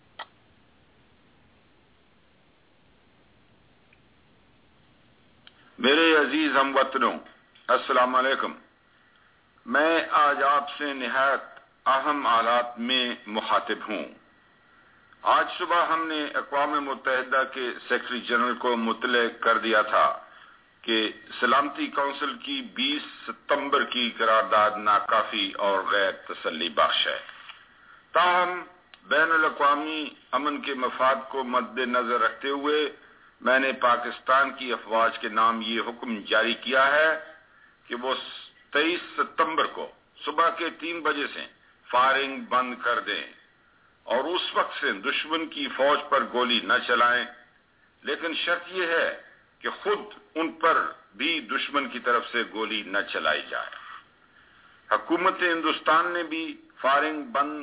मेरे अजीज हमवतनों, अस्सलाम वालेकुम। मैं आज आपसे निहायत अहम हालात में मुखातिब हूँ। आज सुबह हमने अक़वाम मुत्तहिदा के सेक्रेटरी जनरल को मुतले कर दिया था कि सलामती कौंसिल की 20 सितंबर की करारदाद नाकाफी और गैर तसल्ली बख्श है। ताहम बैनुल-अक़वामी अमन के मफाद को मद्देनजर रखते हुए मैंने पाकिस्तान की अफवाज के नाम ये हुक्म जारी किया है कि वो 23 सितंबर को सुबह के 3 बजे से फायरिंग बंद कर दें और उस वक्त से दुश्मन की फौज पर गोली न चलाएं, लेकिन शर्त यह है कि खुद उन पर भी दुश्मन की तरफ से गोली न चलाई जाए। हुकूमत हिंदुस्तान ने भी फायरिंग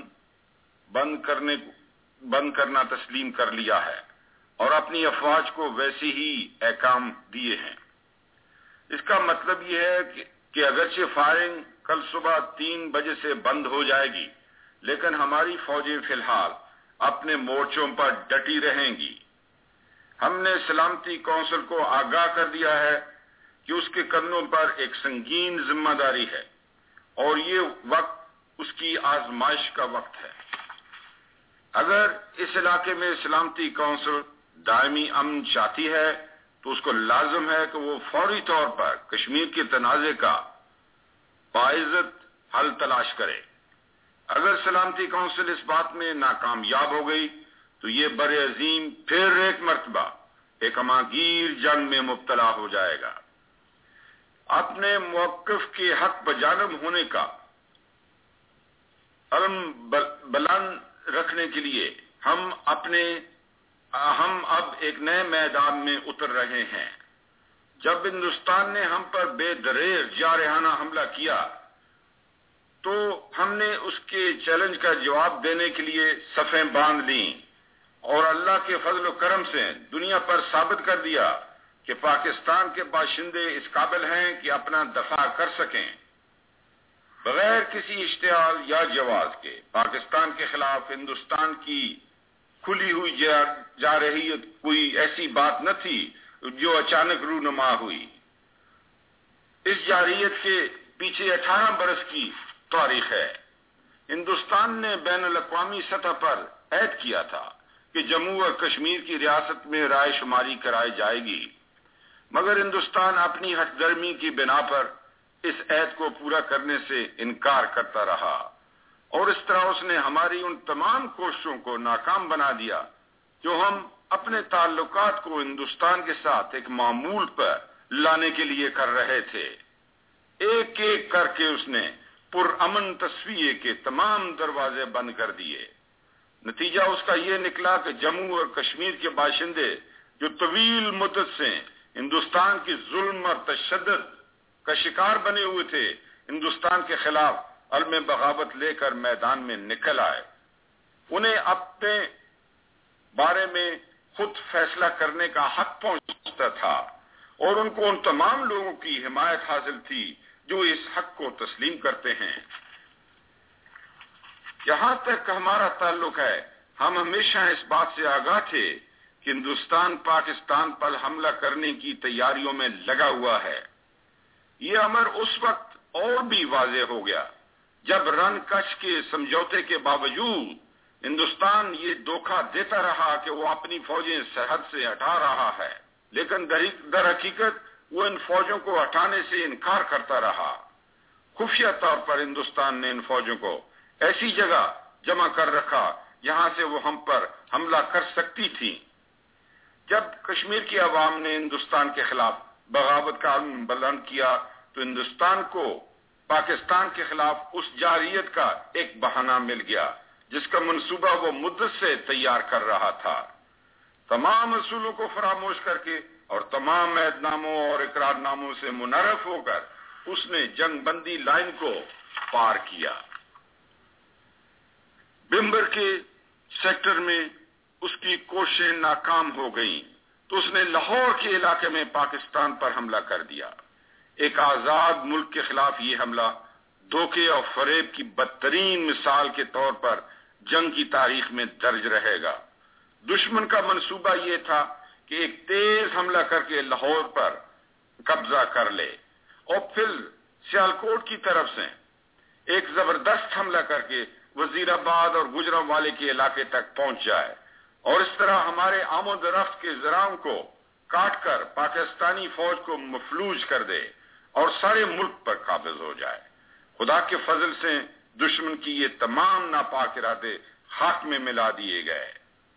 बंद करना तस्लीम कर लिया है और अपनी अफवाज को वैसे ही अहकाम दिए हैं। इसका मतलब यह है कि अगरचे फायरिंग कल सुबह 3 बजे से बंद हो जाएगी, लेकिन हमारी फौजें फिलहाल अपने मोर्चों पर डटी रहेंगी। हमने सलामती कौंसिल को आगाह कर दिया है कि उसके कंधों पर एक संगीन जिम्मेदारी है और ये वक्त उसकी आजमाइश का वक्त है। अगर इस इलाके में सलामती कौंसिल दायमी अमन चाहती है तो उसको लाजिम है कि वो फौरी तौर पर कश्मीर के तनाज़े का बाइज्जत हल तलाश करे। अगर सलामती कौंसिल इस बात में नाकामयाब हो गई तो ये बड़े अजीम फिर एक मर्तबा एक अमागीर जंग में मुब्तला हो जाएगा। अपने मौक़िफ़ के हक बजानब होने का अलम बुलंद रखने के लिए हम अब एक नए मैदान में उतर रहे हैं। जब हिंदुस्तान ने हम पर बेदरेर जारहाना हमला किया तो हमने उसके चैलेंज का जवाब देने के लिए सफ़ें बांध ली और अल्लाह के फजल व करम से दुनिया पर साबित कर दिया कि पाकिस्तान के बाशिंदे इस काबिल हैं कि अपना दफा कर सकें। बगैर किसी इश्तिहाल या जवाब के पाकिस्तान के खिलाफ हिंदुस्तान की کھلی ہوئی جا رہی کوئی ایسی بات نہ تھی جو اچانک رونما ہوئی. اس جارحیت کے پیچھے 18 برس کی تاریخ ہے. ہندوستان نے بین الاقوامی سطح پر عہد کیا تھا کہ جموں اور کشمیر کی ریاست میں رائے شماری کرائی جائے گی، مگر ہندوستان اپنی ہٹ درمی کی بنا پر اس عہد کو پورا کرنے سے انکار کرتا رہا، اور اس طرح اس نے ہماری ان تمام کوششوں کو ناکام بنا دیا جو ہم اپنے تعلقات کو ہندوستان کے ساتھ ایک معمول پر لانے کے لیے کر رہے تھے. ایک ایک کر کے اس نے پرامن تصفیے کے تمام دروازے بند کر دیے. نتیجہ اس کا یہ نکلا کہ جموں اور کشمیر کے باشندے جو طویل مدت سے ہندوستان کی ظلم اور تشدد کا شکار بنے ہوئے تھے، ہندوستان کے خلاف عزم بغاوت لے کر میدان میں نکل آئے. انہیں اپنے بارے میں خود فیصلہ کرنے کا حق پہنچتا تھا، اور ان کو ان تمام لوگوں کی حمایت حاصل تھی جو اس حق کو تسلیم کرتے ہیں. جہاں تک ہمارا تعلق ہے، ہم ہمیشہ اس بات سے آگاہ تھے کہ ہندوستان پاکستان پر حملہ کرنے کی تیاریوں میں لگا ہوا ہے. یہ امر اس وقت اور بھی واضح ہو گیا جب رن کچھ کے سمجھوتے کے باوجود ہندوستان یہ دھوکہ دیتا رہا کہ وہ اپنی فوجیں سرحد سے ہٹا رہا ہے، لیکن در حقیقت وہ ان فوجوں کو ہٹانے سے انکار کرتا رہا. خفیہ طور پر ہندوستان نے ان فوجوں کو ایسی جگہ جمع کر رکھا جہاں سے وہ ہم پر حملہ کر سکتی تھی. جب کشمیر کی عوام نے ہندوستان کے خلاف بغاوت کا عزم بلند کیا تو ہندوستان کو پاکستان کے خلاف اس جارحیت کا ایک بہانہ مل گیا جس کا منصوبہ وہ مدت سے تیار کر رہا تھا. تمام اصولوں کو فراموش کر کے اور تمام عہد ناموں اور اقرار ناموں سے منحرف ہو کر اس نے جنگ بندی لائن کو پار کیا. بمبر کے سیکٹر میں اس کی کوششیں ناکام ہو گئیں تو اس نے لاہور کے علاقے میں پاکستان پر حملہ کر دیا. ایک آزاد ملک کے خلاف یہ حملہ دھوکے اور فریب کی بدترین مثال کے طور پر جنگ کی تاریخ میں درج رہے گا. دشمن کا منصوبہ یہ تھا کہ ایک تیز حملہ کر کے لاہور پر قبضہ کر لے اور پھر سیالکوٹ کی طرف سے ایک زبردست حملہ کر کے وزیر آباد اور گجرانوالے کے علاقے تک پہنچ جائے اور اس طرح ہمارے آمد و رفت کے ذرائع کو کاٹ کر پاکستانی فوج کو مفلوج کر دے اور سارے ملک پر قابض ہو جائے. خدا کے فضل سے دشمن کی یہ تمام ناپاک ارادے خاک میں ملا دیے گئے.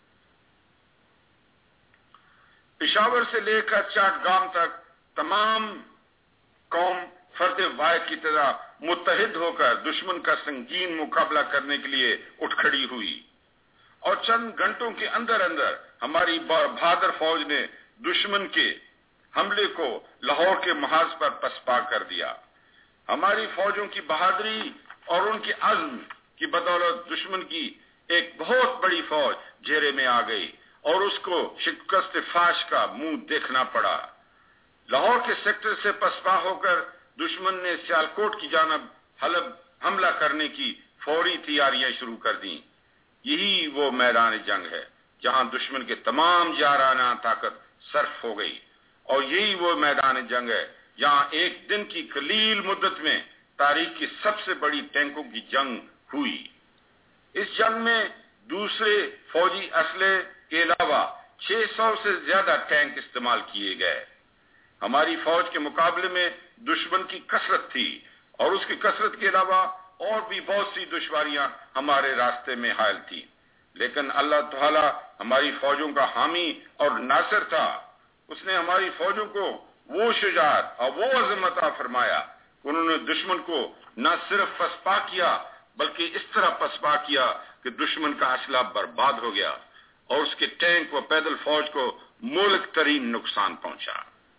پشاور سے لے کر چاٹگام تک تمام قوم فرد واحد کی طرح متحد ہو کر دشمن کا سنگین مقابلہ کرنے کے لیے اٹھ کھڑی ہوئی اور چند گھنٹوں کے اندر اندر ہماری بہادر فوج نے دشمن کے حملے کو لاہور کے محاذ پر پسپا کر دیا. ہماری فوجوں کی بہادری اور ان کے عزم کی بدولت دشمن کی ایک بہت بڑی فوج گھیرے میں آ گئی اور اس کو شکست فاش کا منہ دیکھنا پڑا. لاہور کے سیکٹر سے پسپا ہو کر دشمن نے سیالکوٹ کی جانب حملہ کرنے کی فوری تیاریاں شروع کر دیں. یہی وہ میدان جنگ ہے جہاں دشمن کے تمام جارحانہ طاقت صرف ہو گئی، اور یہی وہ میدان جنگ ہے جہاں ایک دن کی قلیل مدت میں تاریخ کی سب سے بڑی ٹینکوں کی جنگ ہوئی. اس جنگ میں دوسرے فوجی اسلحے کے علاوہ 600 سے زیادہ ٹینک استعمال کیے گئے. ہماری فوج کے مقابلے میں دشمن کی کثرت تھی اور اس کی کثرت کے علاوہ اور بھی بہت سی دشواریاں ہمارے راستے میں حائل تھی، لیکن اللہ تعالی ہماری فوجوں کا حامی اور ناصر تھا. اس نے ہماری فوجوں کو وہ شجاعت اور وہ عزم عطا فرمایا کہ انہوں نے دشمن کو نہ صرف پسپا کیا بلکہ اس طرح پسپا کیا کہ دشمن کا اسلحہ برباد ہو گیا اور اس کے ٹینک و پیدل فوج کو مہلک ترین نقصان پہنچا.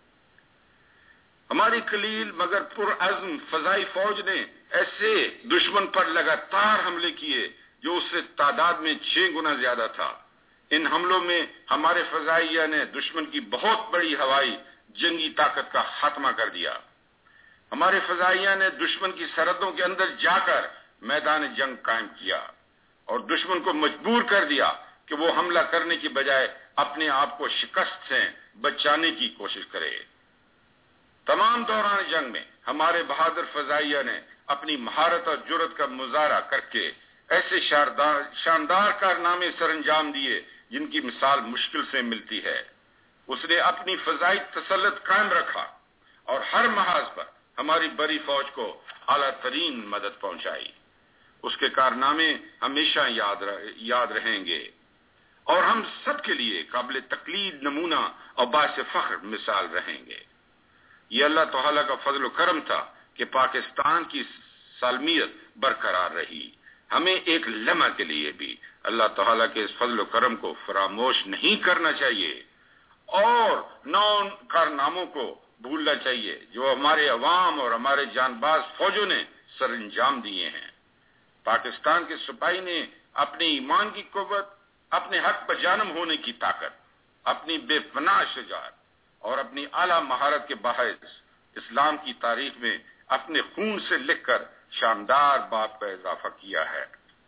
ہماری قلیل مگر پرعزم فضائی فوج نے ایسے دشمن پر لگاتار حملے کیے جو اس سے تعداد میں 6 گنا زیادہ تھا. ان حملوں میں ہمارے فضائیہ نے دشمن کی بہت بڑی ہوائی جنگی طاقت کا خاتمہ کر دیا. ہمارے فضائیہ نے دشمن کی سرحدوں کے اندر جا کر میدان جنگ قائم کیا اور دشمن کو مجبور کر دیا کہ وہ حملہ کرنے کی بجائے اپنے آپ کو شکست سے بچانے کی کوشش کرے۔ تمام دوران جنگ میں ہمارے بہادر فضائیہ نے اپنی مہارت اور جرأت کا مظاہرہ کر کے ایسے شاندار کارنامے سر انجام دیے جن کی مثال مشکل سے ملتی ہے۔ اس نے اپنی فضائی تسلط قائم رکھا اور ہر محاذ پر ہماری بڑی فوج کو اعلیٰ ترین مدد پہنچائی۔ اس کے کارنامے ہمیشہ یاد رہیں گے اور ہم سب کے لیے قابل تقلید نمونہ اور باعث فخر مثال رہیں گے۔ یہ اللہ تعالیٰ کا فضل و کرم تھا کہ پاکستان کی سالمیت برقرار رہی۔ ہمیں ایک لمحہ کے لیے بھی اللہ تعالیٰ کے اس فضل و کرم کو فراموش نہیں کرنا چاہیے اور نہ ان کارناموں کو بھولنا چاہیے جو ہمارے عوام اور ہمارے جان باز فوجوں نے سر انجام دیے ہیں۔ پاکستان کے سپاہی نے اپنے ایمان کی قوت، اپنے حق پر جانم ہونے کی طاقت، اپنی بے پناہ شجاعت اور اپنی اعلیٰ مہارت کے باعث اسلام کی تاریخ میں اپنے خون سے لکھ کر شاندار باب کا اضافہ کیا ہے۔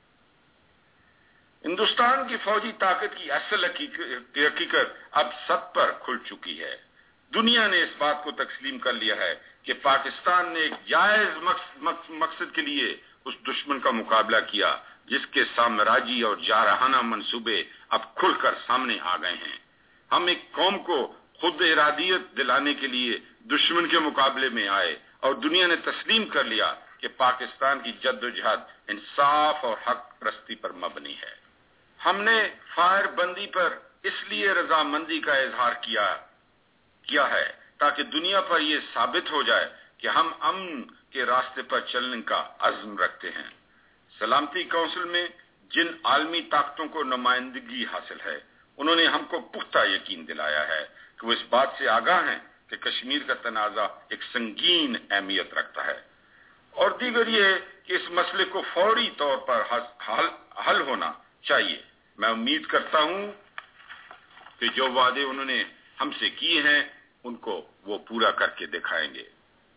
ہندوستان کی فوجی طاقت کی اصل حقیقت اب سب پر کھل چکی ہے۔ دنیا نے اس بات کو تسلیم کر لیا ہے کہ پاکستان نے ایک جائز مقصد کے لیے اس دشمن کا مقابلہ کیا جس کے سامراجی اور جارحانہ منصوبے اب کھل کر سامنے آ گئے ہیں۔ ہم ایک قوم کو خود ارادیت دلانے کے لیے دشمن کے مقابلے میں آئے اور دنیا نے تسلیم کر لیا کہ پاکستان کی جدوجہد انصاف اور حق پرستی پر مبنی ہے۔ ہم نے فائر بندی پر اس لیے رضامندی کا اظہار کیا ہے تاکہ دنیا پر یہ ثابت ہو جائے کہ ہم امن کے راستے پر چلنے کا عزم رکھتے ہیں۔ سلامتی کونسل میں جن عالمی طاقتوں کو نمائندگی حاصل ہے انہوں نے ہم کو پختہ یقین دلایا ہے کہ وہ اس بات سے آگاہ ہیں کہ کشمیر کا تنازع ایک سنگین اہمیت رکھتا ہے اور دیگر یہ کہ اس مسئلے کو فوری طور پر حل ہونا چاہیے۔ میں امید کرتا ہوں کہ جو وعدے انہوں نے ہم سے کیے ہیں ان کو وہ پورا کر کے دکھائیں گے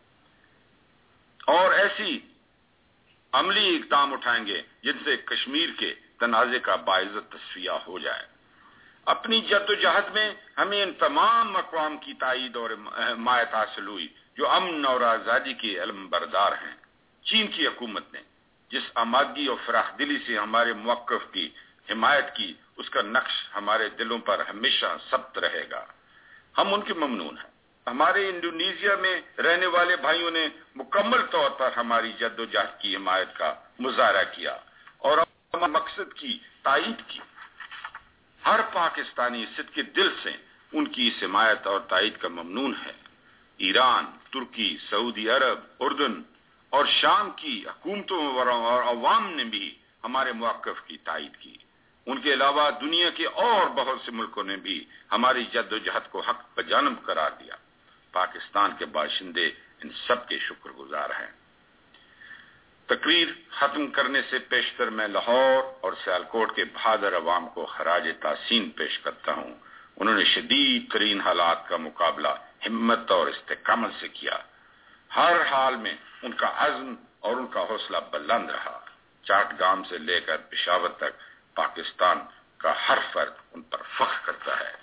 اور ایسی عملی اقدام اٹھائیں گے جن سے کشمیر کے تنازع کا باعزت تصفیہ ہو جائے۔ اپنی جدوجہد میں ہمیں ان تمام اقوام کی تائید اور حمایت حاصل ہوئی جو امن اور آزادی کے علم بردار ہیں۔ چین کی حکومت نے جس آمادگی اور فراخ دلی سے ہمارے موقف کی حمایت کی اس کا نقش ہمارے دلوں پر ہمیشہ ثبت رہے گا۔ ہم ان کے ممنون ہیں۔ ہمارے انڈونیشیا میں رہنے والے بھائیوں نے مکمل طور پر ہماری جدوجہد کی حمایت کا مظاہرہ کیا اور ہمارے مقصد کی تائید کی۔ ہر پاکستانی صدقے دل سے ان کی اس حمایت اور تائید کا ممنون ہے۔ ایران، ترکی، سعودی عرب، اردن اور شام کی حکومتوں اور عوام نے بھی ہمارے موقف کی تائید کی۔ ان کے علاوہ دنیا کے اور بہت سے ملکوں نے بھی ہماری جدوجہد کو حق بجانب قرار دیا۔ پاکستان کے باشندے ان سب کے شکر گزار ہیں۔ تقریر ختم کرنے سے پیشتر میں لاہور اور سیالکوٹ کے بہادر عوام کو خراج تحسین پیش کرتا ہوں۔ انہوں نے شدید ترین حالات کا مقابلہ ہمت اور استقامت سے کیا۔ ہر حال میں ان کا عزم اور ان کا حوصلہ بلند رہا۔ چاٹگام سے لے کر پشاور تک پاکستان کا ہر فرد ان پر فخر کرتا ہے۔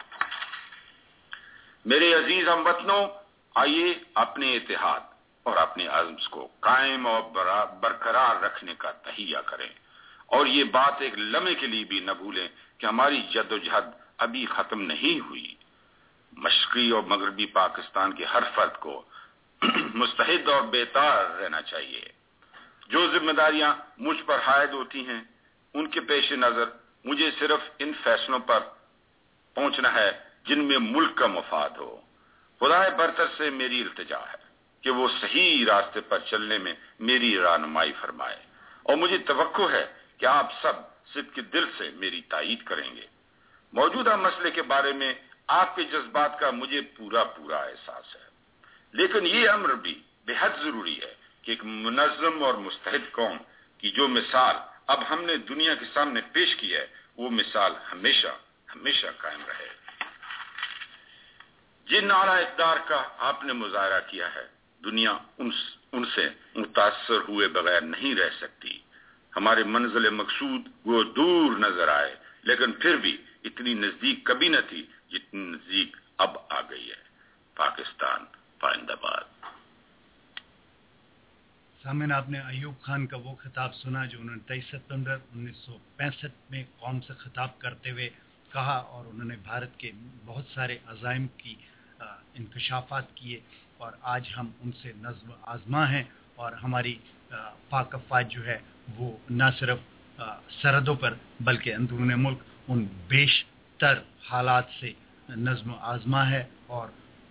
میرے عزیز ہم وطنوں، آئیے اپنے اتحاد اور اپنے عزم کو قائم اور برقرار رکھنے کا تہیہ کریں اور یہ بات ایک لمحے کے لیے بھی نہ بھولیں کہ ہماری جدوجہد ابھی ختم نہیں ہوئی۔ مشرقی اور مغربی پاکستان کے ہر فرد کو مستعد اور بیدار رہنا چاہیے۔ جو ذمہ داریاں مجھ پر عائد ہوتی ہیں ان کے پیش نظر مجھے صرف ان فیصلوں پر پہنچنا ہے جن میں ملک کا مفاد ہو۔ خدائے برتر سے میری التجا ہے کہ وہ صحیح راستے پر چلنے میں میری رہنمائی فرمائے اور مجھے توقع ہے کہ آپ سب صدق کے دل سے میری تائید کریں گے۔ موجودہ مسئلے کے بارے میں آپ کے جذبات کا مجھے پورا احساس ہے، لیکن یہ امر بھی بے حد ضروری ہے کہ ایک منظم اور مستعد قوم کی جو مثال اب ہم نے دنیا کے سامنے پیش کی ہے وہ مثال ہمیشہ قائم رہے۔ جن اعلیٰ اقدار کا آپ نے مظاہرہ کیا ہے دنیا ان سے متاثر ہوئے بغیر نہیں رہ سکتی۔ ہمارے منزل مقصود وہ دور نظر آئے لیکن پھر بھی اتنی نزدیک کبھی نہ تھی جتنی نزدیک اب آ گئی ہے۔ پاکستان پائندہ باد۔ سامعین، آپ نے ایوب خان کا وہ خطاب سنا جو انہوں نے 23 ستمبر 1965 میں قوم سے خطاب کرتے ہوئے کہا، اور انہوں نے بھارت کے بہت سارے عزائم کی انکشافات کیے، اور آج ہم ان سے نظم آزما ہیں، اور ہماری پاک افواج جو ہے وہ نہ صرف سرحدوں پر بلکہ اندرون ملک ان بیشتر حالات سے نظم آزما ہے، اور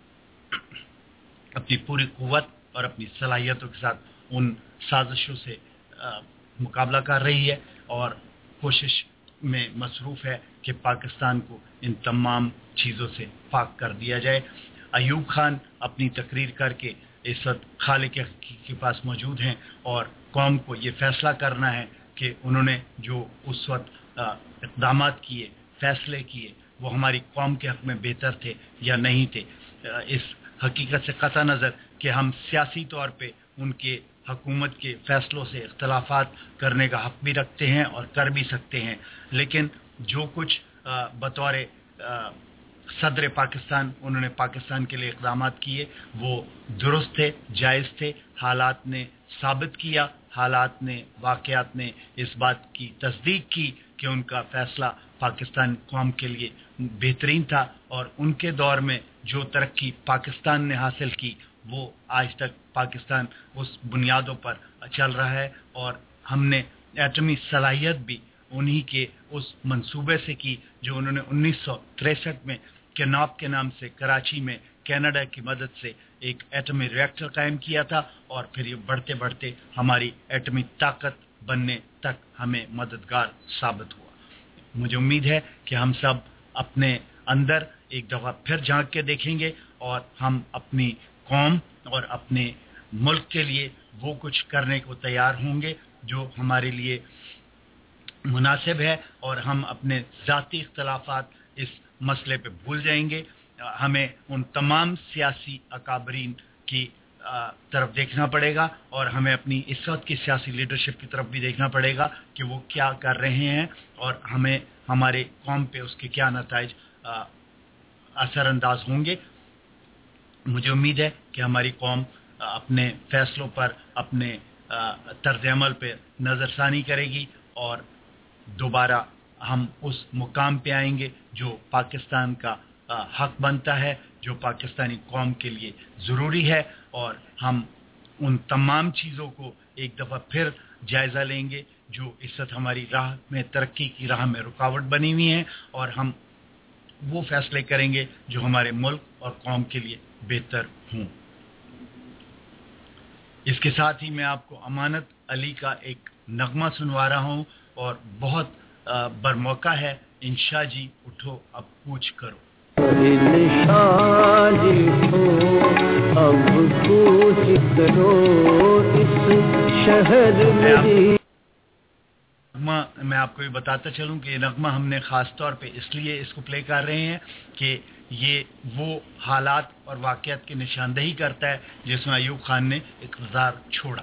اپنی پوری قوت اور اپنی صلاحیتوں کے ساتھ ان سازشوں سے مقابلہ کر رہی ہے، اور کوشش میں مصروف ہے کہ پاکستان کو ان تمام چیزوں سے پاک کر دیا جائے۔ ایوب خان اپنی تقریر کر کے اس وقت خالق کے پاس موجود ہیں، اور قوم کو یہ فیصلہ کرنا ہے کہ انہوں نے جو اس وقت اقدامات کیے، فیصلے کیے، وہ ہماری قوم کے حق میں بہتر تھے یا نہیں تھے۔ اس حقیقت سے قطع نظر کہ ہم سیاسی طور پہ ان کے حکومت کے فیصلوں سے اختلافات کرنے کا حق بھی رکھتے ہیں اور کر بھی سکتے ہیں، لیکن جو کچھ بطور صدر پاکستان انہوں نے پاکستان کے لیے اقدامات کیے وہ درست تھے، جائز تھے۔ حالات نے ثابت کیا، حالات نے، واقعات نے اس بات کی تصدیق کی کہ ان کا فیصلہ پاکستان قوم کے لیے بہترین تھا، اور ان کے دور میں جو ترقی پاکستان نے حاصل کی وہ آج تک پاکستان اس بنیادوں پر چل رہا ہے، اور ہم نے ایٹمی صلاحیت بھی انہی کے اس منصوبے سے کی جو انہوں نے 1963 میں کیناپ کے نام سے کراچی میں کینیڈا کی مدد سے ایک ایٹمی ریئیکٹر قائم کیا تھا، اور پھر یہ بڑھتے بڑھتے ہماری ایٹمی طاقت بننے تک ہمیں مددگار ثابت ہوا۔ مجھے امید ہے کہ ہم سب اپنے اندر ایک دفعہ پھر جھانک کے دیکھیں گے، اور ہم اپنی قوم اور اپنے ملک کے لیے وہ کچھ کرنے کو تیار ہوں گے جو ہمارے لیے مناسب ہے، اور ہم اپنے ذاتی اختلافات اس مسئلے پہ بھول جائیں گے۔ ہمیں ان تمام سیاسی اکابرین کی طرف دیکھنا پڑے گا، اور ہمیں اپنی اس وقت کی سیاسی لیڈرشپ کی طرف بھی دیکھنا پڑے گا کہ وہ کیا کر رہے ہیں، اور ہمیں ہمارے قوم پہ اس کے کیا نتائج اثر انداز ہوں گے۔ مجھے امید ہے کہ ہماری قوم اپنے فیصلوں پر، اپنے طرز عمل پہ نظر ثانی کرے گی، اور دوبارہ ہم اس مقام پہ آئیں گے جو پاکستان کا حق بنتا ہے، جو پاکستانی قوم کے لیے ضروری ہے، اور ہم ان تمام چیزوں کو ایک دفعہ پھر جائزہ لیں گے جو اس وقت ہماری راہ میں، ترقی کی راہ میں رکاوٹ بنی ہوئی ہیں، اور ہم وہ فیصلے کریں گے جو ہمارے ملک اور قوم کے لیے بہتر ہوں۔ اس کے ساتھ ہی میں آپ کو امانت علی کا ایک نغمہ سنوا رہا ہوں، اور بہت برموقع ہے۔ انشاء جی اٹھو اب کوچ کرو۔ انشاء جی اب کوچ کرو اس شہر میں۔ میں آپ کو یہ بتاتا چلوں کہ یہ نغمہ ہم نے خاص طور پہ اس لیے اس کو پلے کر رہے ہیں کہ یہ وہ حالات اور واقعات کی نشاندہی کرتا ہے جس میں ایوب خان نے اقتدار چھوڑا۔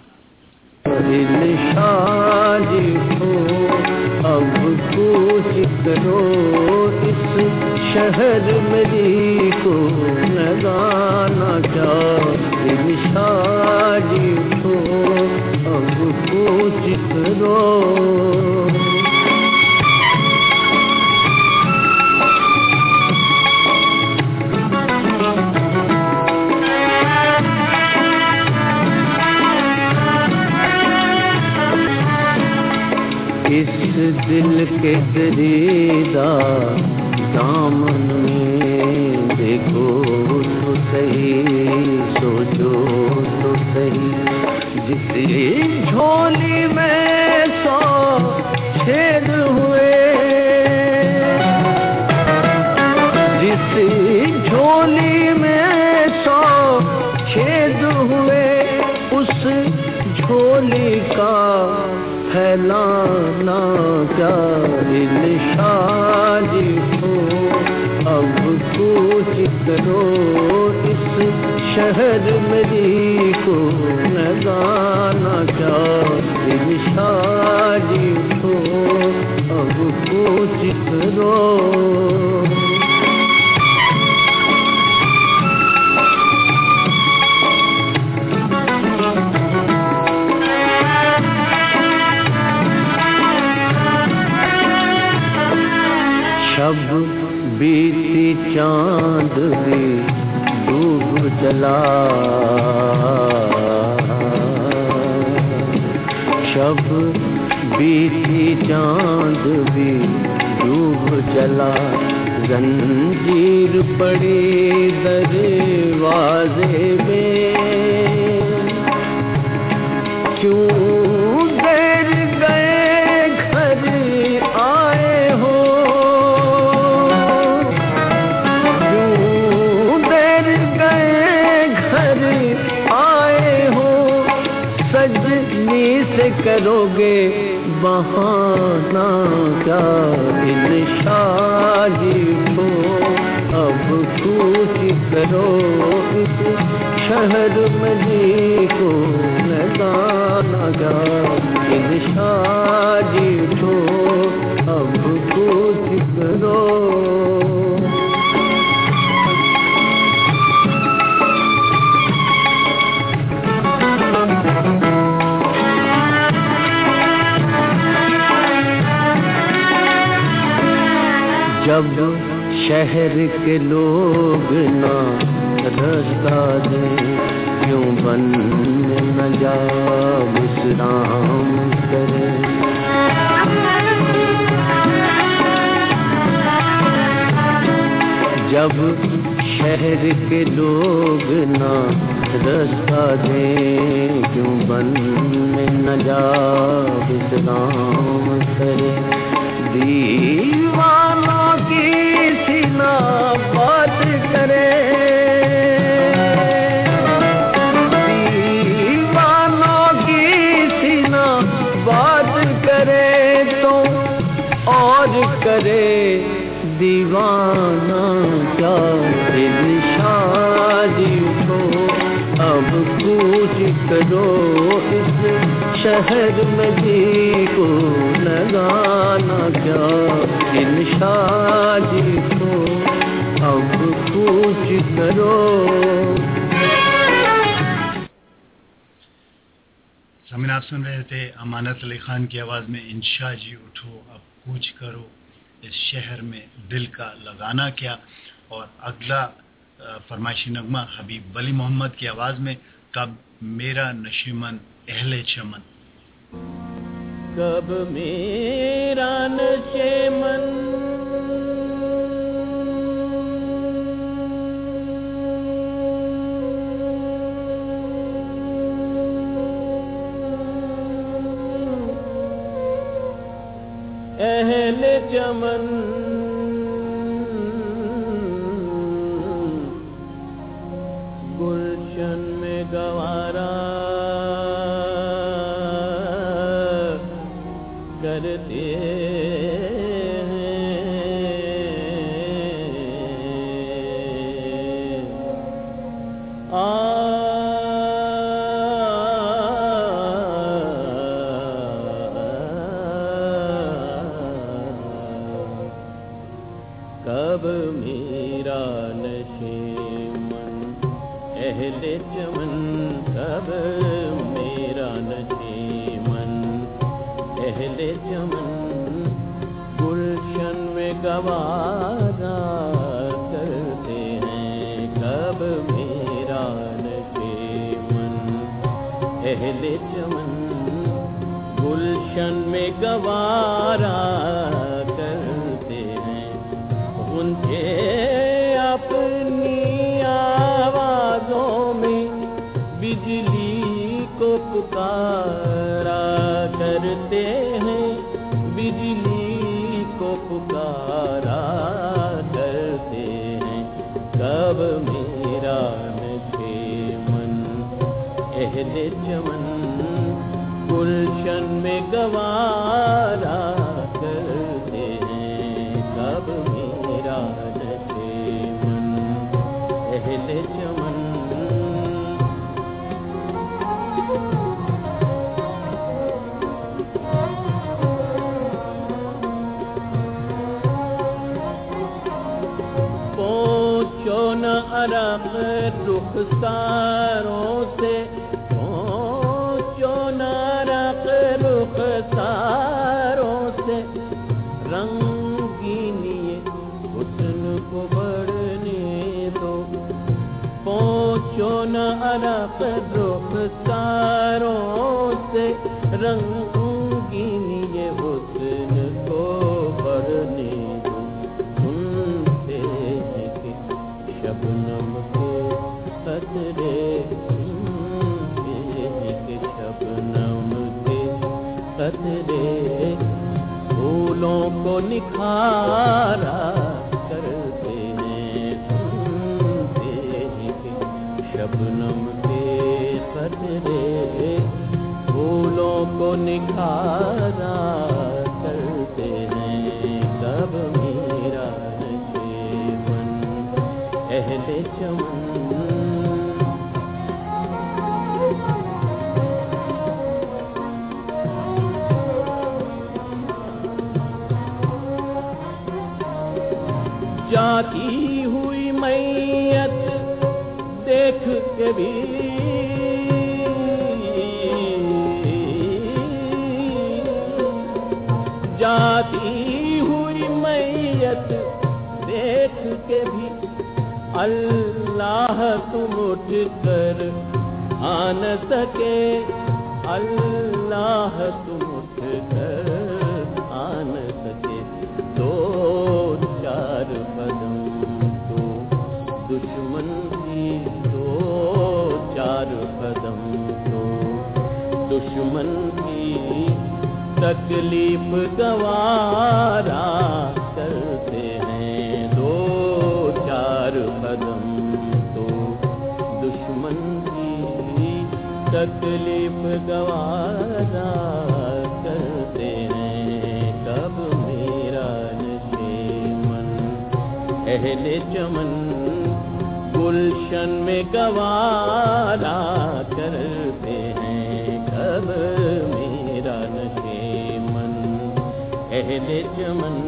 انشاء جی اب کوچ کرو اس شہر میری کو لگانا چاہ۔ انشاء جی اب کوچ کرو۔ اس دل کے دریدہ دامن میں دیکھو تو صحیح، سوچو تو صحیح، جس جھولی میں 100 چھید ہوئے، جس جھولی میں 100 چھید ہوئے، اس جھولی کا پھیلانا کیا۔ انشاء جی اب کوچ کرو اس شہر میری کو لگانا کیا۔ انشاء جی اب کوچ کوچ کرو شب بیتی چاند بھی ڈوب چلا شب بیتی چاند بھی ڈوب چلا زنجیر پڑی دروازے میں کیوں دیر گئے گھر آئے ہو کیوں دیر گئے گھر آئے ہو سجنی سے کرو گے بہانا کیا ان شادی کو اب کوچ کرو اس شہر میں جی کو نہ جانا کیا ان شادی کو اب کوچ کرو جب شہر کے لوگ نہ رستہ دیں کیوں بن نہ جا وشرام کریں جب شہر کے لوگ نہ رستہ دیں کیوں بن نہ جا وشرام کریں دیوانوں کی سینا بات کرے دیوانوں کی سینا بات کرے تو اور کرے دیوانہ کیا ان شادی کو اب کوچ کرو اس شہر میں جی کو لگانا کیا ان شادی کو اب کوچ کرو سامعین آپ سن رہے تھے امانت علی خان کی آواز میں انشا جی اٹھو اب کوچ کرو اس شہر میں دل کا لگانا کیا اور اگلا فرمائشی نغمہ حبیب ولی محمد کی آواز میں کب میرا نشیمن اہل چمن کب میرا نشیمن اہل چمن گلشن میں گوارا کرتے کب میرا نشیمن اہل چمن کب میرا نشیمن اہل چمن گلشن میں گوارا کرتے ہیں کب میرا نشیمن اہل چمن گلشن میں گوارا کرتے ہیں ان کے اپنی آوازوں میں بجلی کو پکارا کرتے ہیں بجلی کو پکارا کرتے ہیں کب میرا نشیمن اہل چمن گلشن میں گوارا کرتے ہیں کب میرا نشیمن اہل چمن رخساروں سے پہنچو نارق رخساروں سے رنگینی حسن کو بڑھنے دو پہنچو نارق رخساروں سے رنگینی حسن کو بڑھنے دو سنتے ہیں کہ شبنم کے قطرے سنتے ہیں کہ شبنم کے قطرے پھولوں کو نکھارا کرتے ہیں سنتے ہیں کہ شبنم کے قطرے پھولوں کو نکھارا کرتے ہیں کب میرا نشیمن اہل چمن جاتی ہوئی میت دیکھ کے بھی جاتی ہوئی میت دیکھ کے بھی اللہ تم اٹھ کر آ نہ سکے اللہ تم اٹھ کر آ نہ سکے دو چار قدم تو دشمن کی دو چار قدم تو دشمن کی تکلیف گوارا کرتے ہیں دو چار قدم تو دشمن کی تکلیف گوارا کرتے ہیں کب میرا نشیمن اہل چمن گلشن میں گوارا کرتے ہیں کب میرا نشیمن اہل چمن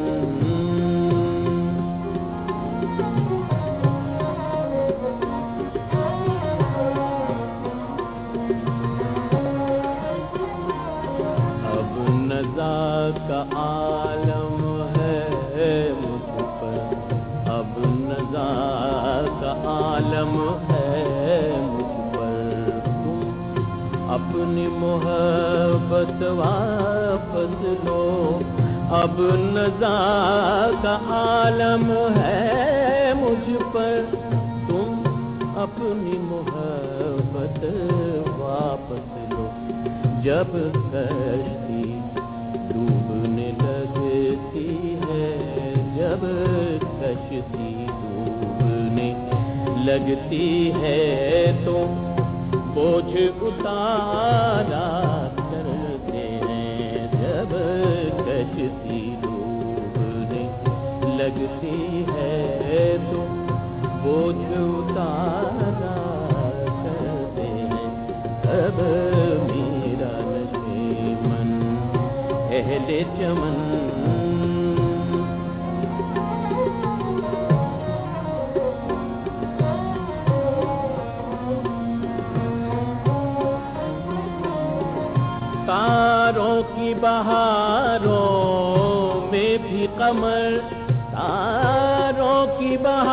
اب نزا کا عالم ہے مجھ پر اب نزا کا عالم ہے مجھ پر تم اپنی محبت واپس لو اب نزا کا عالم ہے مجھ پر تم اپنی محبت واپس لو جب کشتی ڈوبنے لگتی ہے جب کشتی ڈوبنے لگتی ہے تو بوجھ اتارا کرتے ہیں جب کشتی ڈوبنے لگتی ہے تو بوجھ اتارا کرتے ہیں اب میرا نشیمن اہل چمن تاروں کی بہاروں میں بھی قمر تاروں کی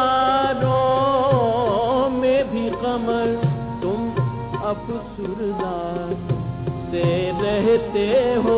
بہاروں میں بھی قمر تم افسردہ سے رہتے ہو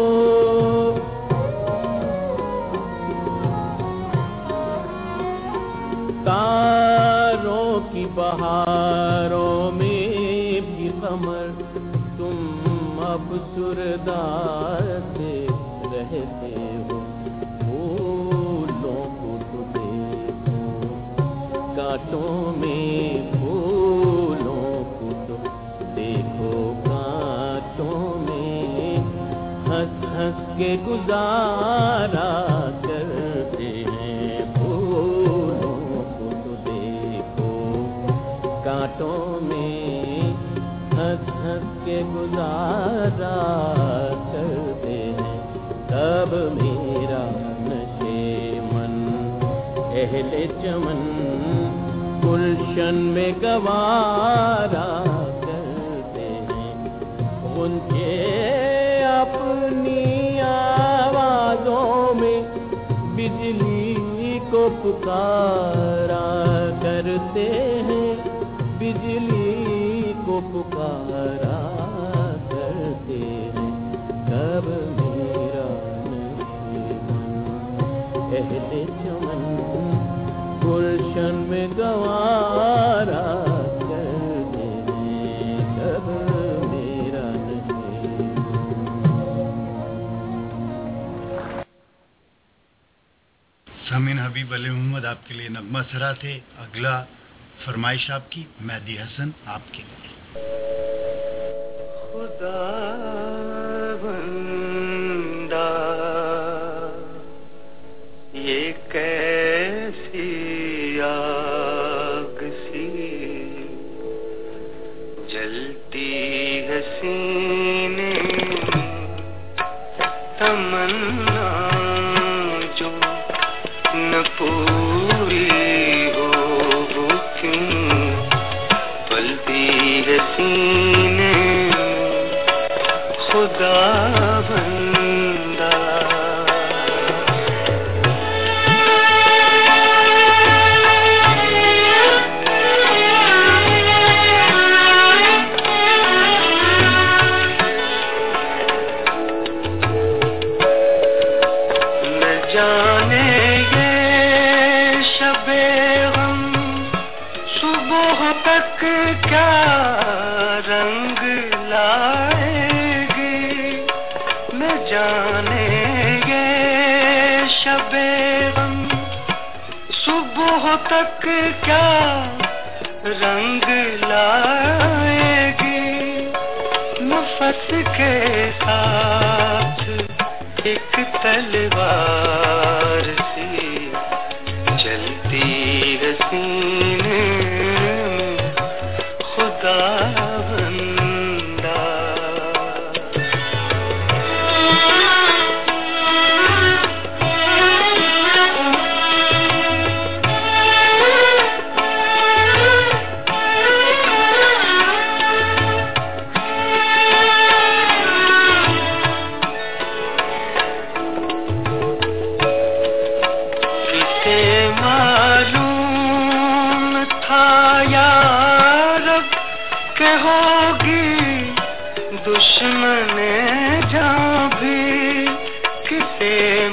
تاروں کی بہاروں میں بھی قمر تم افسردہ سے رہتے ہو پھولوں کو تو دیکھو کانٹوں میں پھولوں کو تو دیکھو کانٹوں میں ہنس ہنس کے گزارا کرتے ہیں پھولوں کو تو دیکھو کانٹوں میں ہنس ہنس کے گزارا کرتے ہیں تب میرا نشیمن اہل چمن गुलशन में गवारा करते हैं उनके अपनी आवाजों में बिजली को पुकारा करते हैं बिजली को पुकारा करते हैं कब मेरा नहीं अहले चमन गुलशन में गवारा करते हैं कब मेरा नहीं। सामीन हबीब अली मोहम्मद आपके लिए नगमा सरा थे। अगला फरमाइश आपकी मेहदी हसन आपके लिए। खुदा बंदा ये कैसी आग सी जलती है सीने तमन्ना जो न पूरी हो वो क्यों पलती है सीने खुदा बंदा। जाने ये शबे गम सुबह तक क्या रंग लाएगी न जाने ये शबे गम सुबह तक क्या रंग लाएगी नफस के साथ एक तलवार सी चलती है सीने में खुदा बंदा। मालूम था यार के होगी दुश्मन जहाँ भी किसे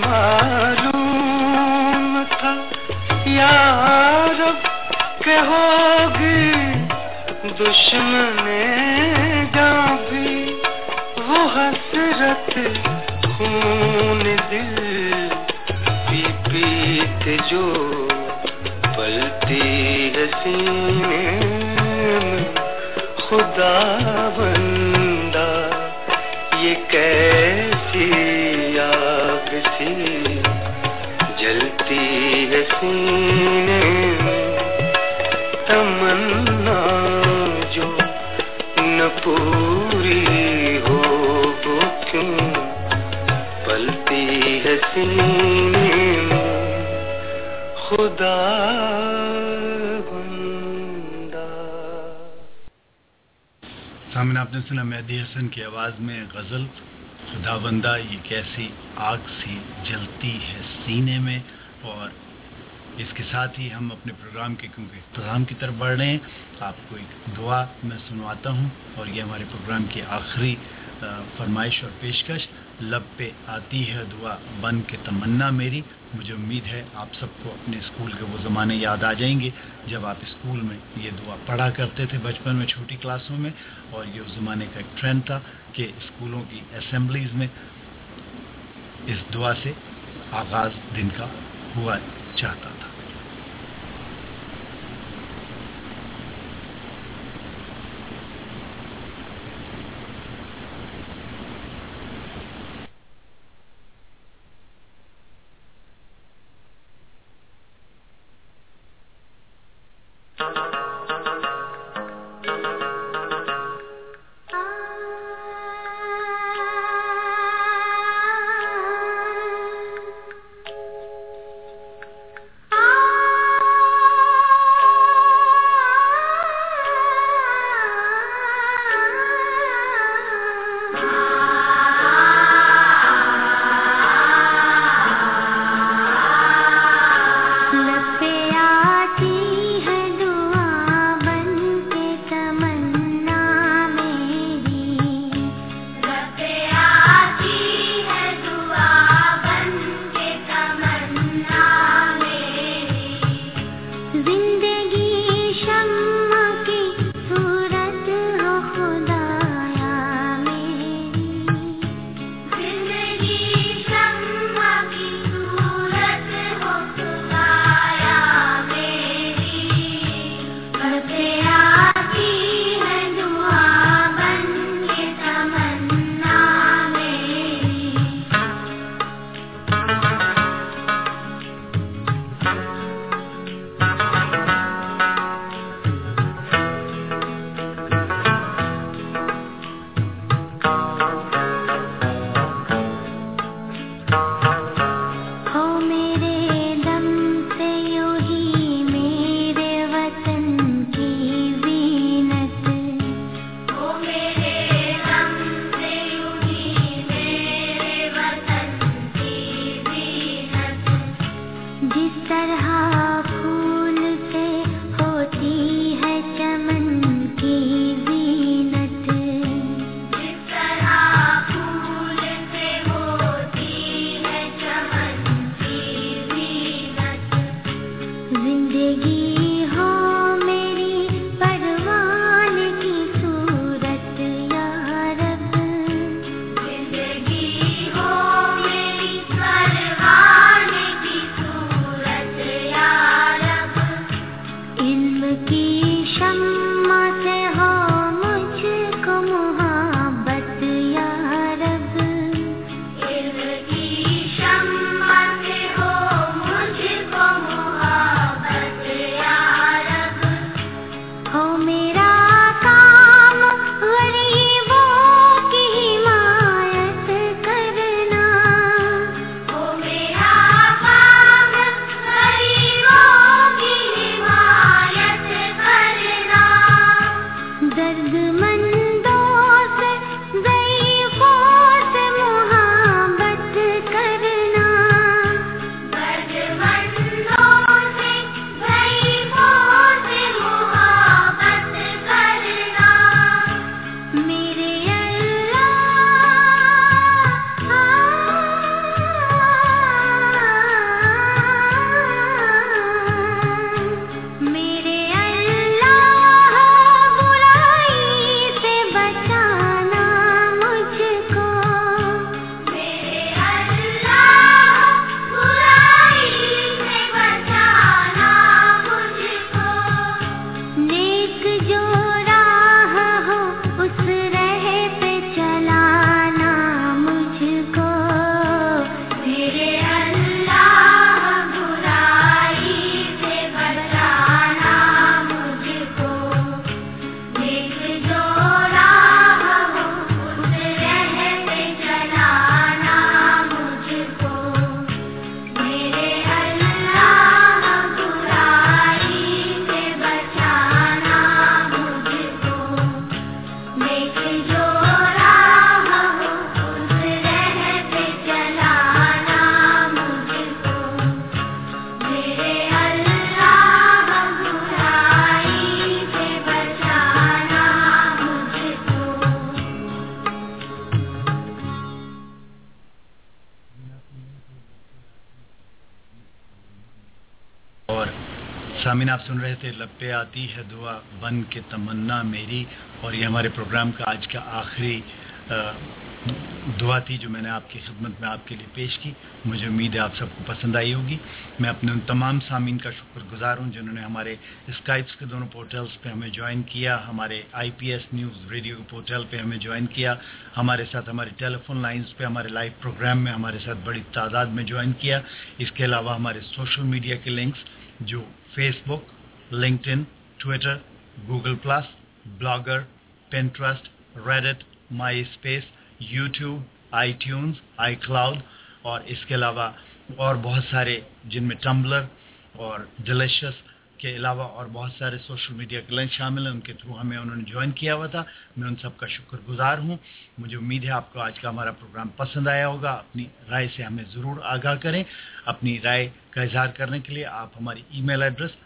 मालूम था यार के होगी दुश्मन जहाँ भी वो हसरत खून दिल पीत जो पलती है सीने में खुदा बंदा ये कैसी आग सी जलती है सीने में तमन्ना जो न पूरी हो वो क्यों पलती है सीने में खुदा बंदा। सामने आपने सुना मेहदी हसन की आवाज में गजल खुदा बंदा ये कैसी आग सी जलती है सीने में। और इसके साथ ही हम अपने प्रोग्राम के क्योंकि प्रोग्राम की तरफ बढ़ रहे हैं आपको एक दुआ मैं सुनवाता हूँ और ये हमारे प्रोग्राम की आखिरी फरमाइश और पेशकश। लब पे आती है दुआ बन के तमन्ना मेरी। मुझे उम्मीद है आप सबको अपने स्कूल के वो ज़माने याद आ जाएंगे जब आप स्कूल में ये दुआ पढ़ा करते थे बचपन में छोटी क्लासों में। और ये उस ज़माने का एक ट्रेंड था कि स्कूलों की असेंबलीज़ में इस दुआ से आगाज़ दिन का हुआ चाहता था। सामीन आप सुन रहे थे लब पे आती है दुआ बन के तमन्ना मेरी, और ये हमारे प्रोग्राम का आज का आखिरी दुआ थी जो मैंने आपकी खिदमत में आपके लिए पेश की। मुझे उम्मीद है आप सबको पसंद आई होगी। मैं अपने उन तमाम सामीन का शुक्रगुजार हूँ जिन्होंने हमारे स्काइप्स के दोनों पोर्टल्स पे हमें ज्वाइन किया, हमारे IPS न्यूज़ रेडियो पोर्टल पे हमें ज्वाइन किया, हमारे साथ हमारे टेलीफोन लाइंस पे हमारे लाइव प्रोग्राम में हमारे साथ बड़ी तादाद में ज्वाइन किया। इसके अलावा हमारे सोशल मीडिया के लिंक्स जो Facebook, LinkedIn, Twitter, Google Plus, Blogger, Pinterest, Reddit, MySpace, YouTube, iTunes, iCloud और इसके अलावा और बहुत सारे जिनमें टम्बलर और डिलीशियस के अलावा और बहुत सारे सोशल मीडिया के लिंक शामिल हैं, उनके थ्रू हमें उन्होंने ज्वाइन किया हुआ था। मैं उन सब का शुक्रगुजार हूँ। मुझे उम्मीद है आपको आज का हमारा प्रोग्राम पसंद आया होगा। अपनी राय से हमें ज़रूर आगाह करें। अपनी राय का इजहार करने के लिए आप हमारी ईमेल एड्रेस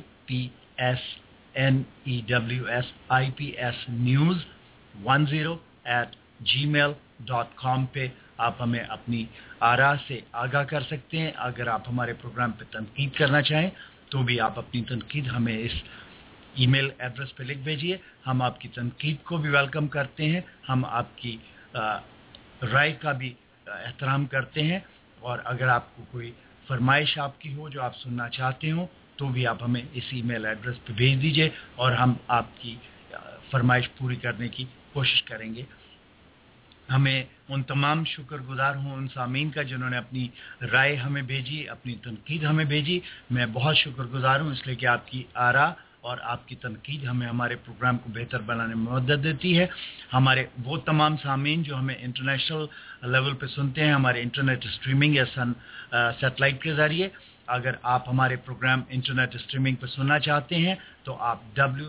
ipsnews10@gmail.com पे आप हमें अपनी आरा से आगाह कर सकते हैं। अगर आप हमारे प्रोग्राम पे तनकीद करना चाहें तो भी आप अपनी तनकीद हमें इस ईमेल एड्रेस पे लिख भेजिए। हम आपकी तनकीद को भी वेलकम करते हैं, हम आपकी राय का भी एहतराम करते हैं, और अगर आपको कोई फरमाइश आपकी हो जो आप सुनना चाहते हो तो भी आप हमें इस ईमेल एड्रेस पे भेज दीजिए और हम आपकी फरमाइश पूरी करने की कोशिश करेंगे। हमें उन तमाम शुक्रगुजार हूँ उन सामीन का जिन्होंने अपनी राय हमें भेजी, अपनी तनकीद हमें भेजी। मैं बहुत शुक्रगुजार हूँ इसलिए कि आपकी आरा और आपकी तनकीद हमें हमारे प्रोग्राम को बेहतर बनाने में मदद देती है। हमारे वो तमाम सामीन जो हमें इंटरनेशनल लेवल पे सुनते हैं हमारे इंटरनेट स्ट्रीमिंग या सैटेलाइट के ज़रिए, अगर आप हमारे प्रोग्राम इंटरनेट स्ट्रीमिंग पर सुनना चाहते हैं तो आप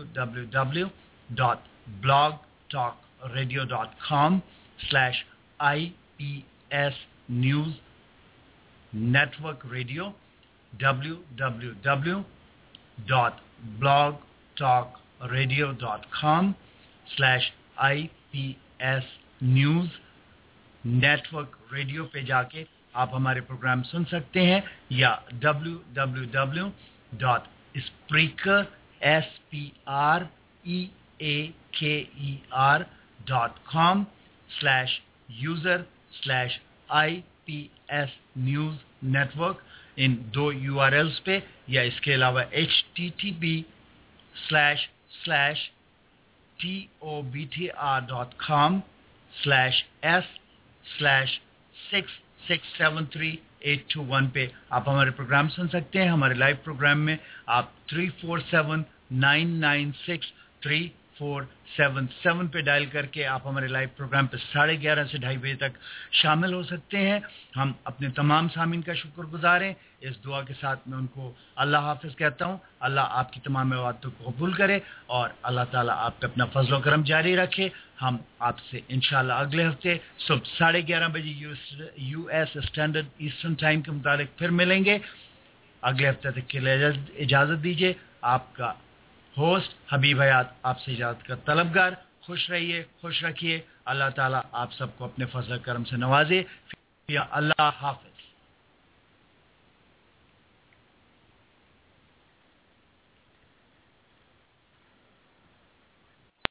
www.blogtalkradio.com/IPS News Network Radio, www.blogtalkradio.com/IPS News Network Radio पे जाके आप हमारे प्रोग्राम सुन सकते हैं, या www.spreaker.com/user/IPS News Network, इन दो URLs पे, या इसके अलावा http://tobt.com/s/6673821 पे आप हमारे प्रोग्राम सुन सकते हैं। हमारे लाइव प्रोग्राम में आप 347-996-34 8477 پہ ڈائل کر کے آپ ہمارے لائیو پروگرام پہ 11:30 سے 2:30 بجے تک شامل ہو سکتے ہیں. ہم اپنے تمام سامعین کا شکر گزار ہیں. اس دعا کے ساتھ میں ان کو اللہ حافظ کہتا ہوں. اللہ آپ کی تمام باتوں کو قبول کرے اور اللہ تعالیٰ آپ پہ اپنا فضل و کرم جاری رکھے. ہم آپ سے انشاءاللہ اگلے ہفتے صبح 11:30 بجے U S standard eastern time کے مطابق پھر ملیں گے. اگلے ہفتے تک کے لیے اجازت دیجیے. آپ کا ہوسٹ حبیب حیات آپ سے اجازت کا طلبگار. خوش رہیے, خوش رکھیے. اللہ تعالیٰ آپ سب کو اپنے فضل و کرم سے نوازے. اللہ حافظ.